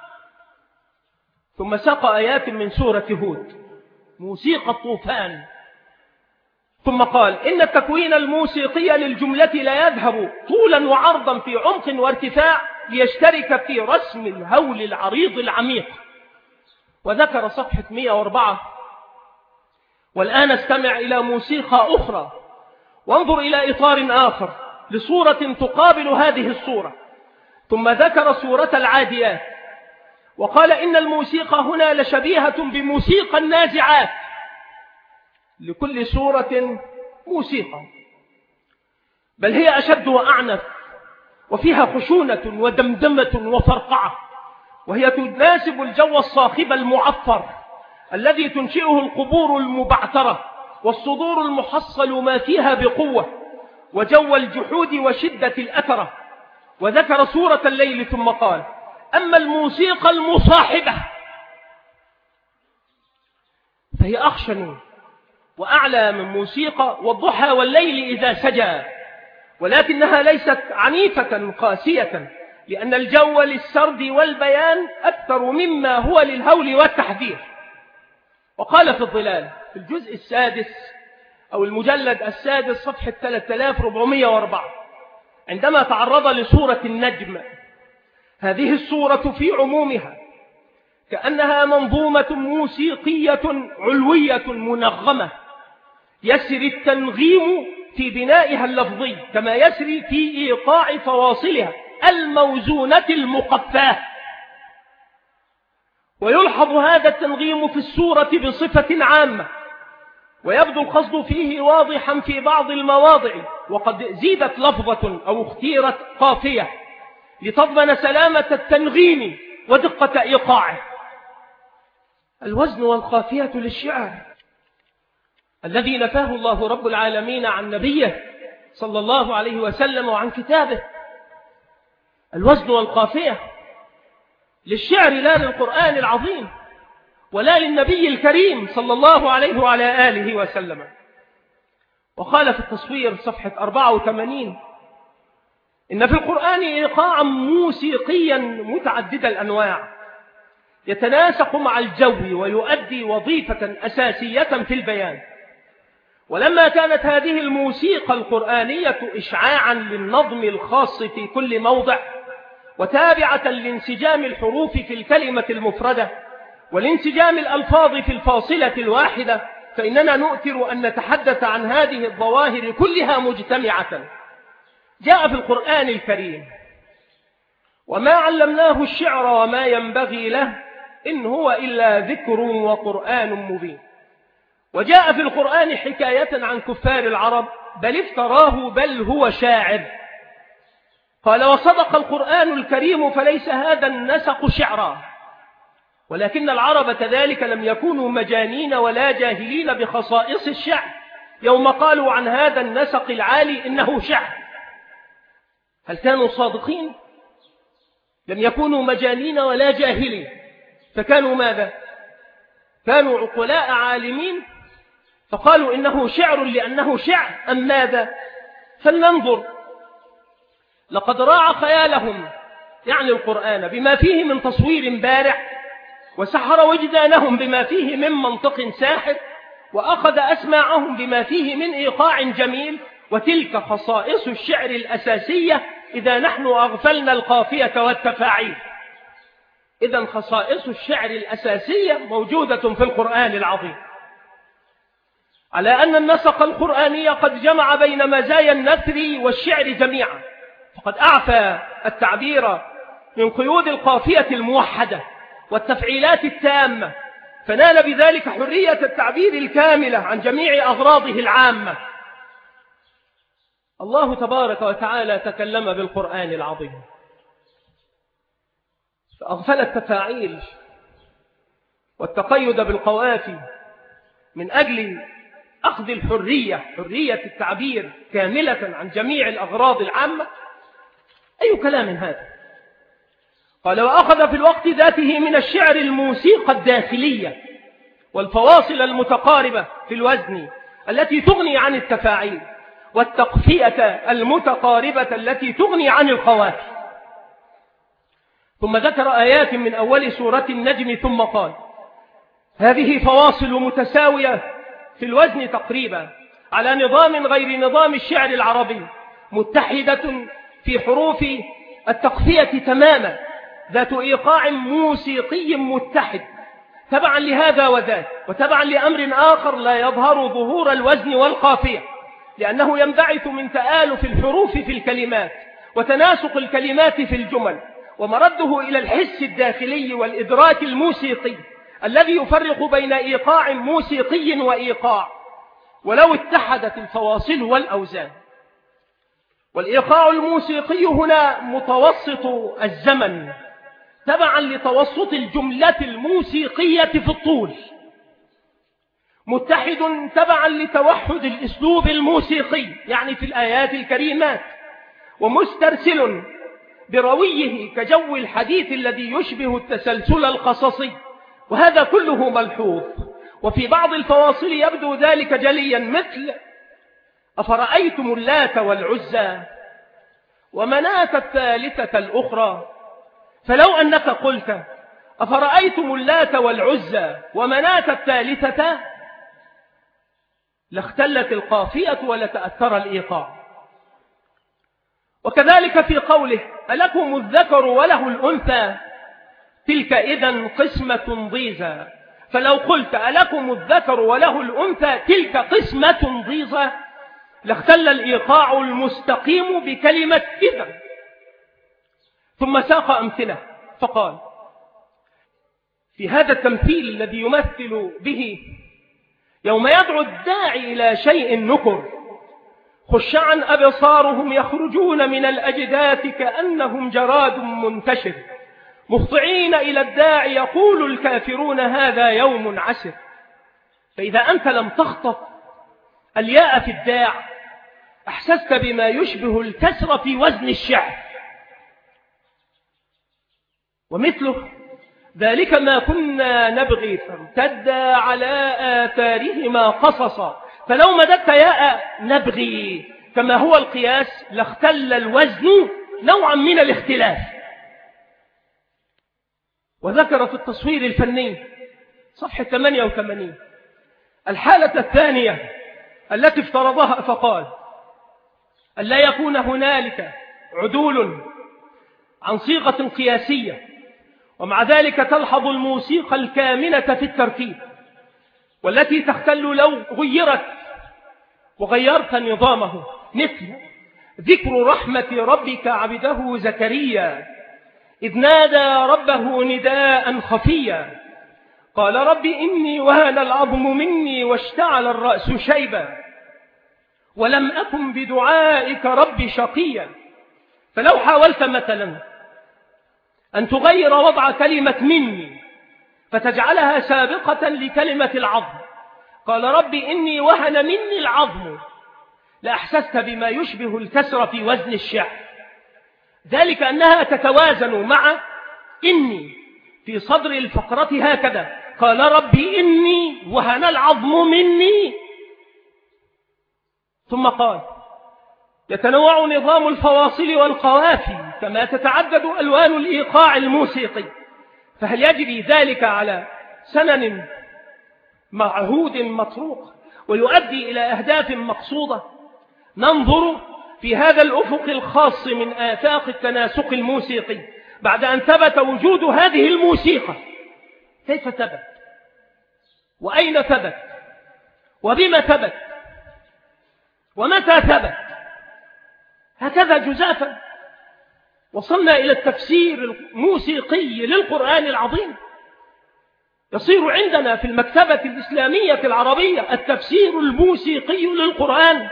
A: ثم ساق آيات من سورة هود موسيقى الطوفان. ثم قال: إن التكوين الموسيقي للجملة لا يذهب طولا وعرضا في عمق وارتفاع ليشترك في رسم الهول العريض العميق. وذكر صفحة مئة وأربعة. والآن استمع إلى موسيقى أخرى وانظر إلى إطار آخر لصورة تقابل هذه الصورة. ثم ذكر سورة العاديات وقال: إن الموسيقى هنا لشبيهة بموسيقى النازعات. لكل سورة موسيقى. بل هي أشد وأعنف، وفيها خشونة ودمدمة وفرقعة، وهي تناسب الجو الصاخب المعفر الذي تنشئه القبور المبعثرة والصدور المحصل ما فيها بقوة، وجو الجحود وشدة الأثرة. وذكر سورة الليل ثم قال: أما الموسيقى المصاحبة فهي أخشن وأعلى من موسيقى والضحى والليل إذا سجى، ولكنها ليست عنيفة قاسية، لأن الجو للسرد والبيان أكثر مما هو للهول والتحذير. وقال في الظلال في الجزء السادس أو المجلد السادس صفحة ثلاثة آلاف وأربعمائة وأربعة عندما تعرض لسورة النجم: هذه السورة في عمومها كأنها منظومة موسيقية علوية منغمة، يسري التنغيم في بنائها اللفظي كما يسري في إيقاع فواصلها الموزونة المقفاة. ويلحظ هذا التنغيم في السورة بصفة عامة، ويبدو القصد فيه واضحا في بعض المواضع، وقد زيدت لفظة أو اختيرت قافية لتضمن سلامة التنغيم ودقة إيقاعه. الوزن والقافية للشعر الذي نفاه الله رب العالمين عن نبيه صلى الله عليه وسلم وعن كتابه. الوزن والقافية للشعر لا للقرآن العظيم ولا للنبي الكريم صلى الله عليه وعلى آله وسلم. وقال في التصوير صفحة أربعة وثمانين: إن في القرآن إيقاعا موسيقيا متعدد الأنواع يتناسق مع الجو ويؤدي وظيفة أساسية في البيان. ولما كانت هذه الموسيقى القرآنية إشعاعا للنظم الخاص في كل موضع، وتابعة لانسجام الحروف في الكلمة المفردة والانسجام الألفاظ في الفاصلة الواحدة، فإننا نؤثر أن نتحدث عن هذه الظواهر كلها مجتمعة. جاء في القرآن الكريم: وما علمناه الشعر وما ينبغي له إن هو إلا ذكر وقرآن مبين. وجاء في القرآن حكاية عن كفار العرب: بل افتراه بل هو شاعر. قال: وصدق القرآن الكريم فليس هذا النسق شعرا، ولكن العرب كذلك لم يكونوا مجانين ولا جاهلين بخصائص الشعر يوم قالوا عن هذا النسق العالي إنه شعر. هل كانوا صادقين؟ لم يكونوا مجانين ولا جاهلين، فكانوا ماذا؟ كانوا عقلاء عالمين فقالوا إنه شعر لأنه شعر، أم ماذا؟ فلننظر. لقد راعى خيالهم يعني القرآن بما فيه من تصوير بارع، وسحر وجدانهم بما فيه من منطق ساحر، وأخذ أسماعهم بما فيه من إيقاع جميل. وتلك خصائص الشعر الأساسية إذا نحن أغفلنا القافية والتفاعيل. إذن خصائص الشعر الأساسية موجودة في القرآن العظيم، على أن النسق القرآني قد جمع بين مزايا النثر والشعر جميعا، فقد أعفى التعبير من قيود القافية الموحدة والتفعيلات التامة، فنال بذلك حرية التعبير الكاملة عن جميع أغراضه العامة. الله تبارك وتعالى تكلم بالقرآن العظيم فأغفل التفاعيل والتقيد بالقوافي من أجل أخذ الحرية، حرية التعبير كاملة عن جميع الأغراض العامة. أي كلام هذا؟ قال: وأخذ في الوقت ذاته من الشعر الموسيقى الداخلية والفواصل المتقاربة في الوزن التي تغني عن التفاعيل، والتقفية المتقاربة التي تغني عن القوافي. ثم ذكر آيات من أول سورة النجم ثم قال: هذه فواصل متساوية في الوزن تقريبا على نظام غير نظام الشعر العربي، متحدة في حروف التقفية تماما، ذات إيقاع موسيقي متحد، تبعا لهذا وذاك، وتبعا لأمر آخر لا يظهر ظهور الوزن والقافية، لأنه ينبعث من تآلف الحروف في الكلمات وتناسق الكلمات في الجمل، ومرده إلى الحس الداخلي والإدراك الموسيقي الذي يفرق بين إيقاع موسيقي وإيقاع، ولو اتحدت الفواصل والأوزان. والإيقاع الموسيقي هنا متوسط الزمن تبعا لتوسط الجملة الموسيقية في الطول، متحد تبعا لتوحد الأسلوب الموسيقي يعني في الآيات الكريمات، ومسترسل برويه كجو الحديث الذي يشبه التسلسل القصصي، وهذا كله ملحوظ. وفي بعض الفواصل يبدو ذلك جليا، مثل أفرأيتم اللات والعزى ومناة الثالثة الأخرى، فلو أنك قلت أفرأيتم اللات والعزى ومناة الثالثة لاختلت القافية ولتأثر الإيقاع. وكذلك في قوله ألكم الذكر وله الأنثى تلك إذن قسمة ضيزى، فلو قلت ألكم الذكر وله الأنثى تلك قسمة ضيزى لاختل الإيقاع المستقيم بكلمة إذن. ثم ساق أمثلة فقال في هذا التمثيل الذي يمثل به يوم يدعو الداعي إلى شيء نكر خشعا أبصارهم يخرجون من الأجداث كأنهم جراد منتشر مهطعين إلى الداعي يقول الكافرون هذا يوم عسر. فإذا أنت لم تخطف الياء في الداع أحسست بما يشبه الكسر في وزن الشعر. ومثله ذلك ما كنا نبغي فارتدا على آثارهما قصصا، فلو مددت ياء نبغي كما هو القياس لاختل الوزن نوعا من الاختلاف. وذكر في التصوير الفني صفحة ثمانية وثمانين الحالة الثانية التي افترضها فقال ألا يكون هنالك عدول عن صيغة قياسية، ومع ذلك تلحظ الموسيقى الكامنة في الترتيب والتي تختل لو غيرت وغيرت نظامه، مثل ذكر رحمة ربك عبده زكريا إذ نادى ربه نداء خفيا قال رب إني وهن العظم مني واشتعل الرأس شيبا ولم أكن بدعائك رب شقيا. فلو حاولت مثلا أن تغير وضع كلمة مني فتجعلها سابقة لكلمة العظم قال رب إني وهن مني العظم لأحسست بما يشبه الكسر في وزن الشعر، ذلك أنها تتوازن مع إني في صدر الفقرة هكذا قال رب إني وهن العظم مني. ثم قال يتنوع نظام الفواصل والقوافي كما تتعدد ألوان الإيقاع الموسيقي، فهل يجري ذلك على سنن معهود مطروق ويؤدي إلى أهداف مقصودة؟ ننظر في هذا الأفق الخاص من آفاق التناسق الموسيقي بعد أن ثبت وجود هذه الموسيقى، كيف ثبت؟ وأين ثبت؟ وبما ثبت؟ ومتى ثبت؟ هكذا جزافا وصلنا إلى التفسير الموسيقي للقرآن العظيم. يصير عندنا في المكتبة الإسلامية العربية التفسير الموسيقي للقرآن.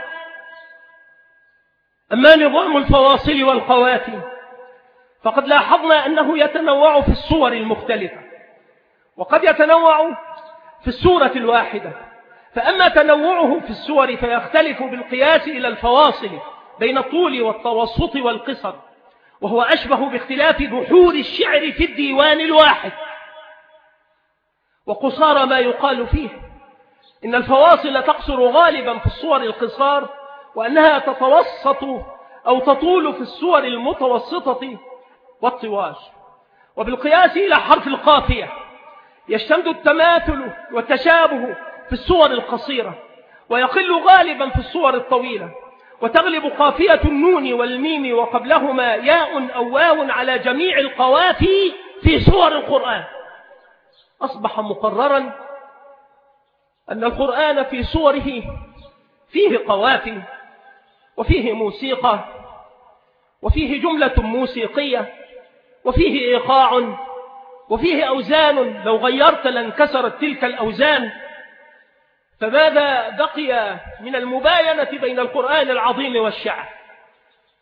A: أما نظام الفواصل والقوافي فقد لاحظنا أنه يتنوع في الصور المختلفة، وقد يتنوع في السورة الواحدة، فأما تنوعه في السور فيختلف بالقياس إلى الفواصل بين الطول والتوسط والقصر، وهو أشبه باختلاف بحور الشعر في الديوان الواحد. وقصار ما يقال فيه إن الفواصل تقصر غالبا في الصور القصار، وأنها تتوسط أو تطول في الصور المتوسطة والطواج. وبالقياس إلى حرف القافية يشتمل التماثل والتشابه في الصور القصيرة، ويقل غالبا في الصور الطويلة، وتغلب قافية النون والميم وقبلهما ياء أو واو على جميع القوافي في سور القرآن. أصبح مقررا أن القرآن في صوره فيه قوافي وفيه موسيقى وفيه جملة موسيقية وفيه إيقاع وفيه أوزان، لو غيرت لانكسرت تلك الأوزان. فماذا بقي من المباينة بين القرآن العظيم والشعر؟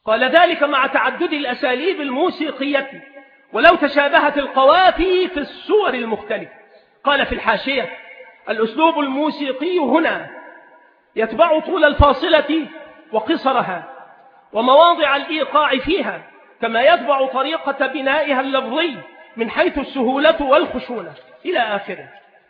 A: قال ذلك مع تعدد الأساليب الموسيقية ولو تشابهت القوافي في الصور المختلفة. قال في الحاشية: الأسلوب الموسيقي هنا يتبع طول الفاصلة وقصرها ومواضع الإيقاع فيها، كما يتبع طريقة بنائها اللفظي من حيث السهولة والخشونة إلى آخره.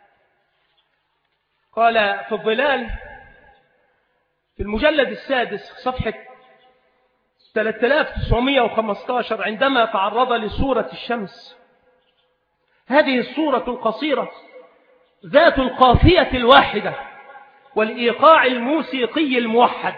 A: قال في الظلال في المجلد السادس صفحة ثلاثة آلاف وتسعمائة وخمسة عشر عندما تعرض لسورة الشمس: هذه السورة القصيرة ذات القافية الواحدة والإيقاع الموسيقي الموحد.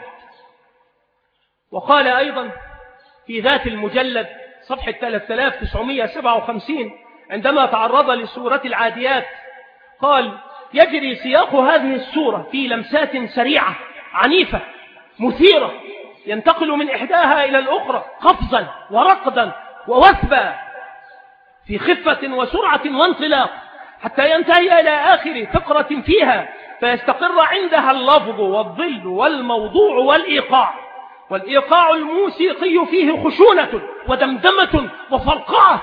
A: وقال أيضا في ذات المجلد صفحة ثلاثة آلاف وتسعمائة وسبعة وخمسين عندما تعرض لسورة العاديات قال: يجري سياق هذه السورة في لمسات سريعة عنيفة مثيرة، ينتقل من إحداها إلى الأخرى قفزا ورقدا ووثبا في خفة وسرعة وانطلاق، حتى ينتهي إلى آخر فقرة فيها فيستقر عندها اللفظ والظل والموضوع والإيقاع. والإيقاع الموسيقي فيه خشونة ودمدمة وفرقعة.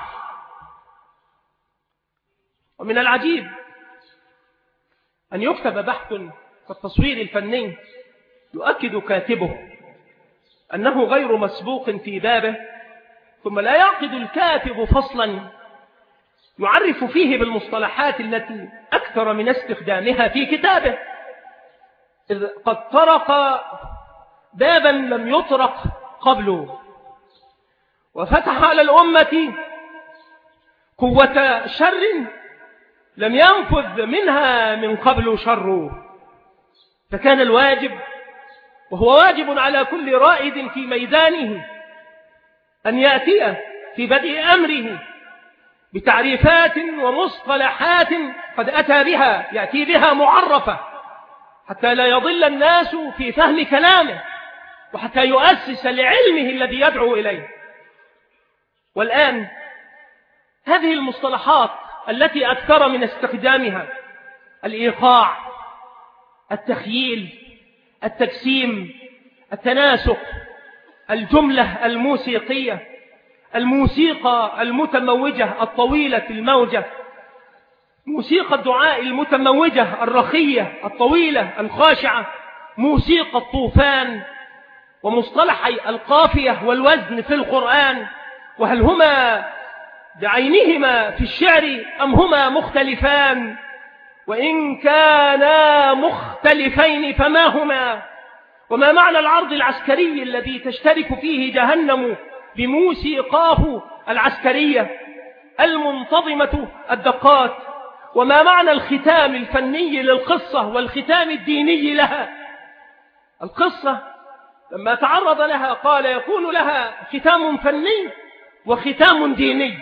A: ومن العجيب أن يكتب بحث في التصوير الفني يؤكد كاتبه أنه غير مسبوق في بابه، ثم لا يعقد الكاتب فصلا يعرف فيه بالمصطلحات التي أكثر من استخدامها في كتابه، إذ قد طرق بابا لم يطرق قبله، وفتح على الأمة قوة شر لم ينفذ منها من قبل شر. فكان الواجب، وهو واجب على كل رائد في ميدانه، أن يأتي في بدء أمره بتعريفات ومصطلحات قد أتى بها يأتي بها معرفة، حتى لا يضل الناس في فهم كلامه، وحتى يؤسس لعلمه الذي يدعو إليه. والآن هذه المصطلحات التي أكثر من استخدامها: الإيقاع، التخييل، التجسيم، التناسق، الجملة الموسيقية، الموسيقى المتموجة الطويلة الموجة، موسيقى الدعاء المتموجة الرخية الطويلة الخاشعة، موسيقى الطوفان، ومصطلحي القافية والوزن في القرآن، وهل هما بعينهما في الشعر أم هما مختلفان؟ وإن كانا مختلفين فما هما؟ وما معنى العرض العسكري الذي تشترك فيه جهنم بموسيقاه العسكرية المنتظمة الدقات؟ وما معنى الختام الفني للقصة والختام الديني لها؟ القصة لما تعرض لها قال يكون لها ختام فني وختام ديني.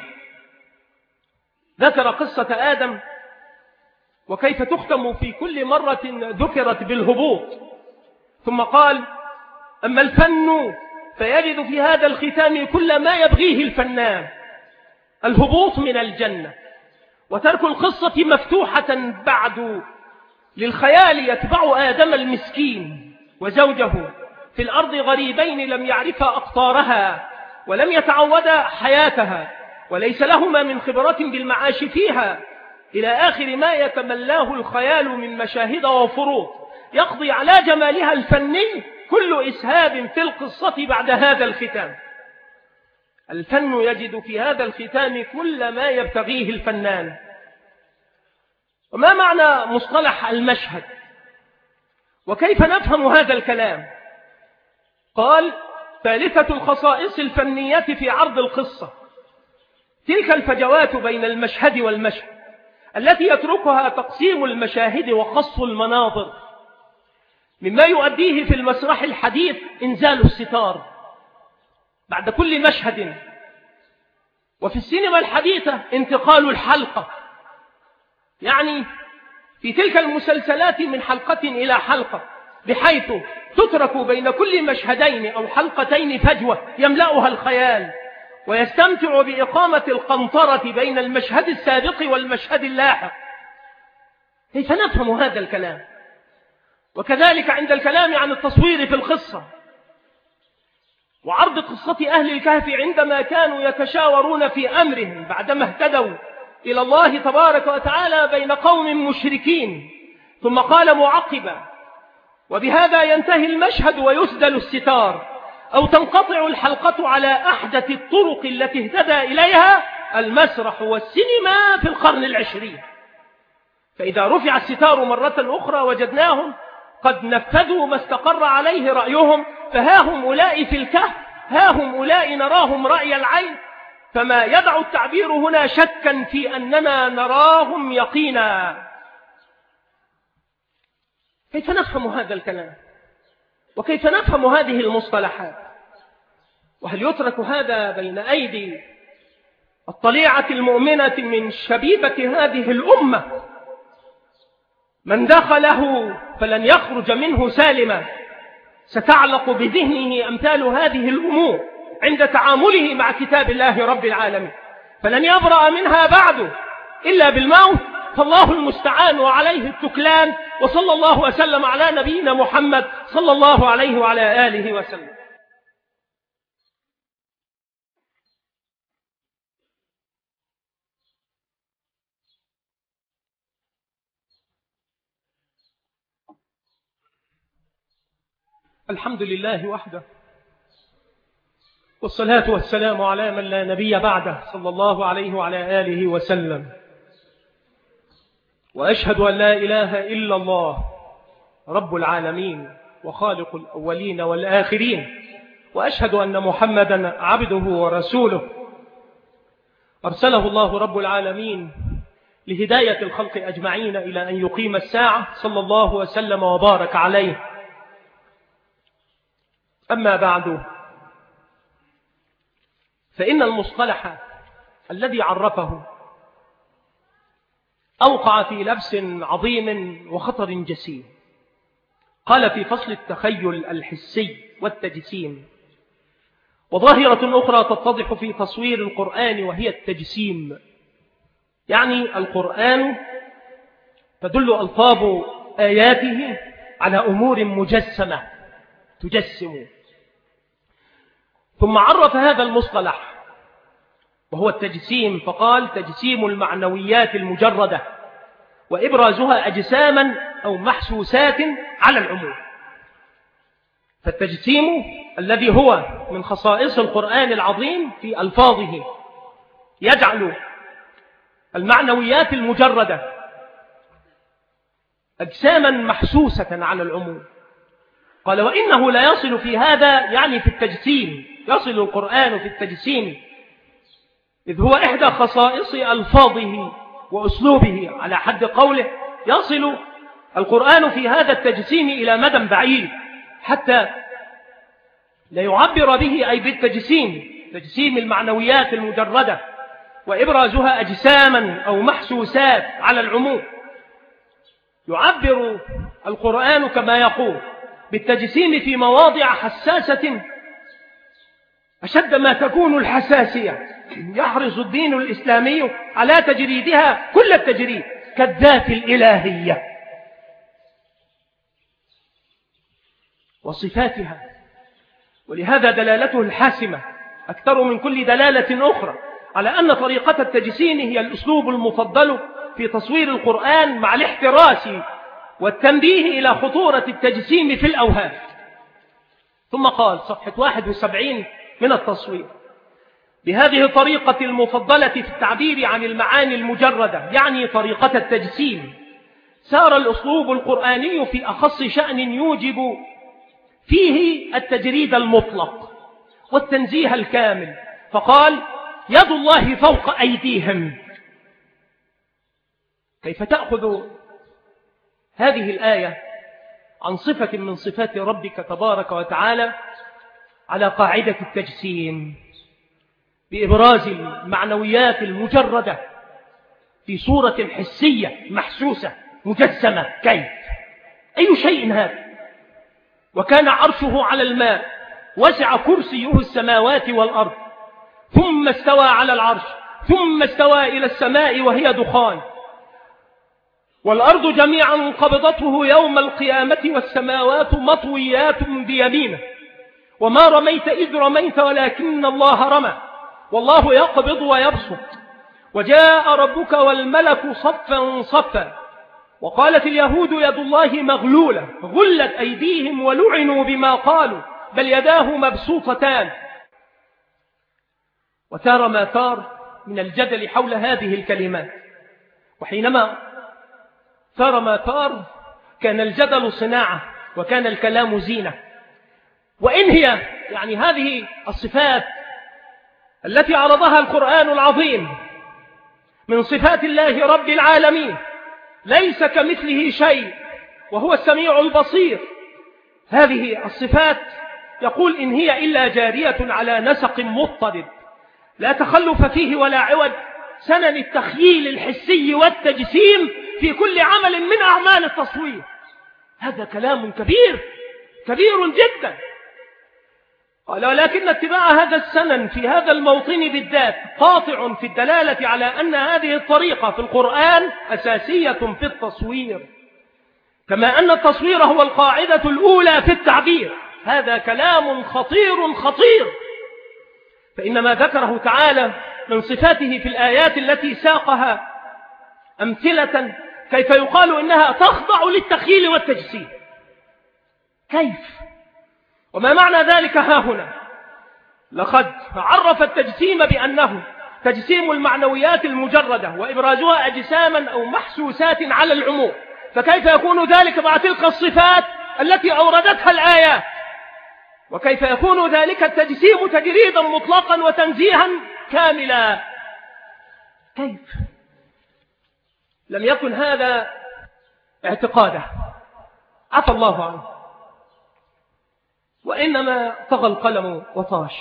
A: ذكر قصة آدم وكيف تختم في كل مرة ذكرت بالهبوط، ثم قال: أما الفن فيجد في هذا الختام كل ما يبغيه الفنان: الهبوط من الجنة، وترك القصة مفتوحة بعد للخيال يتبع آدم المسكين وزوجه في الأرض غريبين لم يعرفا أقطارها ولم يتعودا حياتها، وليس لهما من خبرة بالمعاش فيها، إلى آخر ما يتملاه الخيال من مشاهد وفروض يقضي على جمالها الفني كل إسهاب في القصة بعد هذا الختام. الفن يجد في هذا الختام كل ما يبتغيه الفنان. وما معنى مصطلح المشهد؟ وكيف نفهم هذا الكلام؟ قال: ثالثة الخصائص الفنية في عرض القصة تلك الفجوات بين المشهد والمشهد التي يتركها تقسيم المشاهد وقص المناظر، مما يؤديه في المسرح الحديث إنزال الستار بعد كل مشهد، وفي السينما الحديثة انتقال الحلقة، يعني في تلك المسلسلات من حلقة إلى حلقة، بحيث تترك بين كل مشهدين أو حلقتين فجوة يملأها الخيال، ويستمتع بإقامة القنطرة بين المشهد السابق والمشهد اللاحق. كيف نفهم هذا الكلام؟ وكذلك عند الكلام عن التصوير في القصة، وعرض قصة أهل الكهف عندما كانوا يتشاورون في أمرهم بعدما اهتدوا إلى الله تبارك وتعالى بين قوم مشركين. ثم قال معقبا: وبهذا ينتهي المشهد ويسدل الستار، أو تنقطع الحلقة على أحدث الطرق التي اهتدى إليها المسرح والسينما في القرن العشرين. فإذا رفع الستار مرة أخرى وجدناهم قد نفذوا ما استقر عليه رأيهم، فها هم أولئك في الكهف، ها هم أولئك نراهم رأي العين، فما يدع التعبير هنا شكا في أننا نراهم يقينا. كيف نفهم هذا الكلام؟ وكيف نفهم هذه المصطلحات؟ وهل يترك هذا بين أيدي الطليعة المؤمنة من شبيبة هذه الأمة؟ من دخله فلن يخرج منه سالما، ستعلق بذهنه أمثال هذه الأمور عند تعامله مع كتاب الله رب العالمين، فلن يبرأ منها بعد إلا بالموت. فالله المستعان وعليه التكلان، وصلى الله وسلم على نبينا محمد صلى الله عليه وعلى آله وسلم. الحمد لله وحده، والصلاة والسلام على من لا نبي بعده صلى الله عليه وعلى آله وسلم. وأشهد أن لا إله إلا الله رب العالمين وخالق الأولين والآخرين، وأشهد أن محمدا عبده ورسوله أرسله الله رب العالمين لهداية الخلق أجمعين إلى أن يقيم الساعة، صلى الله وسلم وبارك عليه. أما بعد، فإن المصطلح الذي عرفه أوقع في لبس عظيم وخطر جسيم. قال في فصل التخيل الحسي والتجسيم: وظاهرة أخرى تتضح في تصوير القرآن وهي التجسيم. يعني القرآن تدل ألفاظ آياته على أمور مجسمة تجسم. ثم عرف هذا المصطلح وهو التجسيم، فقال: تجسيم المعنويات المجردة وإبرازها أجساما أو محسوسات على العموم. فالتجسيم الذي هو من خصائص القرآن العظيم في ألفاظه يجعل المعنويات المجردة أجساما محسوسة على العموم. قال: وإنه لا يصل في هذا، يعني في التجسيم، يصل القرآن في التجسيم، إذ هو إحدى خصائص ألفاظه وأسلوبه، على حد قوله: يصل القرآن في هذا التجسيم إلى مدى بعيد، حتى لا يعبر به أي بالتجسيم تجسيم المعنويات المجردة وإبرازها أجساما أو محسوسات على العموم. يعبر القرآن كما يقول بالتجسيم في مواضع حساسة أشد ما تكون الحساسية، يحرص الدين الإسلامي على تجريدها كل التجريد كالذات الإلهية وصفاتها. ولهذا دلالته الحاسمة أكثر من كل دلالة أخرى على أن طريقة التجسيم هي الأسلوب المفضل في تصوير القرآن، مع الاحتراس والتنبيه إلى خطورة التجسيم في الأوهام. ثم قال صفحة واحد وسبعين من التصوير: بهذه الطريقة المفضلة في التعبير عن المعاني المجردة، يعني طريقة التجسيم، سار الأسلوب القرآني في أخص شأن يوجب فيه التجريد المطلق والتنزيه الكامل. فقال: يد الله فوق أيديهم. كيف تأخذ هذه الآية عن صفة من صفات ربك تبارك وتعالى على قاعدة التجسيم بإبراز المعنويات المجردة في صورة حسية محسوسة مجسمة؟ كيف؟ أي شيء هذا؟ وكان عرشه على الماء، وسع كرسيه السماوات والأرض، ثم استوى على العرش، ثم استوى إلى السماء وهي دخان، والأرض جميعا قبضته يوم القيامة والسماوات مطويات بيمينه، وما رميت إذ رميت ولكن الله رمى والله يقبض ويبسط وجاء ربك والملك صفا صفا وقالت اليهود يد الله مغلولة غلت أيديهم ولعنوا بما قالوا بل يداه مبسوطتان. وثار ما ثار من الجدل حول هذه الكلمات، وحينما ثار ما ثار كان الجدل صناعة وكان الكلام زينة. وإن هي يعني هذه الصفات التي عرضها القرآن العظيم من صفات الله رب العالمين ليس كمثله شيء وهو السميع البصير، هذه الصفات يقول إن هي إلا جارية على نسق مضطرد لا تخلف فيه ولا عوج، سنن التخييل الحسي والتجسيم في كل عمل من أعمال التصوير. هذا كلام كبير كبير جدا. قال ولكن اتباع هذا السنن في هذا الموطن بالذات قاطع في الدلالة على أن هذه الطريقة في القرآن أساسية في التصوير، كما أن التصوير هو القاعدة الأولى في التعبير. هذا كلام خطير خطير، فإن ما ذكره تعالى من صفاته في الآيات التي ساقها أمثلة كيف يقال إنها تخضع للتخييل والتجسيم. كيف؟ وما معنى ذلك ها هنا؟ لقد عرف التجسيم بأنه تجسيم المعنويات المجردة وإبرازها أجساما أو محسوسات على العموم، فكيف يكون ذلك مع تلك الصفات التي أوردتها الآيات؟ وكيف يكون ذلك التجسيم تجريدا مطلقا وتنزيها كاملا؟ كيف؟ لم يكن هذا اعتقاده، عفى الله عنه، وإنما طغى القلم وطاش.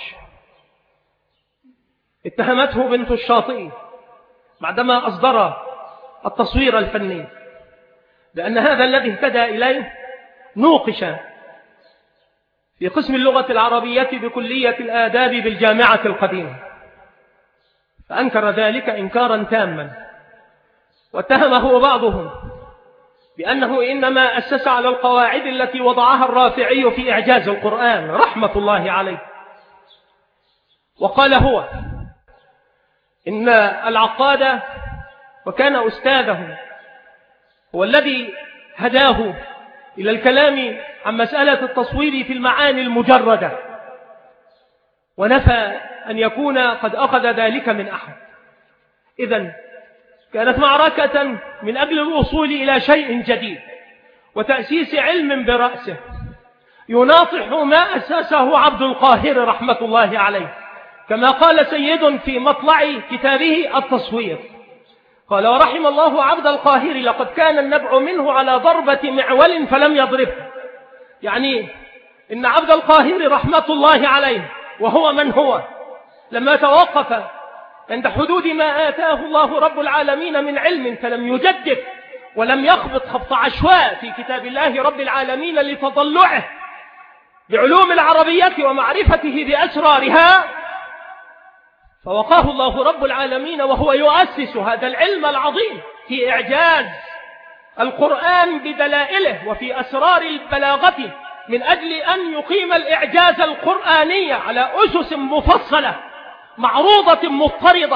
A: اتهمته بنت الشاطئ بعدما أصدر التصوير الفني لأن هذا الذي اهتدى إليه نوقش في قسم اللغة العربية بكلية الآداب بالجامعة القديمة، فأنكر ذلك إنكارا تاما، واتهمه بعضهم بأنه إنما أسس على القواعد التي وضعها الرافعي في إعجاز القرآن رحمة الله عليه. وقال هو إن العقاد وكان أستاذه هو الذي هداه إلى الكلام عن مسألة التصوير في المعاني المجردة، ونفى أن يكون قد أخذ ذلك من أحد. إذن كانت معركة من أجل الوصول إلى شيء جديد وتأسيس علم برأسه يناطح ما أساسه عبد القاهر رحمة الله عليه، كما قال سيد في مطلع كتابه التصوير، قال ورحم الله عبد القاهر لقد كان النبع منه على ضربة معول فلم يضربه. يعني إن عبد القاهر رحمة الله عليه وهو من هو لما توقف عند حدود ما آتاه الله رب العالمين من علم فلم يجدد ولم يخبط خبط عشواء في كتاب الله رب العالمين لتضلعه بعلوم العربية ومعرفته بأسرارها، فوقاه الله رب العالمين وهو يؤسس هذا العلم العظيم في إعجاز القرآن بدلائله وفي أسرار البلاغة من أجل أن يقيم الإعجاز القرآني على أسس مفصلة معروضة مضطردة.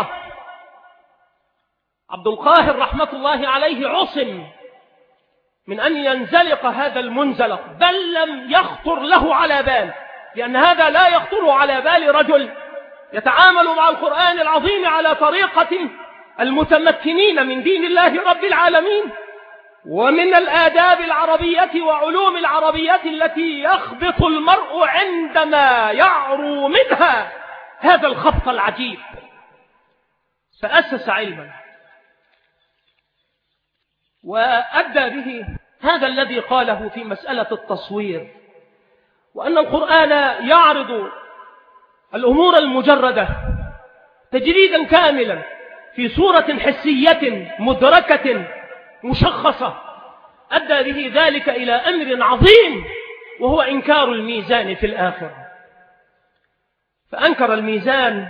A: عبد القاهر رحمة الله عليه عصم من أن ينزلق هذا المنزلق، بل لم يخطر له على بال، لأن هذا لا يخطر على بال رجل يتعامل مع القرآن العظيم على طريقة المتمكنين من دين الله رب العالمين ومن الآداب العربية وعلوم العربية التي يخبط المرء عندما يعرو منها هذا الخبط العجيب. فأسس علما وأدى به هذا الذي قاله في مسألة التصوير، وأن القرآن يعرض الأمور المجردة تجريدا كاملا في صورة حسية مدركة مشخصة، أدى به ذلك إلى أمر عظيم وهو إنكار الميزان في الآخرة. فأنكر الميزان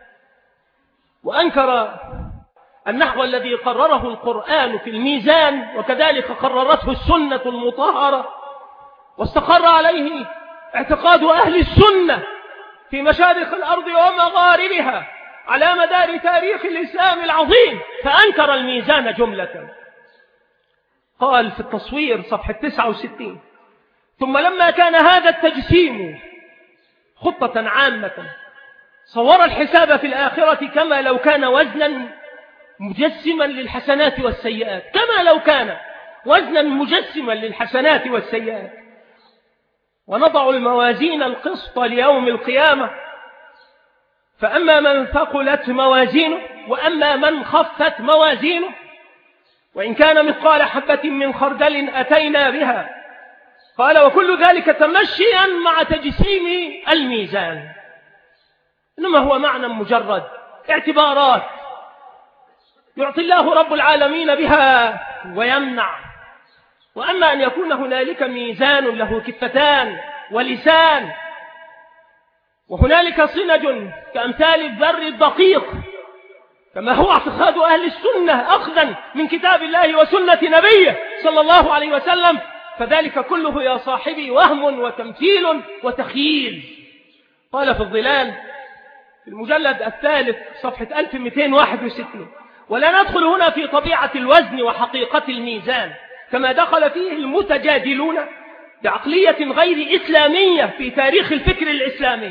A: وأنكر النحو الذي قرره القرآن في الميزان، وكذلك قررته السنة المطهرة واستقر عليه اعتقاد أهل السنة في مشارق الأرض ومغاربها على مدار تاريخ الإسلام العظيم، فأنكر الميزان جملة. قال في التصوير صفحة تسعة وستين: ثم لما كان هذا التجسيم خطة عامة صور الحساب في الآخرة كما لو كان وزنا مجسما للحسنات والسيئات، كما لو كان وزنا مجسما للحسنات والسيئات. ونضع الموازين القسط ليوم القيامة، فأما من ثقلت موازينه وأما من خفت موازينه وإن كان مثقال حبة من خردل أتينا بها. قال: وكل ذلك تمشيا مع تجسيم الميزان، إنما هو معنى مجرد اعتبارات يعطي الله رب العالمين بها ويمنع. وأما أن يكون هنالك ميزان له كفتان ولسان، وهنالك صنج كأمثال الذر الدقيق، كما هو اعتقاد أهل السنة أخذا من كتاب الله وسنة نبيه صلى الله عليه وسلم، فذلك كله يا صاحبي وهم وتمثيل وتخييل. قال في الظلال في المجلد الثالث صفحة ألف ومئتين وواحد وستين: ولا ندخل هنا في طبيعة الوزن وحقيقة الميزان كما دخل فيه المتجادلون بعقلية غير إسلامية في تاريخ الفكر الإسلامي.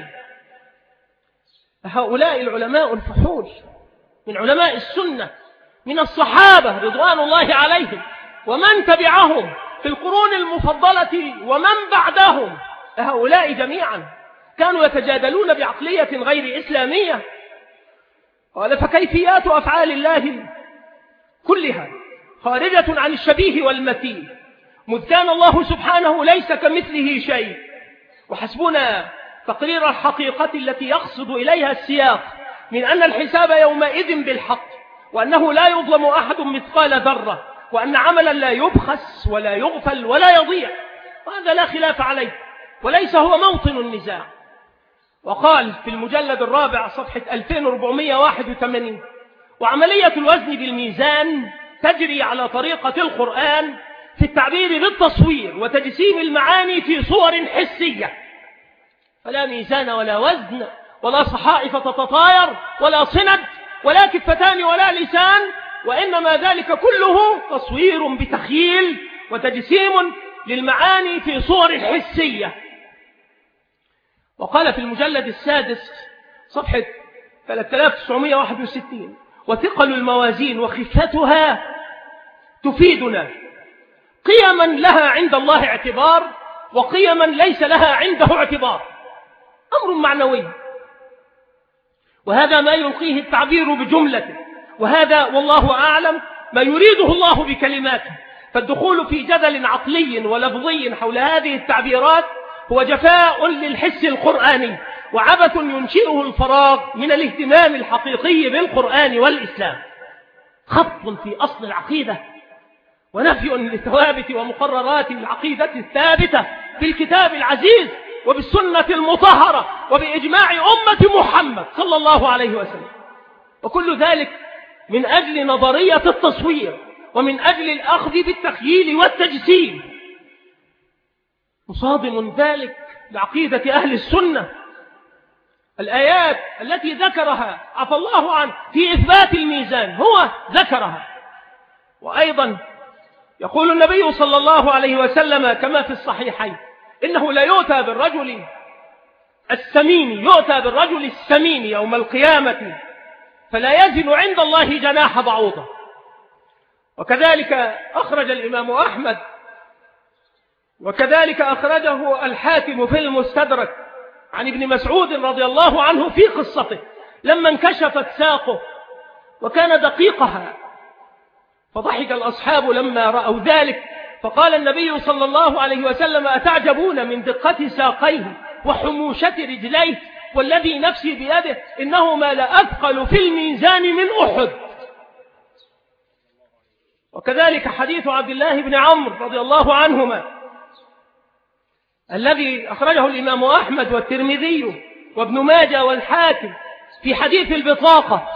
A: هؤلاء العلماء الفحول من علماء السنة من الصحابة رضوان الله عليهم ومن تبعهم في القرون المفضلة ومن بعدهم، هؤلاء جميعا كانوا يتجادلون بعقلية غير إسلامية. قال: فكيفيات أفعال الله كلها خارجة عن الشبيه والمثيل، مذ كان الله سبحانه ليس كمثله شيء، وحسبنا تقرير الحقيقة التي يقصد إليها السياق من أن الحساب يومئذ بالحق، وأنه لا يظلم أحد مثقال ذرة، وأن عملا لا يبخس ولا يغفل ولا يضيع، وهذا لا خلاف عليه وليس هو موطن النزاع. وقال في المجلد الرابع صفحة ألفين وأربعمئة وواحد وثمانين: وعملية الوزن بالميزان تجري على طريقة القرآن في التعبير بالتصوير وتجسيم المعاني في صور حسية، فلا ميزان ولا وزن ولا صحائف تتطاير ولا صند ولا كفتان ولا لسان، وإنما ذلك كله تصوير بتخييل وتجسيم للمعاني في صور حسية. وقال في المجلد السادس صفحة ثلاثة آلاف وتسعمئة وواحد وستين: وثقل الموازين وخفتها تفيدنا قيما لها عند الله اعتبار وقيما ليس لها عنده اعتبار، أمر معنوي، وهذا ما يلقيه التعبير بجملته، وهذا والله أعلم ما يريده الله بكلماته. فالدخول في جدل عقلي ولفظي حول هذه التعبيرات هو جفاء للحس القرآني وعبث ينشئه الفراغ من الاهتمام الحقيقي بالقرآن والإسلام، خط في أصل العقيدة ونفي لثوابت ومقررات العقيدة الثابتة بالكتاب العزيز وبالسنة المطهرة وبإجماع أمة محمد صلى الله عليه وسلم، وكل ذلك من أجل نظرية التصوير ومن أجل الأخذ بالتخييل والتجسيم، مصادم ذلك لعقيدة أهل السنة. الآيات التي ذكرها عفى الله عنه في إثبات الميزان هو ذكرها. وأيضا يقول النبي صلى الله عليه وسلم كما في الصحيحين: إنه لا يؤتى بالرجل السمين يؤتى بالرجل السمين يوم القيامة فلا يزن عند الله جناح بعوضة. وكذلك أخرج الإمام أحمد وكذلك أخرجه الحاكم في المستدرك عن ابن مسعود رضي الله عنه في قصته لما انكشفت ساقه وكان دقيقها، فضحك الأصحاب لما رأوا ذلك، فقال النبي صلى الله عليه وسلم: أتعجبون من دقة ساقيه وحموشة رجليه، والذي نفسي بيده إنهما لأثقل في الميزان من أحد. وكذلك حديث عبد الله بن عمرو رضي الله عنهما الذي أخرجه الإمام أحمد والترمذي وابن ماجه والحاكم في حديث البطاقة: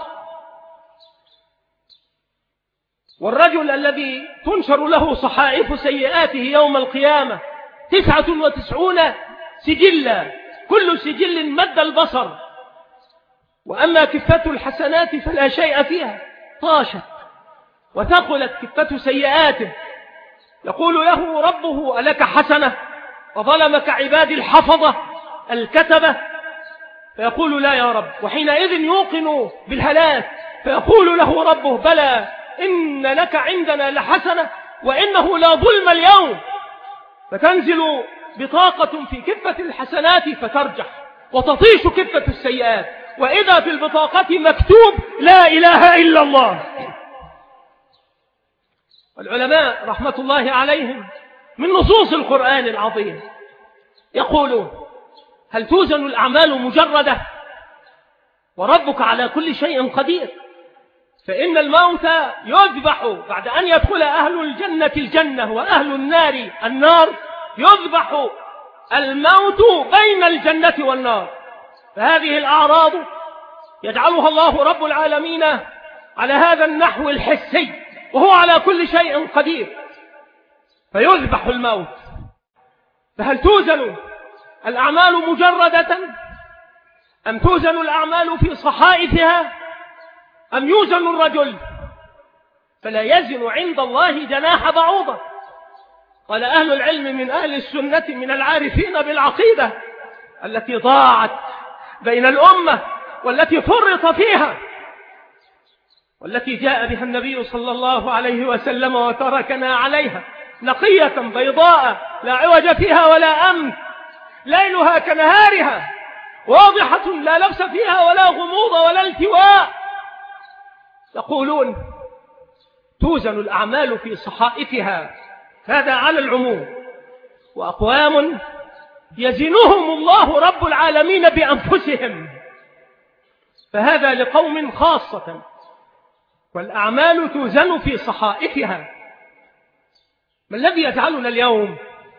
A: والرجل الذي تنشر له صحائف سيئاته يوم القيامة تسعة وتسعون سجلا، كل سجل مد البصر، وأما كفة الحسنات فلا شيء فيها، طاشت وثقلت كفة سيئاته. يقول له ربه ألك حسنة وظلمك عبادي الحفظة الكتبة؟ فيقول لا يا رب، وحينئذ يوقن بالهلاك، فيقول له ربه بلى إن لك عندنا لحسنة وإنه لا ظلم اليوم. فتنزل بطاقة في كفة الحسنات فترجح وتطيش كفة السيئات، وإذا في البطاقة مكتوب لا إله إلا الله. العلماء رحمة الله عليهم من نصوص القرآن العظيم يقولون هل توزن الأعمال مجردة؟ وربك على كل شيء قدير. فإن الموت يذبح بعد أن يدخل أهل الجنة الجنة وأهل النار النار، يذبح الموت بين الجنة والنار. فهذه الأعراض يجعلها الله رب العالمين على هذا النحو الحسي، وهو على كل شيء قدير، فيذبح الموت. فهل توزن الأعمال مجردة أم توزن الأعمال في صحائفها أم يوزن الرجل؟ فلا يزن عند الله جناح بعوضة. قال أهل العلم من أهل السنة من العارفين بالعقيدة التي ضاعت بين الأمة والتي فرط فيها والتي جاء بها النبي صلى الله عليه وسلم وتركنا عليها نقية بيضاء لا عوج فيها ولا أمن، ليلها كنهارها، واضحة لا لبس فيها ولا غموض ولا التواء. يقولون توزن الأعمال في صحائفها، هذا على العموم. وأقوام يزنهم الله رب العالمين بأنفسهم، فهذا لقوم خاصة، والأعمال توزن في صحائفها. ما الذي يجعلنا اليوم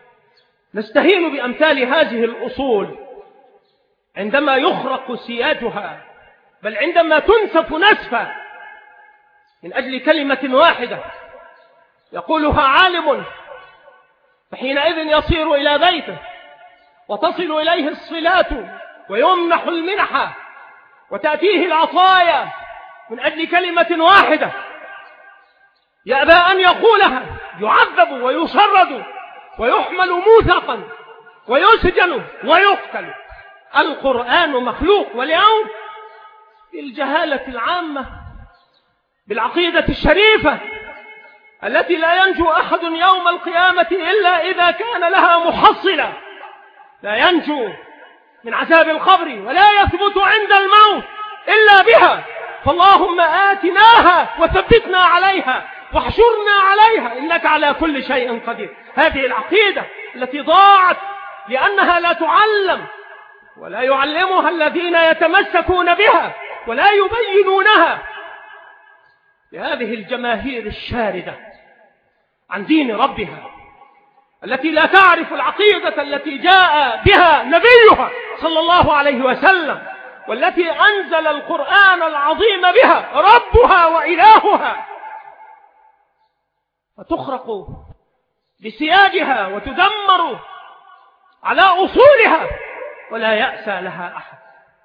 A: نستهين بأمثال هذه الأصول عندما يخرق سياجها، بل عندما تنسف نسفا من أجل كلمة واحدة يقولها عالم، فحينئذ يصير إلى بيته وتصل إليه الصلات ويمنح المنحة وتأتيه العطايا من أجل كلمة واحدة، يأبى أن يقولها، يعذب ويشرد ويحمل موثقا ويسجن ويقتل. القرآن مخلوق. واليوم بالجهالة العامة بالعقيدة الشريفة التي لا ينجو أحد يوم القيامة إلا إذا كان لها محصلة، لا ينجو من عذاب القبر ولا يثبت عند الموت إلا بها. فاللهم آتناها وثبتنا عليها واحشرنا عليها إنك على كل شيء قدير. هذه العقيدة التي ضاعت لأنها لا تعلم ولا يعلمها الذين يتمسكون بها ولا يبينونها لهذه الجماهير الشاردة عن دين ربها، التي لا تعرف العقيدة التي جاء بها نبيها صلى الله عليه وسلم، والتي أنزل القرآن العظيم بها ربها وإلهها، فتخرق بسياجها وتدمر على أصولها ولا يأسى لها أحد.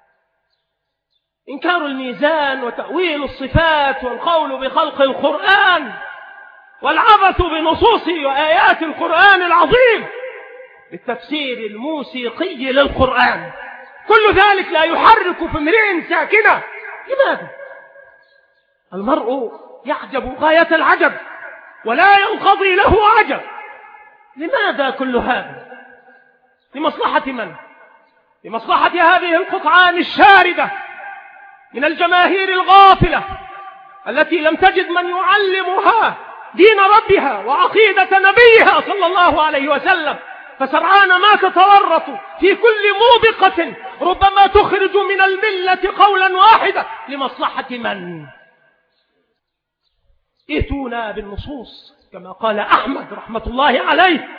A: إنكار الميزان وتأويل الصفات والقول بخلق القرآن والعبث بنصوص وآيات القرآن العظيم بالتفسير الموسيقي للقرآن، كل ذلك لا يحرك في امرئ ساكنة. لماذا؟ المرء يعجب غاية العجب ولا ينقضي له عجب. لماذا كل هذا؟ لمصلحة من؟ لمصلحة هذه القطعان الشاردة من الجماهير الغافلة التي لم تجد من يعلمها دين ربها وعقيدة نبيها صلى الله عليه وسلم، فسرعان ما تتورط في كل موبقة ربما تخرج من الملة قولا واحدا. لمصلحة من؟ ائتونا بالنصوص كما قال أحمد رحمة الله عليه،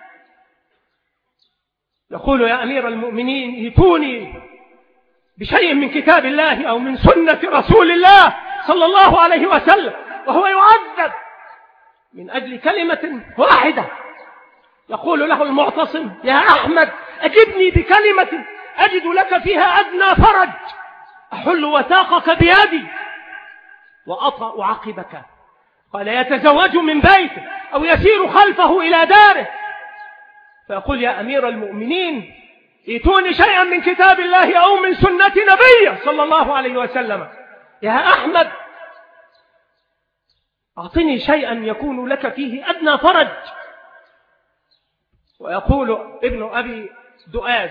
A: يقول يا أمير المؤمنين ائتوني بشيء من كتاب الله أو من سنة رسول الله صلى الله عليه وسلم، وهو يعذب من أجل كلمة واحدة يقول له المعتصم: يا أحمد أجبني بكلمة أجد لك فيها أدنى فرج، أحل وثاقك بيدي وأطأ عقبك. قال: يتزوج من بيته أو يسير خلفه إلى داره، فيقول: يا أمير المؤمنين ائتوني شيئا من كتاب الله أو من سنة نبيه صلى الله عليه وسلم. يا أحمد أعطني شيئا يكون لك فيه أدنى فرج. ويقول ابن أبي دؤاد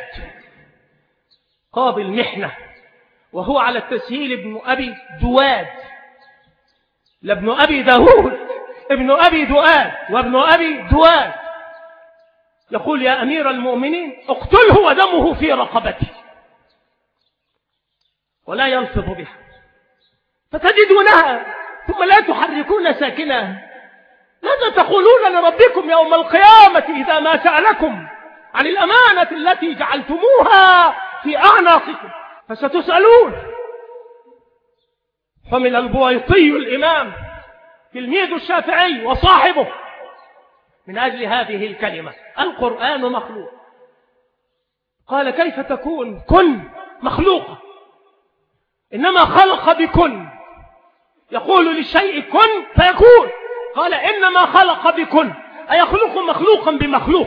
A: قاضي المحنة، وهو على التسهيل ابن أبي دواد، لابن أبي داود، ابن أبي دؤاد وابن أبي دواد، يقول: يا أمير المؤمنين اقتله ودمه في رقبتي، ولا يلفظ بها، فتجدونها ثم لا تحركون ساكنها. ماذا تقولون لربكم يوم القيامة إذا ما سألكم عن الأمانة التي جعلتموها في أعناقكم؟ فستسألون. حمل البويطي الإمام تلميذ الشافعي وصاحبه من أجل هذه الكلمة: القرآن مخلوق. قال: كيف تكون كن مخلوقة؟ إنما خلق بكن، يقول للشيء كن فيكون. قال: إنما خلق بكن، أيخلق مخلوقا بمخلوق؟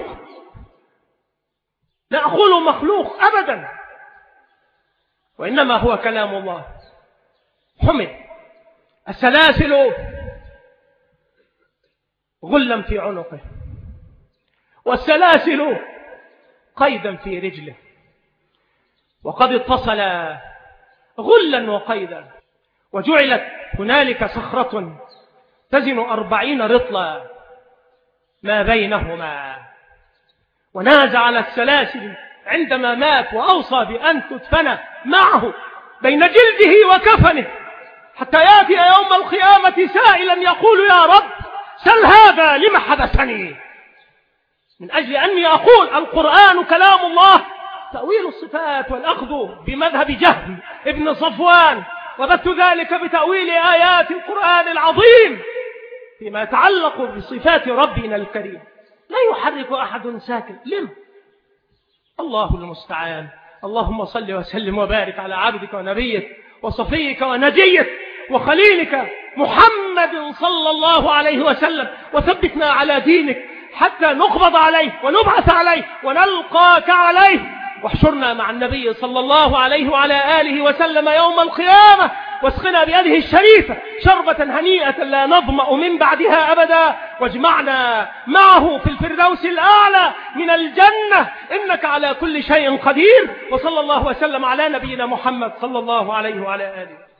A: لا أقول مخلوق أبدا، وإنما هو كلام الله. حمل السلاسل غلا في عنقه، والسلاسل قيدا في رجله، وقد اتصل غلا وقيدا، وجعلت هنالك صخرة تزن أربعين رطلا ما بينهما، ونازع على السلاسل عندما مات، وأوصى بأن تدفن معه بين جلده وكفنه، حتى يأتي يوم القيامة سائلا يقول: يا رب سل هذا لما حبسني؟ من أجل أني أقول القرآن كلام الله. تأويل الصفات والأخذ بمذهب جهم ابن صفوان، وبث ذلك بتأويل آيات القرآن العظيم فيما يتعلق بصفات ربنا الكريم، لا يحرك أحد ساكن. لم الله المستعان. اللهم صل وسلم وبارك على عبدك ونبيك وصفيك ونجيك وخليلك محمد صلى الله عليه وسلم، وثبتنا على دينك حتى نقبض عليه ونبعث عليه ونلقاك عليه، واحشرنا مع النبي صلى الله عليه وعلى آله وسلم يوم القيامة، واسقنا بيده الشريفة شربة هنيئة لا نظمأ من بعدها أبدا، واجمعنا معه في الفردوس الأعلى من الجنة، إنك على كل شيء قدير. وصلى الله وسلم على نبينا محمد صلى الله عليه وعلى آله.